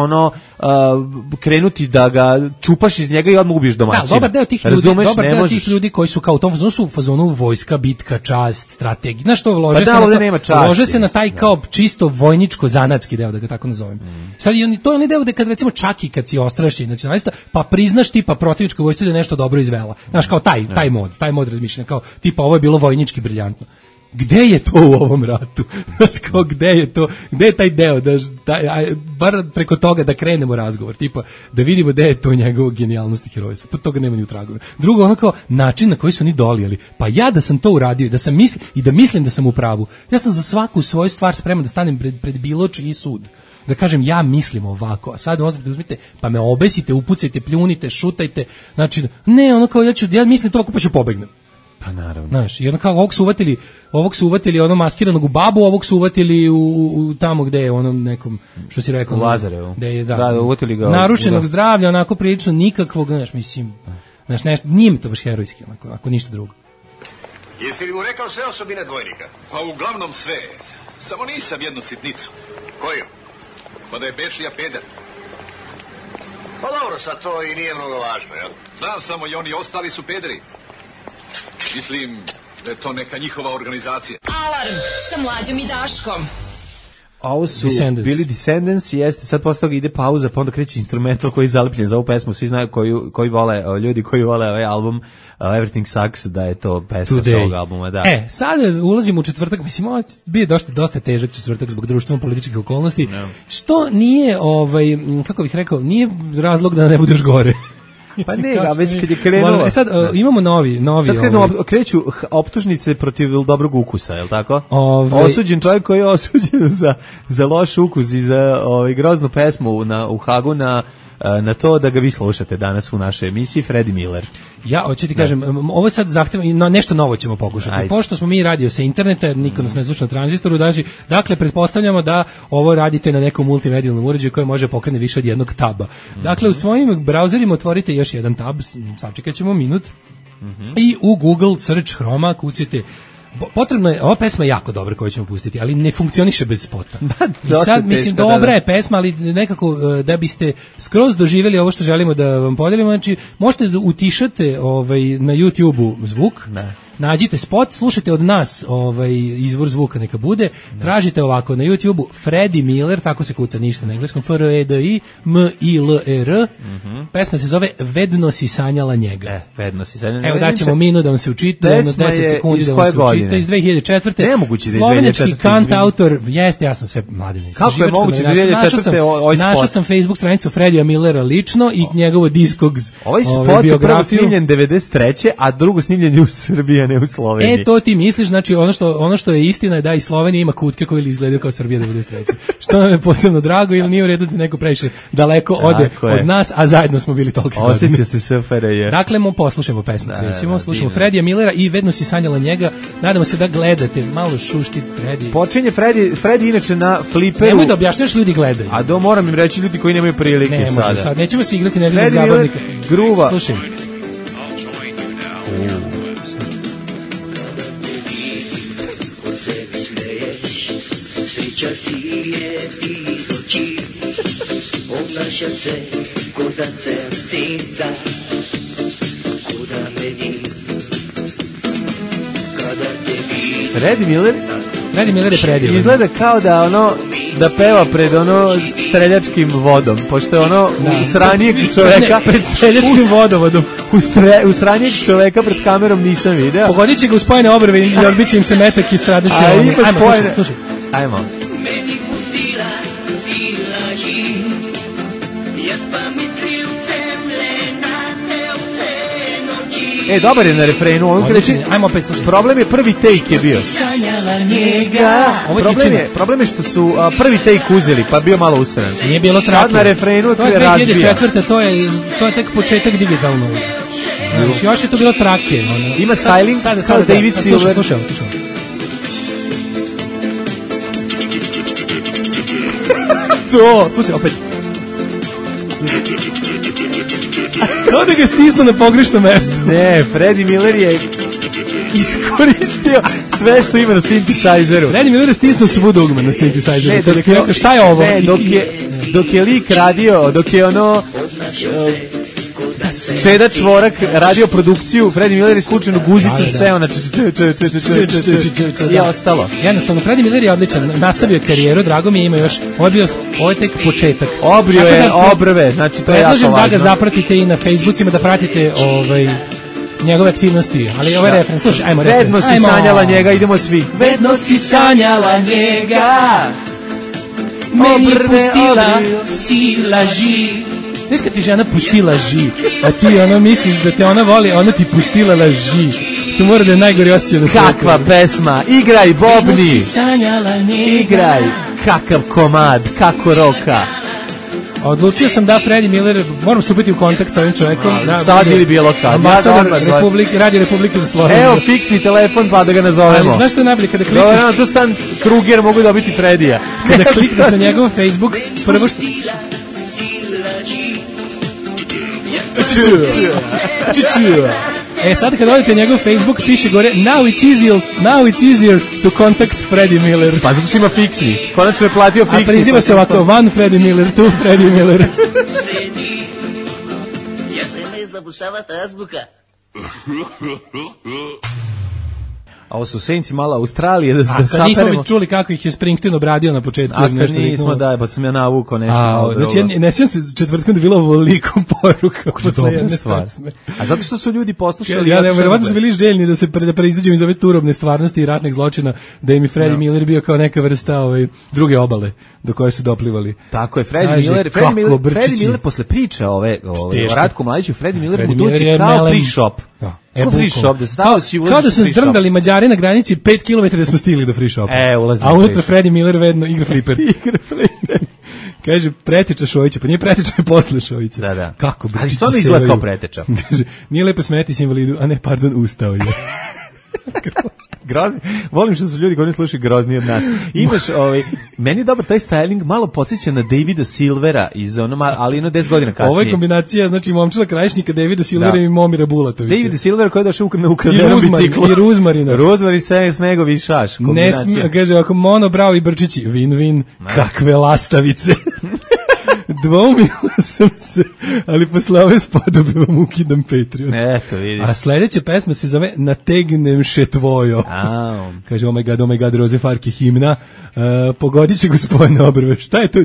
krenuti da ga čupaš iz njega i odmah ubiješ domaćina. Da, dobar deo tih ljudi koji su kao u tom fazonu su u fazonu vojska, bitka, čast, strategija. Znaš što, lože se na taj kao čisto vojničko-zanatski deo, da ga tako nazovem. Sad, to je onaj deo da kad recimo čak i kad si ostrašći nacionalista, pa priznaš tipa protivničkoj vojsci da je nešto dobro izvela. Znaš, kao taj mod razmišljanja, kao tipa ovo je bilo vojnički briljantno. Gde je to u ovom ratu? Znaš, kao gde je to? Gde je taj deo? Bar preko toga da krenemo razgovor, tipa da vidimo gde je to njegovo genijalnost i herojstvo. Pa toga nema ni u tragovima. Drugo, ono kao način na koji su oni dolijeli. Pa ja da sam to uradio i da mislim da sam u pravu, ja sam za svaku svoju stvar spreman da stanem pred bilo čiji sud. Da kažem, ja mislim ovako, a sad uzmite, pa me obesite, upucajte, pljunite, šutajte, znači, ne, ono kao, ja mislim to ovako, pa ću pobegnem. Pa naravno. Znaš, i ono kao, ovog su uvatili ono maskiranog u babu, ovog su uvatili u tamo gde je onom nekom, što si rekao, u Lazarevu. Da, uvatili ga. Narušenog zdravlja, onako prilično nikakvog, znaš, mislim, znaš, nije mi to baš herojski, onako, ako ništa drugo. Jesi li mu rekao sve osobine dvojnika? Pa uglavnom sve, samo nisam jednu sitnicu. Koju? Pa da je Bečija peder. Pa dobro, sad to i nije mnogo važno, jel? Znam samo i oni ostali su pederi. Mislim da je to neka njihova organizacija. Alarm sa Mlađom i Daškom. A ovo su bili Descendants, jeste, sad posle toga ide pauza, pa onda kreće instrumental koji je zalepljen za ovu pesmu, svi znaju koji vole, ljudi koji vole ovaj album Everything Sucks, da je to pesma sa ovog albuma, da. Sad ulazimo u četvrtak, mislim, ovo bio dosta težak četvrtak zbog društveno-političkih okolnosti, što nije, kako bih rekao, nije razlog da ne budeš gore. Pa ne, a već kad je krenulo. Sad imamo novi. Sad kreću optužnice protiv dobrog ukusa, je li tako? Osuđen čovjek koji je osuđen za loš ukus i za groznu pesmu u Hagu na to da ga vi slušate danas u našoj emisiji, Freddie Miller. Ja hoću ti kažem, ovo sad zahteva, nešto novo ćemo pokušati. Ajde. Pošto smo mi radio sa interneta, niko nas ne sluša na tranzistoru, dakle, pretpostavljamo da ovo radite na nekom multimedijalnom uređaju koji može pokrene više od jednog taba. Dakle, u svojim brauzerima otvorite još jedan tab, sačekat ćemo minut, i u Google search Chroma kucite. Potrebno je, ova pesma je jako dobra koju ćemo pustiti, ali ne funkcioniše bez spota. I sad, mislim, dobra je pesma, ali nekako da biste skroz doživjeli ovo što želimo da vam podelimo, znači možete da utišate na YouTube-u zvuk, nađite spot, slušajte od nas izvor zvuka neka bude, tražite ovako na YouTube-u Freddie Miller, tako se kuca, ništa na engleskom, F-R-E-D-I M-I-L-E-R, pesma se zove Vedno si sanjala njega. Vedno si sanjala njega. Evo daćemo minut da vam se učita, 10 sekundi da vam se učita, iz 2004. Nemoguće da iz 2004. Slovenački kant autor, jeste, ja sam sve mladine. Kako je moguće da 2004. Našao sam Facebook stranicu Freddija Millera lično i njegovo Discogs biografiju. Ovaj spot je prvo snimljen 93. a drugo snimljen u Srbiji, ne u Sloveniji. To ti misliš, znači ono što je istina je da i Slovenija ima kutke koje izgledaju kao Srbija 93. Što nam je posebno drago, ili nije u redu da neko previše daleko ode od nas, a zajedno smo bili toliko godini. Osjeća se SFRJ. Dakle, poslušajmo pesmu, krećemo, slušamo Freddija Millera i Vedno si sanjala njega. Nadamo se da gledate, malo šušti Freddie. Počinje Freddie inače na Fliperu. Nemoj da objašnjaš, ljudi gledaju. A moram im reći, ljudi koji nemaju prilike sada. Sad nećemo se igrati nedeljnog zabavnika. Gruva. Slušaj. Sreća sije ti oči, obnaša se kuda srcica, kuda meni, kada te vidim. Freddie Miller je predivan. Izgleda kao da peva pred streljačkim vodom, pošto je u sranijeg čoveka pred streljačkim vodovodom. U sranijeg čoveka pred kamerom nisam video. Pogodit će ga u spojene obrve i odbit će im se metak i stradat će. Ajmo, slušaj. Ajmo. Dobar je na refrenu. Ajmo opet slušaj. Problem je prvi take je bio. Problem je što su prvi take uzeli, pa bio malo usran. Nije bilo trake. Sad na refrenu to je razbija. To je tek početak digitalnog. Još je to bilo trake. Ima styling kao David Silver. Slušaj. To, slušaj, opet. Kao da ga stisnu na pogrešno mesto. Ne, Freddie Miller je iskoristio sve što ima na synthesizeru. Freddie Miller je stisnuo svu dugme na synthesizeru. Šta je ovo? Ne, dok je lik radio, dok je ono Čeda Čvorak radio produkciju, Freddie Miller je slučajno guzicom seo na i ostalo. Jednostavno, Freddie Miller je odličan, nastavio je karijeru, drago mi je, ima još, ovo je tek početak. Obrio je obrve, znači to je jako važno. Predlažem da ga zapratite i na Facebookima, da pratite njegove aktivnosti, ali ovaj refren, slušaj, ajmo refren. Vedno si sanjala njega, idemo svi. Vedno si sanjala njega, meni pustila si laži. Znaš kad ti žena pustila laži, a ti ono misliš da te ona voli, ona ti pustila laži. To mora da je najgori osjećaj na svijetu. Kakva pesma, igraj Bobni, igraj, kakav komad, kako roka. Odlučio sam da Freddie Miller, moram stupiti u kontakt sa ovim čovjekom. Sad ili bilo kad. Ambasador Radio Republike za Sloveniju. Evo fiksni telefon pa da ga nazovemo. Ali znaš što je najbolje kada klikneš? Dobro, tu Stan Kruger mogu dobiti Freddija. Kada klikneš na njegov Facebook, prvo što... Sad kad odete njegov Facebook, piše gore now it's easier to contact Freddie Miller. Pa zato što ima fiksni. Konačno je platio fiksni. A preziva se ovako one Freddie Miller, two Freddie Miller. Ja se ne zabušavata azbuka. A ovo su senci malo Australije da saperemo. A kad nismo već čuli kako ih je Springsteen obradio na početku. A kad nismo, da, pa sam ja navukao nešto malo drugo. Znači, ne sjećam se četvrtkom da je bilo ovoliko poruka posle jedne pesme. A zato što su ljudi poslušali... Ja ne, verovatno su bili željni da preizađemo iz ove turobne stvarnosti i ratnih zločina, da im je Freddie Miller bio kao neka vrsta druge obale do koje su doplivali. Tako je, Freddie Miller posle priče o Ratku Mladiću, Freddie Miller mu dođe kao free shop. Kao free shop, da stavio kao da su zdrndali Mađari na granici 5 km da smo stigli do free shopa. A unutra Freddie Miller vedno igra fliper. Kaže, preteča Šojića, pa nije preteča je posle Šojića. Da. Kako bi? Ali što ne izgleda kao preteča? Kaže, nije lepo smeti se invalidu, a ne, pardon, ustao je. Grozni. Volim što su ljudi koji ne slušaju grozni od nas. Imaš, meni je dobar taj styling, malo podsjeća na Davida Silvera iz ali 10 godina kasnije. Ovo je kombinacija, znači Momčila Krajišnika, Davida Silvera i Momira Bulatovića. David Silver koji je došao na ukradenom biciklu. I Ruzmarina. Ruzmarin se snegovi šaš. Ne kaže, ako monobrao i Brčići, win-win, kakve lastavice. Dvoumio sam se, ali posle ove spodobe vam ukidam Patreon. Eto, vidiš. A sledeća pesma se zove Nategnem še tvojo. Kaže, oh my god, Roze Farke himna. Pogodit će gospodine obrve. Šta je to?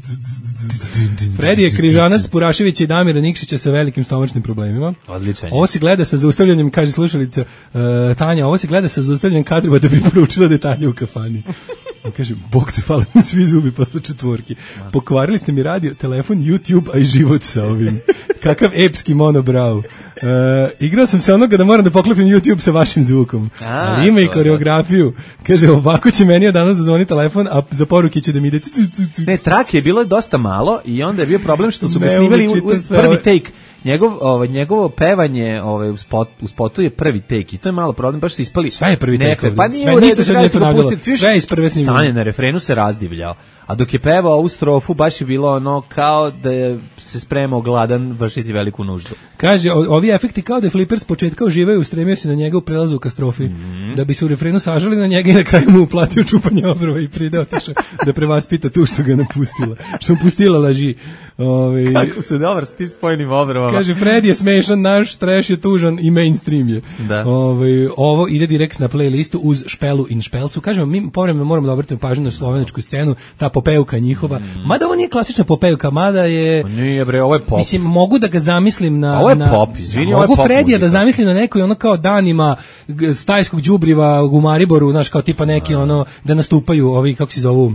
Fredije Križanac, Purašević i Damira Nikšića sa velikim stomačnim problemima. Odličan. Ovo se gleda sa zaustavljanjem, kaže slušalica Tanja, ovo se gleda sa zaustavljanjem kadrova da bi proučila detalje u kafani. Kaže, Bog te hvala mu svi zubi posle četvorki. Pokvarili ste mi radio, telefon, YouTube, a i život sa ovim. Kakav epski monobrau. Igrao sam se onoga da moram da poklopim YouTube sa vašim zvukom. Ali ima i koreografiju. Kaže, ovako će meni danas da zvoni telefon, a za poruke će da mi ide... Ne, trak je bilo dosta malo i onda je bio problem što su ga snimali u prvi take. Njegovo pevanje u spotu je prvi take i to je malo problem, baš se ispali. Sve je prvi take. Pa nije u redu, sve iz prve snimljene. Stanje na refrenu se razdivljao. A dok je pevao ovu strofu, baš je bilo ono kao da se spremao gladan vršiti veliku nuždu. Kaže, ovi efekti kao da je Flipper s početka uživaju, ustremio se na njega u prelazu u kastrofi, da bi se u refrenu sažali na njega i na kraju mu uplatio čupanje obrva i pride otišao da prevaspita tu što ga napustila. Što mu pustila laži. Kako se dobar s tim spojenim obrvama. Kaže, Fred je smešan, naš trash je tužan i mainstream je. Da. Ovo ide direkt na playlistu uz Špelu in Špelcu. Kažemo, mi povremeno moramo da obratimo pažnju na slovenačku scenu, ta popevka njihova. Mada ovo nije klasična popevka, mada je... Nije bre, ovo je pop. Mislim, mogu da ga zamislim na... Ovo je pop, izvini, ovo je pop. Mogu Fredija da zamislim na nekoj ono kao danima stajskog đubriva u Mariboru, znaš, kao tipa neki ono, da nastupaju ovi, kako se zovu,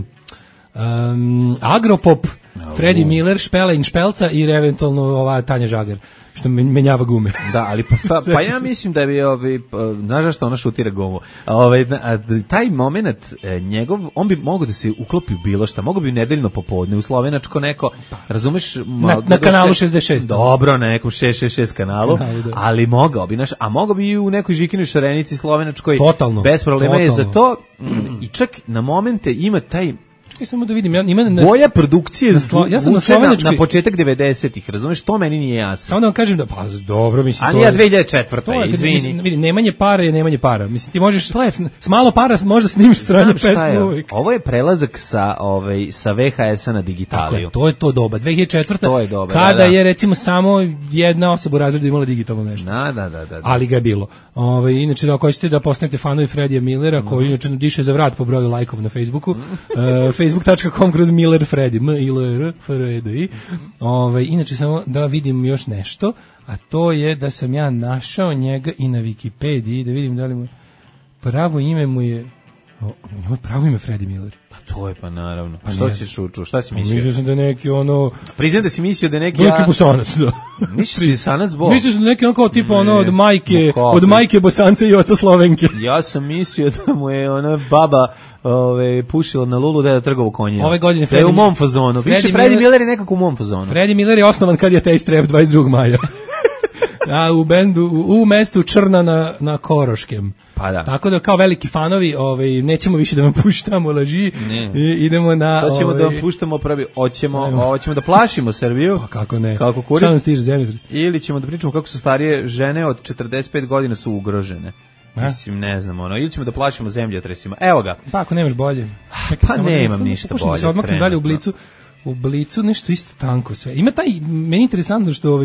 Agropop, Freddie Miller, Špela in Špelca i eventualno ova Tanja Žagar što menjava gume. Da, ali pa ja mislim da bi znaš zašto ona šutira gumu. Taj moment njegov, on bi mogao da se uklopi u bilo šta, mogao bi nedeljno popodne u slovenačko neko, razumeš? Na kanalu 66. Dobro, na nekom 666 kanalu, ali mogao bi, a mogao bi i u nekoj Žikinoj šarenici slovenačkoj. Totalno. Bez problema je za to i čak na momente ima taj Čekaj samo da vidim, ima boja produkcije ja sam na početak 90-ih, razumeš, to meni nije jasno. Samo da vam kažem da, pa dobro, mislim, ali ja 2004. Izvini. Vidi, nemanje para. Mislim, ti možeš, s malo para možda snimiš strane pesme uvijek. Ovo je prelazak sa VHS-a na digitaliju. To je to doba, 2004. To je doba, kada je, recimo, samo jedna osoba u razredu imala digitalno nešto. Da. Ali ga je bilo. Inače, ako hoćete da postanete fanovi Fredija Millera, koji inače diše za vrat po broju lajkova na Facebooku, facebook.com/Miller Freddy, M-I-L-R-F-R-E-D-I. Inače, samo da vidim još nešto, a to je da sam ja našao njega i na Wikipediji, da vidim da li mu pravo ime mu je... pravo ime Freddy Miller. Pa to je, pa naravno. Pa što ćeš učuo? Šta si mislio? Mislio sam da je neki Priznam da si mislio da je neki... Neki Bosanac, da. Mislio Bosanac Bog? Mislio sam da je neki kao tipa od majke Bosanca i oca Slovenke. Ja sam mislio da mu je ona baba pušila na lulu da je trgovo konje. Ove godine da je u mom fazonu. Više Freddy Miller je nekako u mom fazonu. Freddy Miller je osnovan kad je Taste Rap 22. maja. A u mestu Črna na Koroškem. Pa da. Tako da kao veliki fanovi, nećemo više da vam puštamo laži. Idemo na sad ćemo da vam puštamo pravi, hoćemo da plašimo Srbiju. Pa kako ne? Kako kuri? Šta nam stiže zemljotres? Ili ćemo da pričamo kako su starije žene od 45 godina su ugrožene. Mislim, ne znam, ili ćemo da plašimo zemljotresima. Evo ga. Pa ako nemaš bolje. Pa nemam ništa bolje. Se odmaknem dalje u Blicu nešto isto tanko sve. Ima taj, meni interesantno što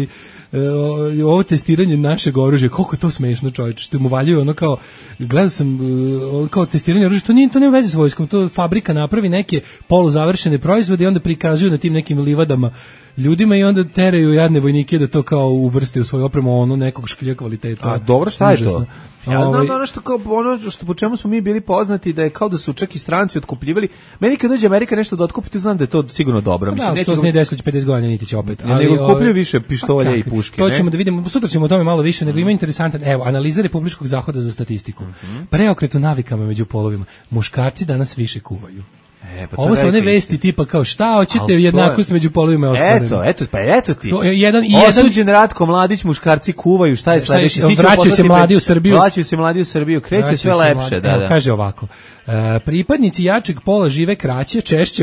ovo testiranje našeg oružja, koliko je to smešno, čovječe, što mu valjaju ono kao, gledao sam kao testiranje oružja, to nema veze s vojskom, to fabrika napravi neke poluzavršene proizvode i onda prikazuju na tim nekim livadama ljudima i onda teraju jadne vojnike da to kao uvrste u svoju opremu nekog šklja kvaliteta. A dobro, šta je to? Ja znam da ono što po čemu smo mi bili poznati da je kao da su čak i stranci otkupljivali. Meni kad dođe Amerika nešto da otkupi, znam da je to sigurno dobro. Mislim, neće 10-50 godina niti će opet. Ali kupuju više pištolja i puške. To ćemo da vidimo, sutra ćemo o tome malo više, nego ima interesantan, analiza Republičkog zahoda za statistiku. Preokret u navikama među polovima. Muškarci danas više kuvaju. Ovo su one vesti tipa kao šta hoćete jednakost među polovima je ostvarena. Eto ti. Osuđen Ratko Mladić, muškarci kuvaju, šta je sledeće? Vraćaju se mladi u Srbiju. Kreće sve lepše. Kaže ovako, pripadnici jačeg pola žive kraće, češće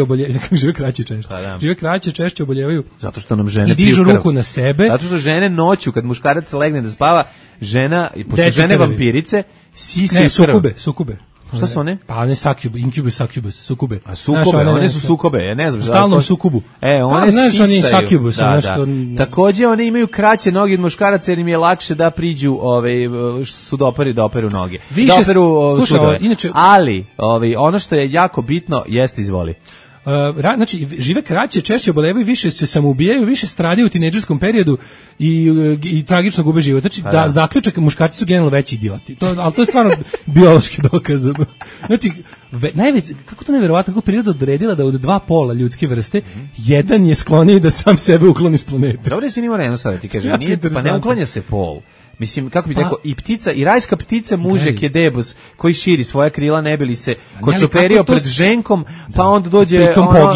oboljevaju. Zato što nam žene i dižu ruku na sebe. Zato što žene noću, kad muškarac legne da spava, pošto žene vampirice, sise sukube. Šta su one? Pa one incubus, sukube. A sukube, one su sukobe, ja ne znam. Stalnom sukubu. One sisaju. Da. Takođe, one imaju kraće noge od muškaraca jer im je lakše da priđu, su doperu noge. Doperu sudove. Ali, ono što je jako bitno, jeste izvoli. Znači, žive kraće, češće obolevaju, više se samoubijaju, više stradaju u tinejdžerskom periodu i tragično gube život. Znači, da zaključak, muškarci su generalno veći idioti. Ali to je stvarno biološki dokazano. Znači, kako to neverovatno, kako priroda odredila da od dva pola ljudske vrste, jedan je skloniji da sam sebe ukloni s planete. Dobro, si nima jedno sad da ti kažem, pa ne uklanja se pol. Mislim, kako bi rekao, i ptica, i rajska ptica mužek je debus koji širi svoja krila, ne bi li se kočoperio pred ženkom, pa onda dođe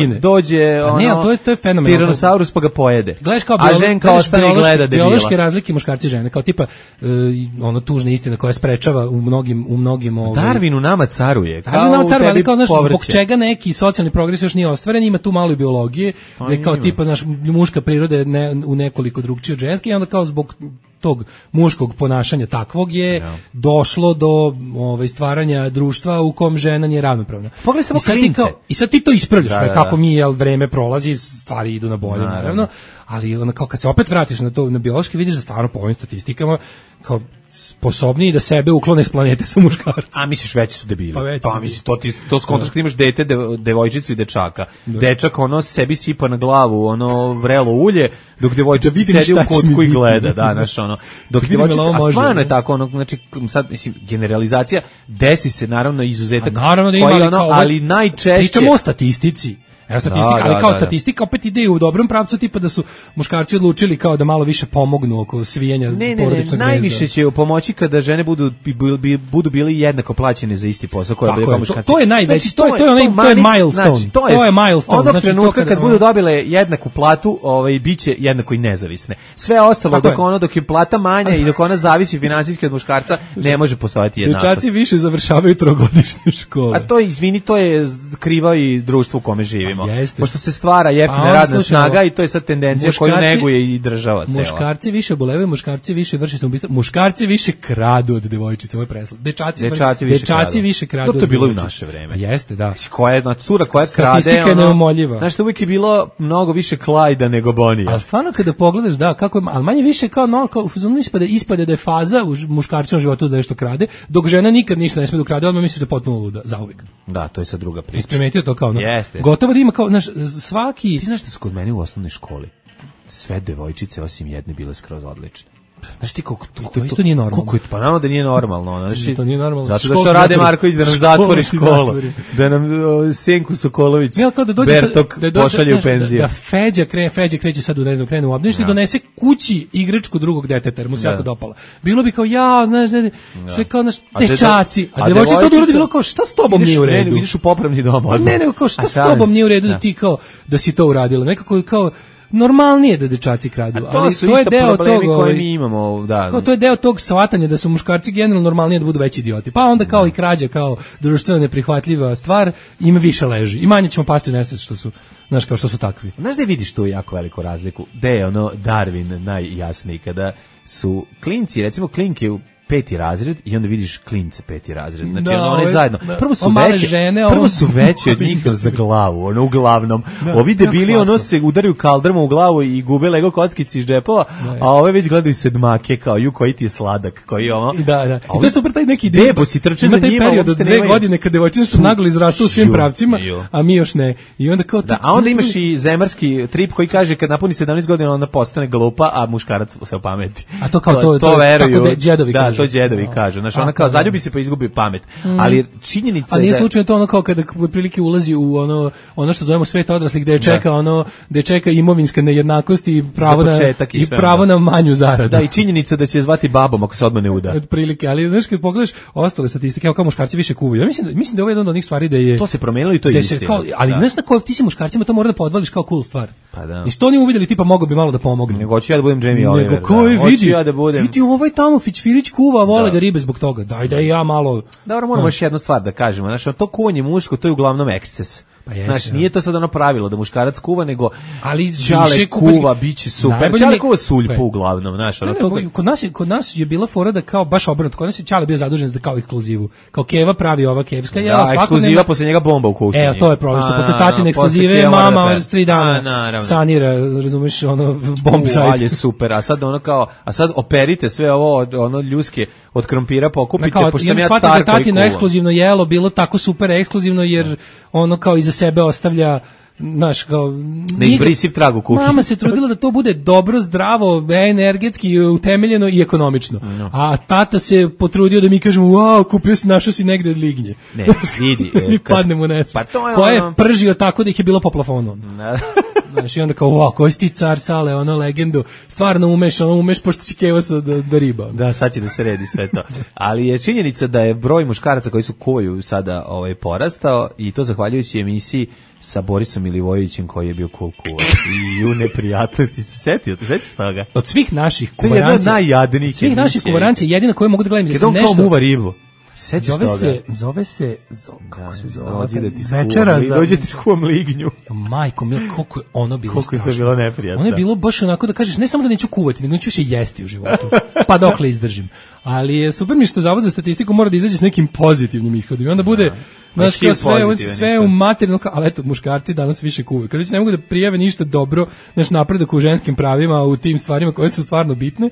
to je fenomen. Tiranosaurus pa ga pojede. Gledaš kao a ženka ostane i gleda debila. Biološke razlike muškarci i žene, kao tipa tužna istina koja sprečava u mnogim Darwin u nama caruje. Ali kao, znaš, zbog čega neki socijalni progres još nije ostvaren, ima tu malo i biologije, da kao tipa, znaš, muška priroda je u nekoliko drugčije od ženske i onda kao zbog tog muškog ponašanja takvog je došlo do stvaranja društva u kom žena nije ravnopravna. Pogledaj samo klince. I sad ti to ispravljaš, kako mi vreme prolazi, stvari idu na bolje, naravno, ali kao kad se opet vratiš na biološki, vidiš da stvarno po ovim statistikama kao sposobniji da sebe uklone s planete su muškarci. A misliš veći su debili? Pa misliš, to skontraš kad imaš dete, devojčicu i dečaka. Dečak sebi sipa na glavu vrelo ulje, dok devojčica sedi u kutku i gleda. Da, znaš, dok devojčica, a stvarno je tako, znači, sad, mislim, generalizacija, desi se naravno izuzetak, naravno da ima, ali najčešće... Pričamo o statistici. Evo statistika, ali kao statistika opet ide u dobrom pravcu, tipa da su muškarci odlučili kao da malo više pomognu oko svijenja porodičnog gnezda. Najviše će pomoći kada žene budu bili jednako plaćene za isti posao koji obavljaju muškarci. To je najveći, to je milestone. Znači, to je milestone. Onog trenutka kad budu dobile jednaku platu, biće jednako i nezavisne. Sve ostalo dok je plata manja i dok ona zavisi finansijski od muškarca, ne može postojati jednakost. Dječaci više završavaju trogodišnje škole. A to je kriva i društvo u kome živimo. Pošto se stvara jeftina radna snaga i to je sad tendencija koju neguje i država cela. Muškarci više obolevaju, muškarci više vrše samoubistvo, muškarci više kradu od devojčica, ovo je preslov. Dečaci više kradu. To je bilo i u naše vreme. Jeste, da. Koja je cura koja krade, statistika je neumoljiva. Znaš, to uvijek je bilo mnogo više Klajda nego Bonija. A stvarno kada pogledaš, da, kako je, ali manje više kao ispade da je faza u muškarčnom životu da nešto krade, dok žena nikad ništa ne sme da krade, odmah misliš da je potpuno luda, zauvijek. Da, to je sad druga priča. Isprimetio to kao, gotovo da ima kao, svaki... Ti znaš da su kod mene u osnovnoj školi sve devojčice osim jedne bile skroz odlične. Znaš ti koliko to isto nije normalno. Pa nama da nije normalno. Znači, to nije normalno. Zato što Rade Marković da nam zatvori školu. Da nam Senku Sokolović Bertok pošalje u penziju. Da Feđa kreće sad u krene u obdanište i donese kući igračku drugog deteta, jer mu se jako dopala. Bilo bi kao, znaš, sve kao naš dečaci. A devojčica to uradi bilo kao, šta s tobom nije u redu? Ne, vidiš u popravni dom. Ne, kao, šta s tobom nije u redu da ti kao, da si to uradila. Nekako kao, normalnije da dečaci kradu, ali to je deo tog koji mi imamo, da. To je deo tog shvatanja da su muškarci generalno normalnije da budu veći idioti. Pa onda kao i krađa kao društveno neprihvatljiva stvar, im više leži. I manje ćemo pasti u nesvest što su, znaš, kao što su takvi. Znaš da vidiš tu jako veliku razliku? Da je Darwin najjasniji kada su klinci, recimo klinke u 5. razred i onda vidiš klince 5. razred. Znači one zajedno. Prvo su veće od njih za glavu, uglavnom. Ovi debili se udaraju kaldrmom u glavu i gube Lego kockici iz džepova, a ove već gledaju sedmake kao koji ti je sladak, koji ono. Da. I to je super taj neki debo si trče za njima. Ima taj period od 2 godine kada devojčice što naglo izrastu u svim pravcima, a mi još ne. I onda kao a onda imaš i zemarski trip koji kaže kad napuni 17 godina onda postane glupa, a muškarac se opameti. A to kao to veruju. Đedovi kažu. To đedovi kažu. Znači ona kao zaljubi se pa izgubi pamet. Ali činjenica je. A nije slučajno to ono kao kada prilike ulazi u ono što zovemo svet odraslih gde je čeka imovinska nejednakost i pravo na manju zaradu. Da, i činjenica da će zvati babom ako se odmah ne uda. Otprilike, ali znaš kad pogledaš ostale statistike, kao muškarci više kuvaju. Ja mislim da ovo je jedna od onih stvari da je to se promenilo i to je istina. Ali znaš na koji ti si muškarcima to mora da podvališ kao cool stvar. Pa da. I što oni uvideli tipa mogu bi malo da pomogne. Nego hoću ja da budem Jamie Oliver. Nego koji vidi ovaj tamo Fićfirić kuva, vole ga ribe zbog toga. Daj da ja malo. Dobro, moramo još jednu stvar da kažemo. Znači, to kuvanje muško, to je uglavnom eksces. Znači, nije to sad ono pravilo da muškarac kuva, nego ali čale kuva, biće super. Čale kuva suljpu uglavnom, znaš. Kod nas je bila fora da kao baš obrnuto. Kod nas je čale bio zadužen za kao ekskluzivu. Kao Keva pravi ova kevska. Da, ekskluziva, posle njega bomba u kuhinji. Evo, to je problem, što posle tatine ekskluzive mama 3 dana sanira, razumeš, bomb site. Ali je super, a sad operite sve ovo, ljuske od krompira pokupite, pošto sam ja car koji kuva. Tatino ekskluzivno jelo bilo tako super ekskluzivno, jer ono kao iza sebe ostavlja naš kao neizbrisiv trag u kuhinji. Mama se trudila da to bude dobro, zdravo, energetski utemeljeno i ekonomično. A tata se potrudio da mi kažemo, wow, kupio si, našao si negde od lignje. Ne, vidi. Mi padnemo u nesvest. Ko je pržio tako da ih je bilo po plafonu. Znaš, i onda kao, wow, koji si ti car Sale, legendu, stvarno umeš pošto će Keva da riba. Da, sad će da se redi sve to. Ali je činjenica da je broj muškaraca koji su kuvaju sada porastao i to zahvaljujući emisiji sa Borisom Milivojevićem koji je bio cool kuvar. I u neprijatnosti se setio, te sećaš toga? Od svih naših kuvarancija, jedina koju mogu da gledam, kada on kao muva ribu. Zove se kako se zove? Večera za dođe ti skuvam lignju. Majko mila, koliko je ono bilo strašno. Koliko je to bilo neprijatno. Ono je bilo baš onako da kažeš, ne samo da neću kuvati, nego neću više jesti u životu. Pa dokle izdržim. Ali je super mi što Zavod za statistiku mora da izađe s nekim pozitivnim ishodom. I onda bude znaš, kao sve u materijalno, ali eto, muškarci danas više kuvaju. Kada ne mogu da prijave ništa dobro, znaš, napredak u ženskim pravima, u tim stvarima koje su stvarno bitne,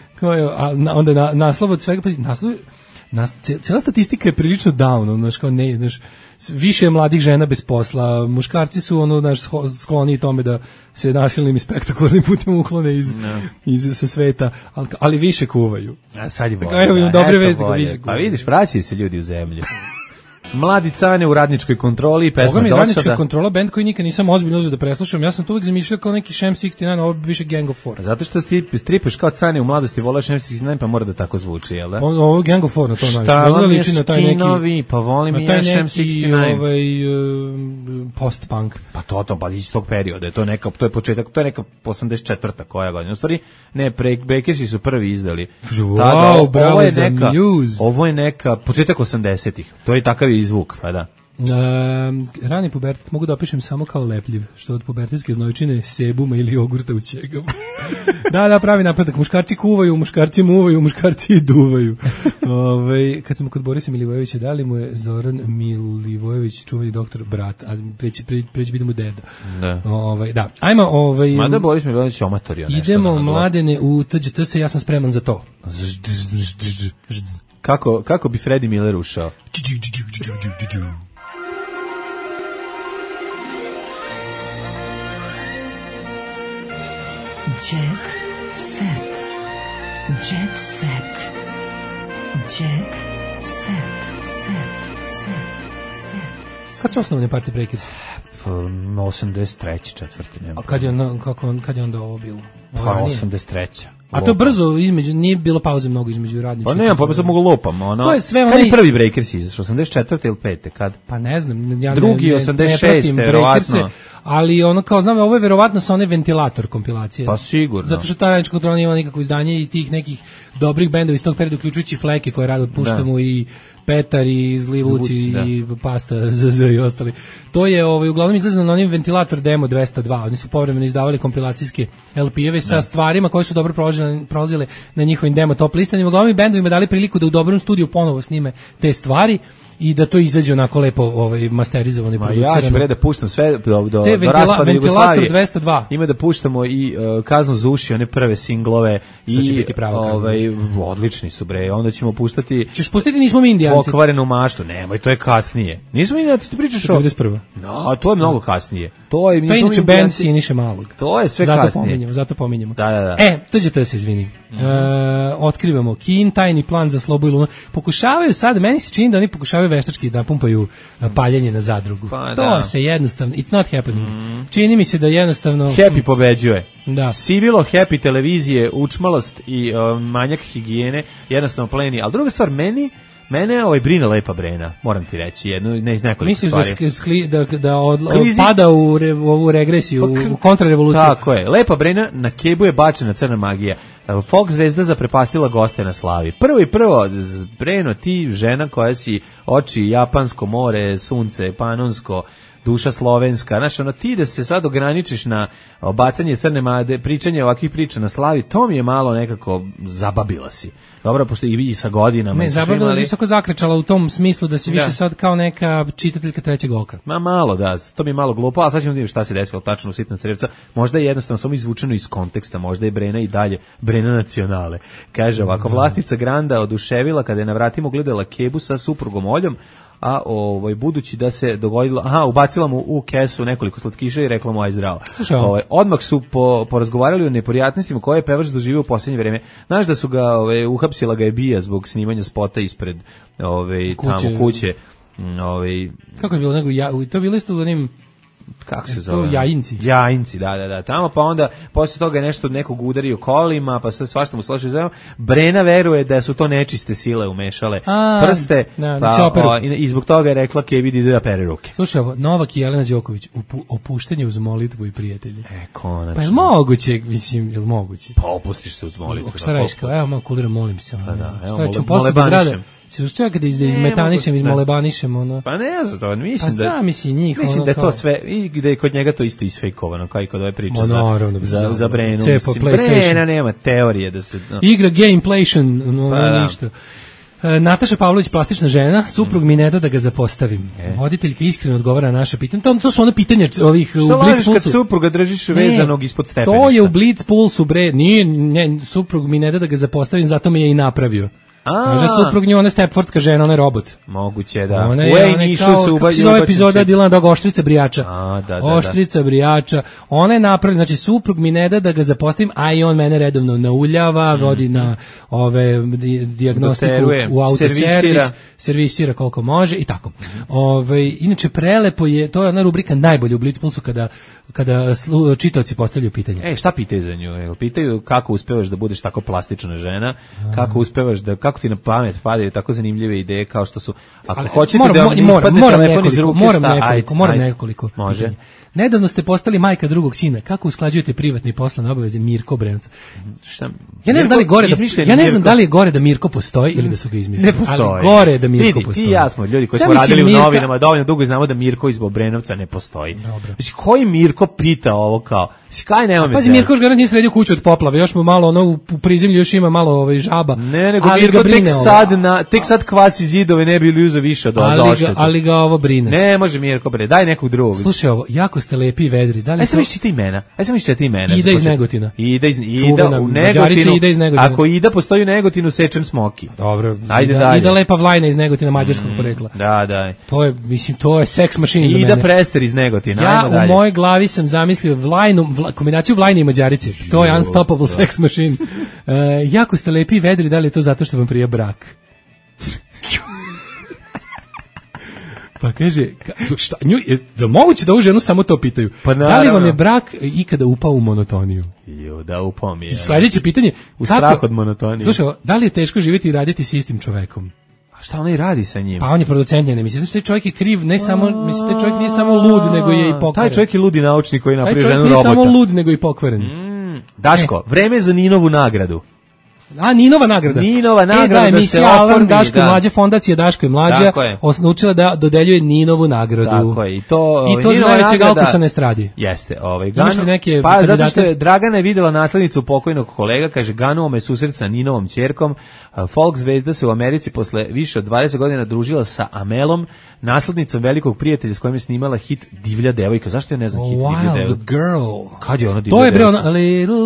onda naslov od svega, cijela statistika je prilično down, znaš, kao ne, znaš, više je mladih žena bez posla, muškarci su skloni tome da se nasilnim i spektakularnim putem uklone iz sa sveta, ali više kuvaju. A sad je bolje. Dobre vesti, više kuvaju. Pa vidiš, vraćaju se ljudi u zemlju. Mladi Cane u radničkoj kontroli, pesma Dosada. Dosada. Radnička kontrola, bend koji nikad nisam ozbiljno uzeo da preslušam. Ja sam to uvijek zamišljao kao neki Sham 69, ovo više Gang of Four. Zato što stripaš kao Cane u mladosti, volaš Sham 69, pa mora da tako zvuči, jel da? Ovo Gang of Four na to najviše. Šta vam je skinovi, pa volim i ja Sham 69. Post-punk. Pa to, pa iz tog perioda, to je početak, to je neka 84. koja godina. U stvari, ne, Breakersi su prvi izdali. Wow, bravo za Muse. Ovo je neka, početak 80-ih, to je takav i zvuk, pa da. Rani pubertet mogu da opišem samo kao lepljiv, što od pubertetske znojčine, sebuma ili jogurta u ćegama. Da, pravi napredak. Muškarci kuvaju, muškarci muvaju, muškarci duvaju. Kad smo kod Borisa Milivojevića, da li mu je Zoran Milivojević čuveni doktor brat, a preći biti mu deda. Da. Da. Ajmo, mada Boris Milivojević omatorio nešto. Idemo mladene u TGT, ja sam spreman za to. Kako bi Freddie Miller ušao? Jet set. Jet set. Jet set. Kad su osnovne Party Breakers? 83. četvrti, nema. A kad je onda ovo bilo? Pa 83. A to brzo između, nije bilo pauze mnogo između radničkih. Pa nema, pa sad mogu lupam. To je sve kad je prvi Breakers izašao? 84. ili 5. Kad? Pa ne znam. Ja drugi, 86. verovatno. Ali ono kao, znam, ovo je verovatno sa onaj ventilator kompilacije. Pa sigurno. Zato što ta radnička kontrola nije ima nikakvo izdanje i tih nekih dobrih bendova iz tog perioda, uključujući Fleke koje rado puštamo i Petar i Zli Vuci i Pasta ZZ i ostali. To je uglavnom izlazeno na onim ventilator demo 202. Oni su povremeno izdavali kompilacijske LP-eve sa stvarima koje su dobro prolazile na njihovim demo top listanima. Uglavnom bendovima dali priliku da u dobrom studiju ponovo snime te stvari i da to izađe onako lepo masterizovano i producirano. Ja ću da puštam sve do raspada Jugoslavije. 202. Ima da puštamo i Kaznu za uši, one prve singlove. Što će biti pravo odlični su bre. Onda ćemo puštati... Ćeš pustiti Nismo mi Indijanci? Pokvarenu maštu. Nemoj, to je kasnije. Nismo mi Indijanci, ti pričaš o... 91. No, a to je mnogo kasnije. To je inače band Siniše Malog. To je sve kasnije. Zato pominjemo. Da. To se izvini. Otkrivamo Kin, tajni plan za Slobu i Lunu. Pokušavaju sad, meni se čini da oni pokušavaju veštački da pumpaju paljenje na zadrugu. Pa, to se jednostavno, it's not happening. Čini mi se da jednostavno... Happy pobeđuje. Da. Sivilo, Happy televizije, učmalost i manjak higijene, jednostavno pleni. Ali druga stvar, mene brine Lepa Brena, moram ti reći, ne iz nekoliko stvari. Misliš da pada u ovu regresiju, u kontrarevoluciju? Tako je, Lepa Brena na kebu je bačena crna magija. Folk zvezda zaprepastila goste na slavi. Prvo, Breno, ti žena koja si oči, japansko more, sunce, panonsko, duša slovenska, znaš, ti da se sad ograničiš na bacanje crne magije, pričanje ovakvih priča na slavi, to mi je malo nekako zababila si. Dobro, pošto i sa godinama... Me zabavila je visoko zakrečala u tom smislu da si više sad kao neka čitateljka trećeg oka. Malo, da, to mi je malo glupo, ali sad ćemo vidjeti šta se desilo tačno u Sitna crevca. Možda je jednostavno samo izvučeno iz konteksta, možda je Brena i dalje Brena nacionale. Kaže ovako, vlastica Granda oduševila kada je na vratima gledala kebu sa suprugom Oljom, a budući da se dogodilo, ubacila mu u kesu nekoliko slatkiša i rekla mu aj zdravo. Odmah su porazgovarali o neprijatnostima koje je pevač doživio u posljednje vreme. Znaš da su ga uhapsila ga je BIA zbog snimanja spota ispred tamo kuće. Kako je bilo to je bilo isto u onim kako se zove? Jajinci, da. Tamo pa onda posle toga je nekog udario kolima, pa sve svašta mu složi zove. Brena veruje da su to nečiste sile umešale prste, i zbog toga je rekla Kevi ide da pere ruke. Slušaj, Novak i Jelena Đoković, opuštenje uz molitvu i prijatelji. Konačno. Pa je moguće, mislim, je moguće? Pa opustiš se uz molitvu. Šta radiš, evo malo kuliram, molim se. Šta ćemo posle da grada? Čekaj da izmetanišem, izmolebanišem, ono. Pa ne znam to, mislim da... Pa sami si njih, mislim da je to sve, i da je kod njega to isto isfejkovano, kao i kod ove priče za Brenu. Brena nema teorije da se... Igra gameplation, ništa. Nataša Pavlović, plastična žena, suprug mi ne da ga zapostavim. Voditeljka iskreno odgovara na naše pitanje. To su ono pitanja ovih u Blitz Pulsu. Što lažiš kad supruga držiš vezanog ispod stepeništa? To je u Blitz Pulsu, bre. Nije, suprug mi ne da ga zapostavim, zato me je i napravio. Kaže suprug nju, ona je Stepfordska žena, ona je robot. Moguće, da. Ona je kao, kako se zove epizoda Dilana Doga, Oštrica brijača. Oštrica brijača. Ona je napravila, znači suprug mi ne da ga zapostavim, a i on mene redovno nauljava, vodi na ove dijagnostiku u autoservis, servisira koliko može i tako. Inače prelepo je, to je ona rubrika najbolja u Blitz Pulsu kada čitaoci postavljaju pitanje. Šta pitaju za nju? Pitaju kako uspevaš da budeš tako plastična žena, kako uspevaš da, kako ti na pamet padaju tako zanimljive ideje kao što su, ako hoćete da vam ispadne telefon iz ruke, moram nekoliko. Može. Nedavno ste postali majka drugog sina. Kako usklađujete privatne i poslovne obaveze? Mirko Obrenovca. Ja ne znam da li je gore da Mirko postoji ili da su ga izmislili. Ne postoji. Ali gore je da Mirko postoji. Ti i ja smo ljudi koji smo radili u novinama dovoljno dugo i znamo da Mirko iz Obrenovca ne postoji. Znači, koji Mirko pita ovo kao? Kaj nema me. Pazi, Mirko još garant nije sredio kuću od poplave, još mu malo ono u prizemlju još ima malo žaba. Ne, nego Mirko tek sad kvasi zidove, ne bi li uzeo više od zaštite. Ali ga ovo brine. Ne može Mirko bre, daj nekog drugog. Slušaj ovo, jako ste lepi i vedri. Da li Aj sam mislite imena. Ida iz Negotina. Ida u Negotinu. Ako Ida postoji u Negotinu, sečem Smoki. Dobro. Ajde dalje. Ida Lepa Vlajna iz Negotina, mađarskog porekla. Da. To je seks mašina za mene. Ida Prester iz Negotina. Ja u mojoj glavi sam zamislio kombinaciju Vlajne i Mađarice. To je unstoppable sex machine. Jako ste lepi i vedri, da li je to zato što vam prija brak? Pa kaže, da moguće da ovu ženu samo to pitaju? Pa da li vam je brak ikada upao u monotoniju? Da, upao mi je. Sledeće pitanje. U strah od monotonije. Slušaj, da li je teško živjeti i raditi s istim čovekom? A šta on i radi sa njim? Pa on je producent njene emisije. Znači, taj čovjek je kriv, ne samo, mislim, taj čovjek nije samo lud, nego je i pokvaren. Taj čovjek je ludi naučnik koji napravi ženu robota. Taj čovjek nije samo lud, nego i pokvaren. Daško, vreme za Ninovu nagradu. Ninova nagrada. Da, emisija Alarm Daško i Mlađa, fondacija Daško i Mlađa odlučila da dodeljuje Ninovu nagradu. Tako je. I to za najvećeg alkusa na estradi. Jeste. Pa zato što je Dragana je videla naslednicu pokojnog kolega, kaže, ganuo me susret sa Ninovom ćerkom. Folk zvezda se u Americi posle više od 20 godina družila sa Amelom, naslednicom velikog prijatelja s kojim je snimala hit Divlja devojka. Zašto ja ne znam hit Divlja devojka? Wild Girl. Kad je ona Divlja devojka? To je bre ona A Little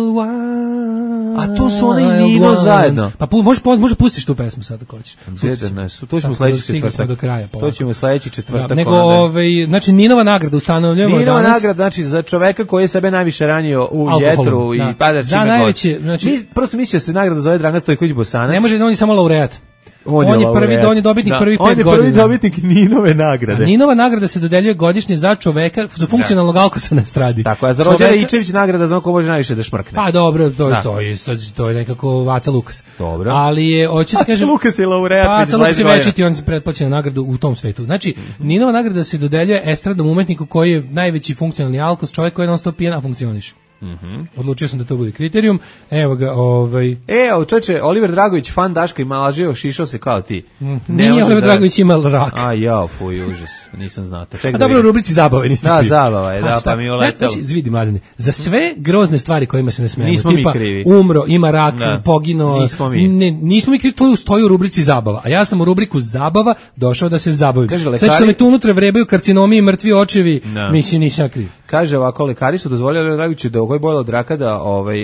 Wild. A to su ona i Nino zajedno. Pa može pustiš tu pesmu sad ako hoćeš. To ćemo sledeći četvrtak. To ćemo sledeći četvrtak. Nego znači Ninova nagrada ustanovljujemo danas. Ninova nagrada znači za čoveka koji je sebe najviše ranio u jetru i pada čime god. Znači prosto misli da se nagrada zove Dragan Stojković Bosanac. Ne može, on je samo laureat. On je dobitnik prvi 5 godina. On je prvi dobitnik Ninove nagrade. A Ninova nagrada se dodeljuje godišnje za čoveka, za funkcionalnog alkosa na stradi. Tako, a za Rođera Ičević nagrada za ko može najviše da šmrkne. Pa dobro, to je nekako Vaca Lukas. Dobro. Ali je, hoće da kažem... Vaca Lukas je laureat. Vaca Lukas je večiti, on se pretplaća na nagradu u tom svetu. Znači, Ninova nagrada se dodeljuje estradnom umetniku koji je najveći funkcionalni alkos, čovjek koji je non stop pijan, a funkcioniše. Odlučio sam da to bude kriterijum. Evo ga, Evo, čoveče, Oliver Dragović, fan Daška i Malažio, šišao se kao ti. Nije Oliver Dragović imao rak. Fuj, užas, nisam znao to. A dobro, u rubrici zabave niste krivi. Da, zabava je, pa mi je uletelo. Znači, vidi, mladine, za sve grozne stvari kojima se ne smijemo, nismo tipa mi krivi. Umro, ima rak, poginuo, nismo mi krivi, to stoji u rubrici zabava. A ja sam u rubriku zabava došao da se zabavim. Sve što me tu unutra vrebaju karcinomi i mrtvi očevi, mislim, nisam kriv. Kaže ovako, lekari su dozvoljali Dragoviću da koji bojla od raka da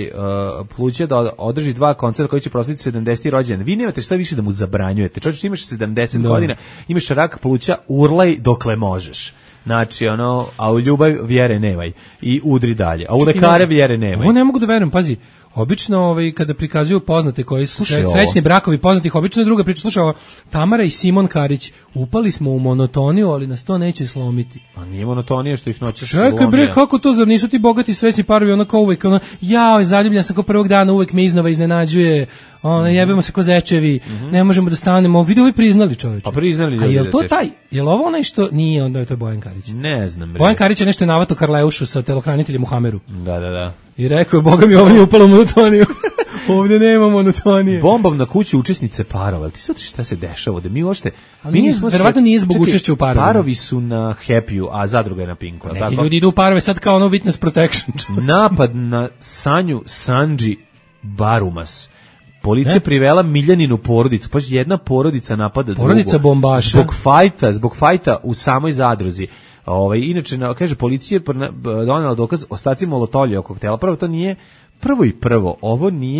pluće da održi 2 koncerta koji će proslaviti 70. rođendan. Vi nemate šta više da mu zabranjujete. Čovječ, imaš 70 godina, imaš rak pluća, urlaj dokle možeš. Znači, a u ljubav vjere nemaj. I udri dalje. A u lekare vjere nemaj. Ovo ne mogu da verujem, pazi. Obično kada prikazuju poznate koji su srećni brakovi poznatih, obično je druga priča. Slušaj, Tamara i Simon Karić, upali smo u monotoniju, ali nas to neće slomiti. A nije monotonija što ih noćeš slomija. Čekaj bre, kako to, zar nisu ti bogati srećni parovi, kao uvek, zaljubljen sam kao prvog dana, uvek me iznova iznenađuje, jebemo se ko zečevi, ne možemo da stanemo, vidi ovi priznali čoveče. Pa priznali ljudi. A jel to taj, jel ovo onaj što nije, onda je to Bojan Karić? Ne znam bre. Bojan Karić je nešto navato Karleušu sa telohraniteljem u Hameru. Da. I rekao je, boga mi, ovo nije upalo monotoniju. Ovdje nema monotonije. Bombom na kući učesnice parova. Ti sad šta se dešava? Da mi uopšte... Verovatno nije zbog učešća u parovima. Parovi su na Happy-u, a zadruga je na Pinku. Neki ljudi idu u parove sad kao witness protection. Napad na Sanju Sanđi Barumas. Policija privela Miljaninu porodicu, pa jedna porodica napada drugu. Porodica bombaša. Zbog fajta u samoj zadruzi. Inače, kaže, policija donela dokaz ostaci molotovljeva koktela. Prvo, ovo nije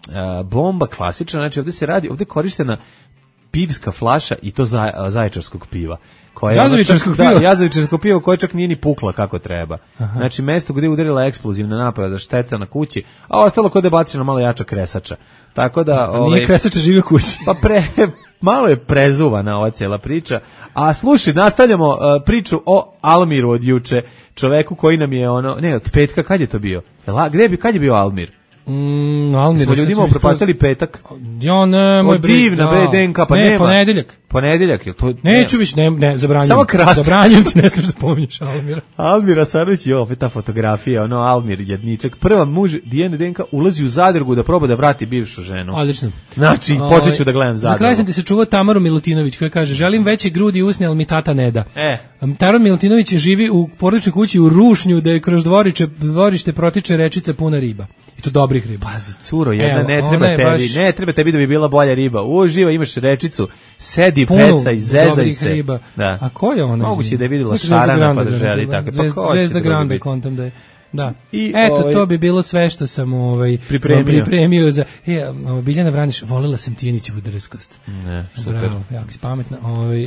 bomba klasična, znači ovde se radi, ovde je korištena pivska flaša i to zaječarskog piva. Jazovičarskog piva? Da, jazovičarskog piva koje čak nije ni pukla kako treba. Aha. Znači, mesto gde je udarila eksplozivna napada, šteta na kući, a ostalo kod je bačena malo jača kresača. Tako da... Nije kresača živio kući. Pa malo je prezuvana ova cijela priča. A slušaj, nastavljamo priču o Almiru od juče, čoveku koji nam je od petka, kad je to bio? Kad je bio Almir? Almir, smo ljudima upropastili petak. Ja ne, moj brig. Divna DNK, pa ne, nema. Ponedeljak, je to? Neću više, ne, zabranjujem. Samo kratko. Zabranjujem ti, ne smiješ da spominješ Almira. Almira Sarović je opet ta fotografija, Almir jedničak. Prva muž Dijane DNK ulazi u zadrugu da proba da vrati bivšu ženu. Odlično. Znači, počet ću da gledam zadrugu. Za kraj sam ti se čuvao Tamaru Milutinović koja kaže, želim veće grudi i usne, ali mi tata ne da. Tamara Milutinović živi u porodičnoj kući u Rušnju, da je kroz dvorište protiče rečica puna riba. I to dobrih riba. Pazi, curo, jedna ne treba tebi da bi bila bolja riba. Uživa, imaš rečicu, sedi, peca i zezaj se. Riba. Da. A ko je ona? Moguće da je vidjela šarana pa da želi tako. Zvezda Grande, kontam da je. Da. I eto, to bi bilo sve što sam pripremio za... Biljana Vraniš, volela sam Tijanićevu drskost. Ne, super. Bravo, jako si pametna.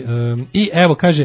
I evo, kaže...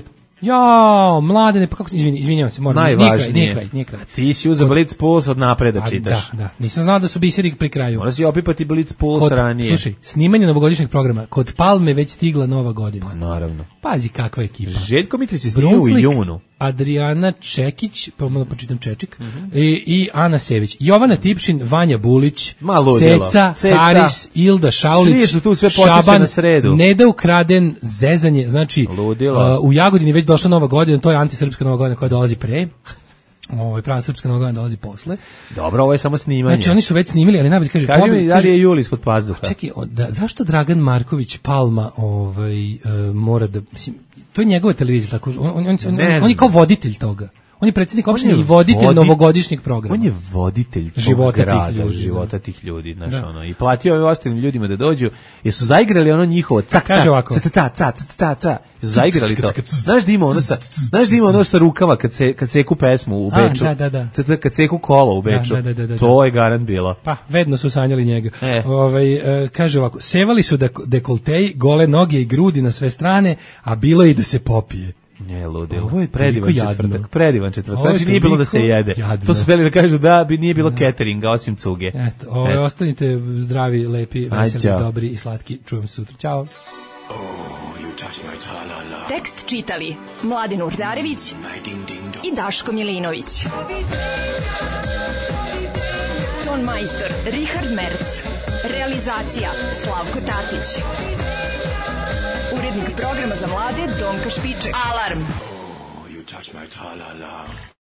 Mladene, pa kako izvinjavam se, moram. Najvažnije. Nije kraj. Ti si uzeo Blitz Puls od napred da čitaš. Da. Nisam znao da su biseri pri kraju. Moraš si opipati Blitz Puls ranije. Slušaj, snimanje novogodišnjeg programa. Kod Palme već stigla nova godina. Pa naravno. Pazi kakva ekipa. Željko Mitrić je snimio u junu. Adriana Čekić, pomalo počitam Čečik, i Ana Sević. Jovana Tipšin, Vanja Bulić, Ceca, Haris, Ilda Šaulić, Šaban, Neda Ukraden, Zezanje, znači u Jagodini već došla nova godina, to je antisrpska nova godina koja dolazi pre. Prava srpska nova godina dolazi posle. Dobro, ovo je samo snimanje. Znači oni su već snimili, ali najbolje kaže... Kaži mi, da li je jul ispod pazuha? Čekaj, zašto Dragan Marković Palma mora da... Mislim, to je njegova televizija, tako, on je kao voditelj toga. On je predsjednik opštine i voditelj novogodišnjeg programa. On je voditelj života tih ljudi, znaš, i platio ovim ostalim ljudima da dođu, jer su zaigrali njihovo cak, ca, zaigrali to. Znaš da ima ono sa rukava kad seku pesmu u Beču. Da. Kad seku kolo u Beču. To je garant bilo. Pa, vedno su sanjali njega. Kaže ovako, sevali su dekolteji, gole noge i grudi na sve strane, a bilo je i da se popije. Ne, ludilo. Ovo je predivan četvrtak. Znači nije bilo da se jede. Jadno. To su hteli da kažu da bi nije bilo cateringa osim cuge. Eto, ostanite zdravi, lepi, veseli, dobri i slatki. Čujem se sutra. Ćao. Tekst čitali Mladen Urdarević i Daško Milinović. Ton majstor Richard Merc. Realizacija Slavko Tatić. Urednik programa za mlade Donka Špiček. Alarm!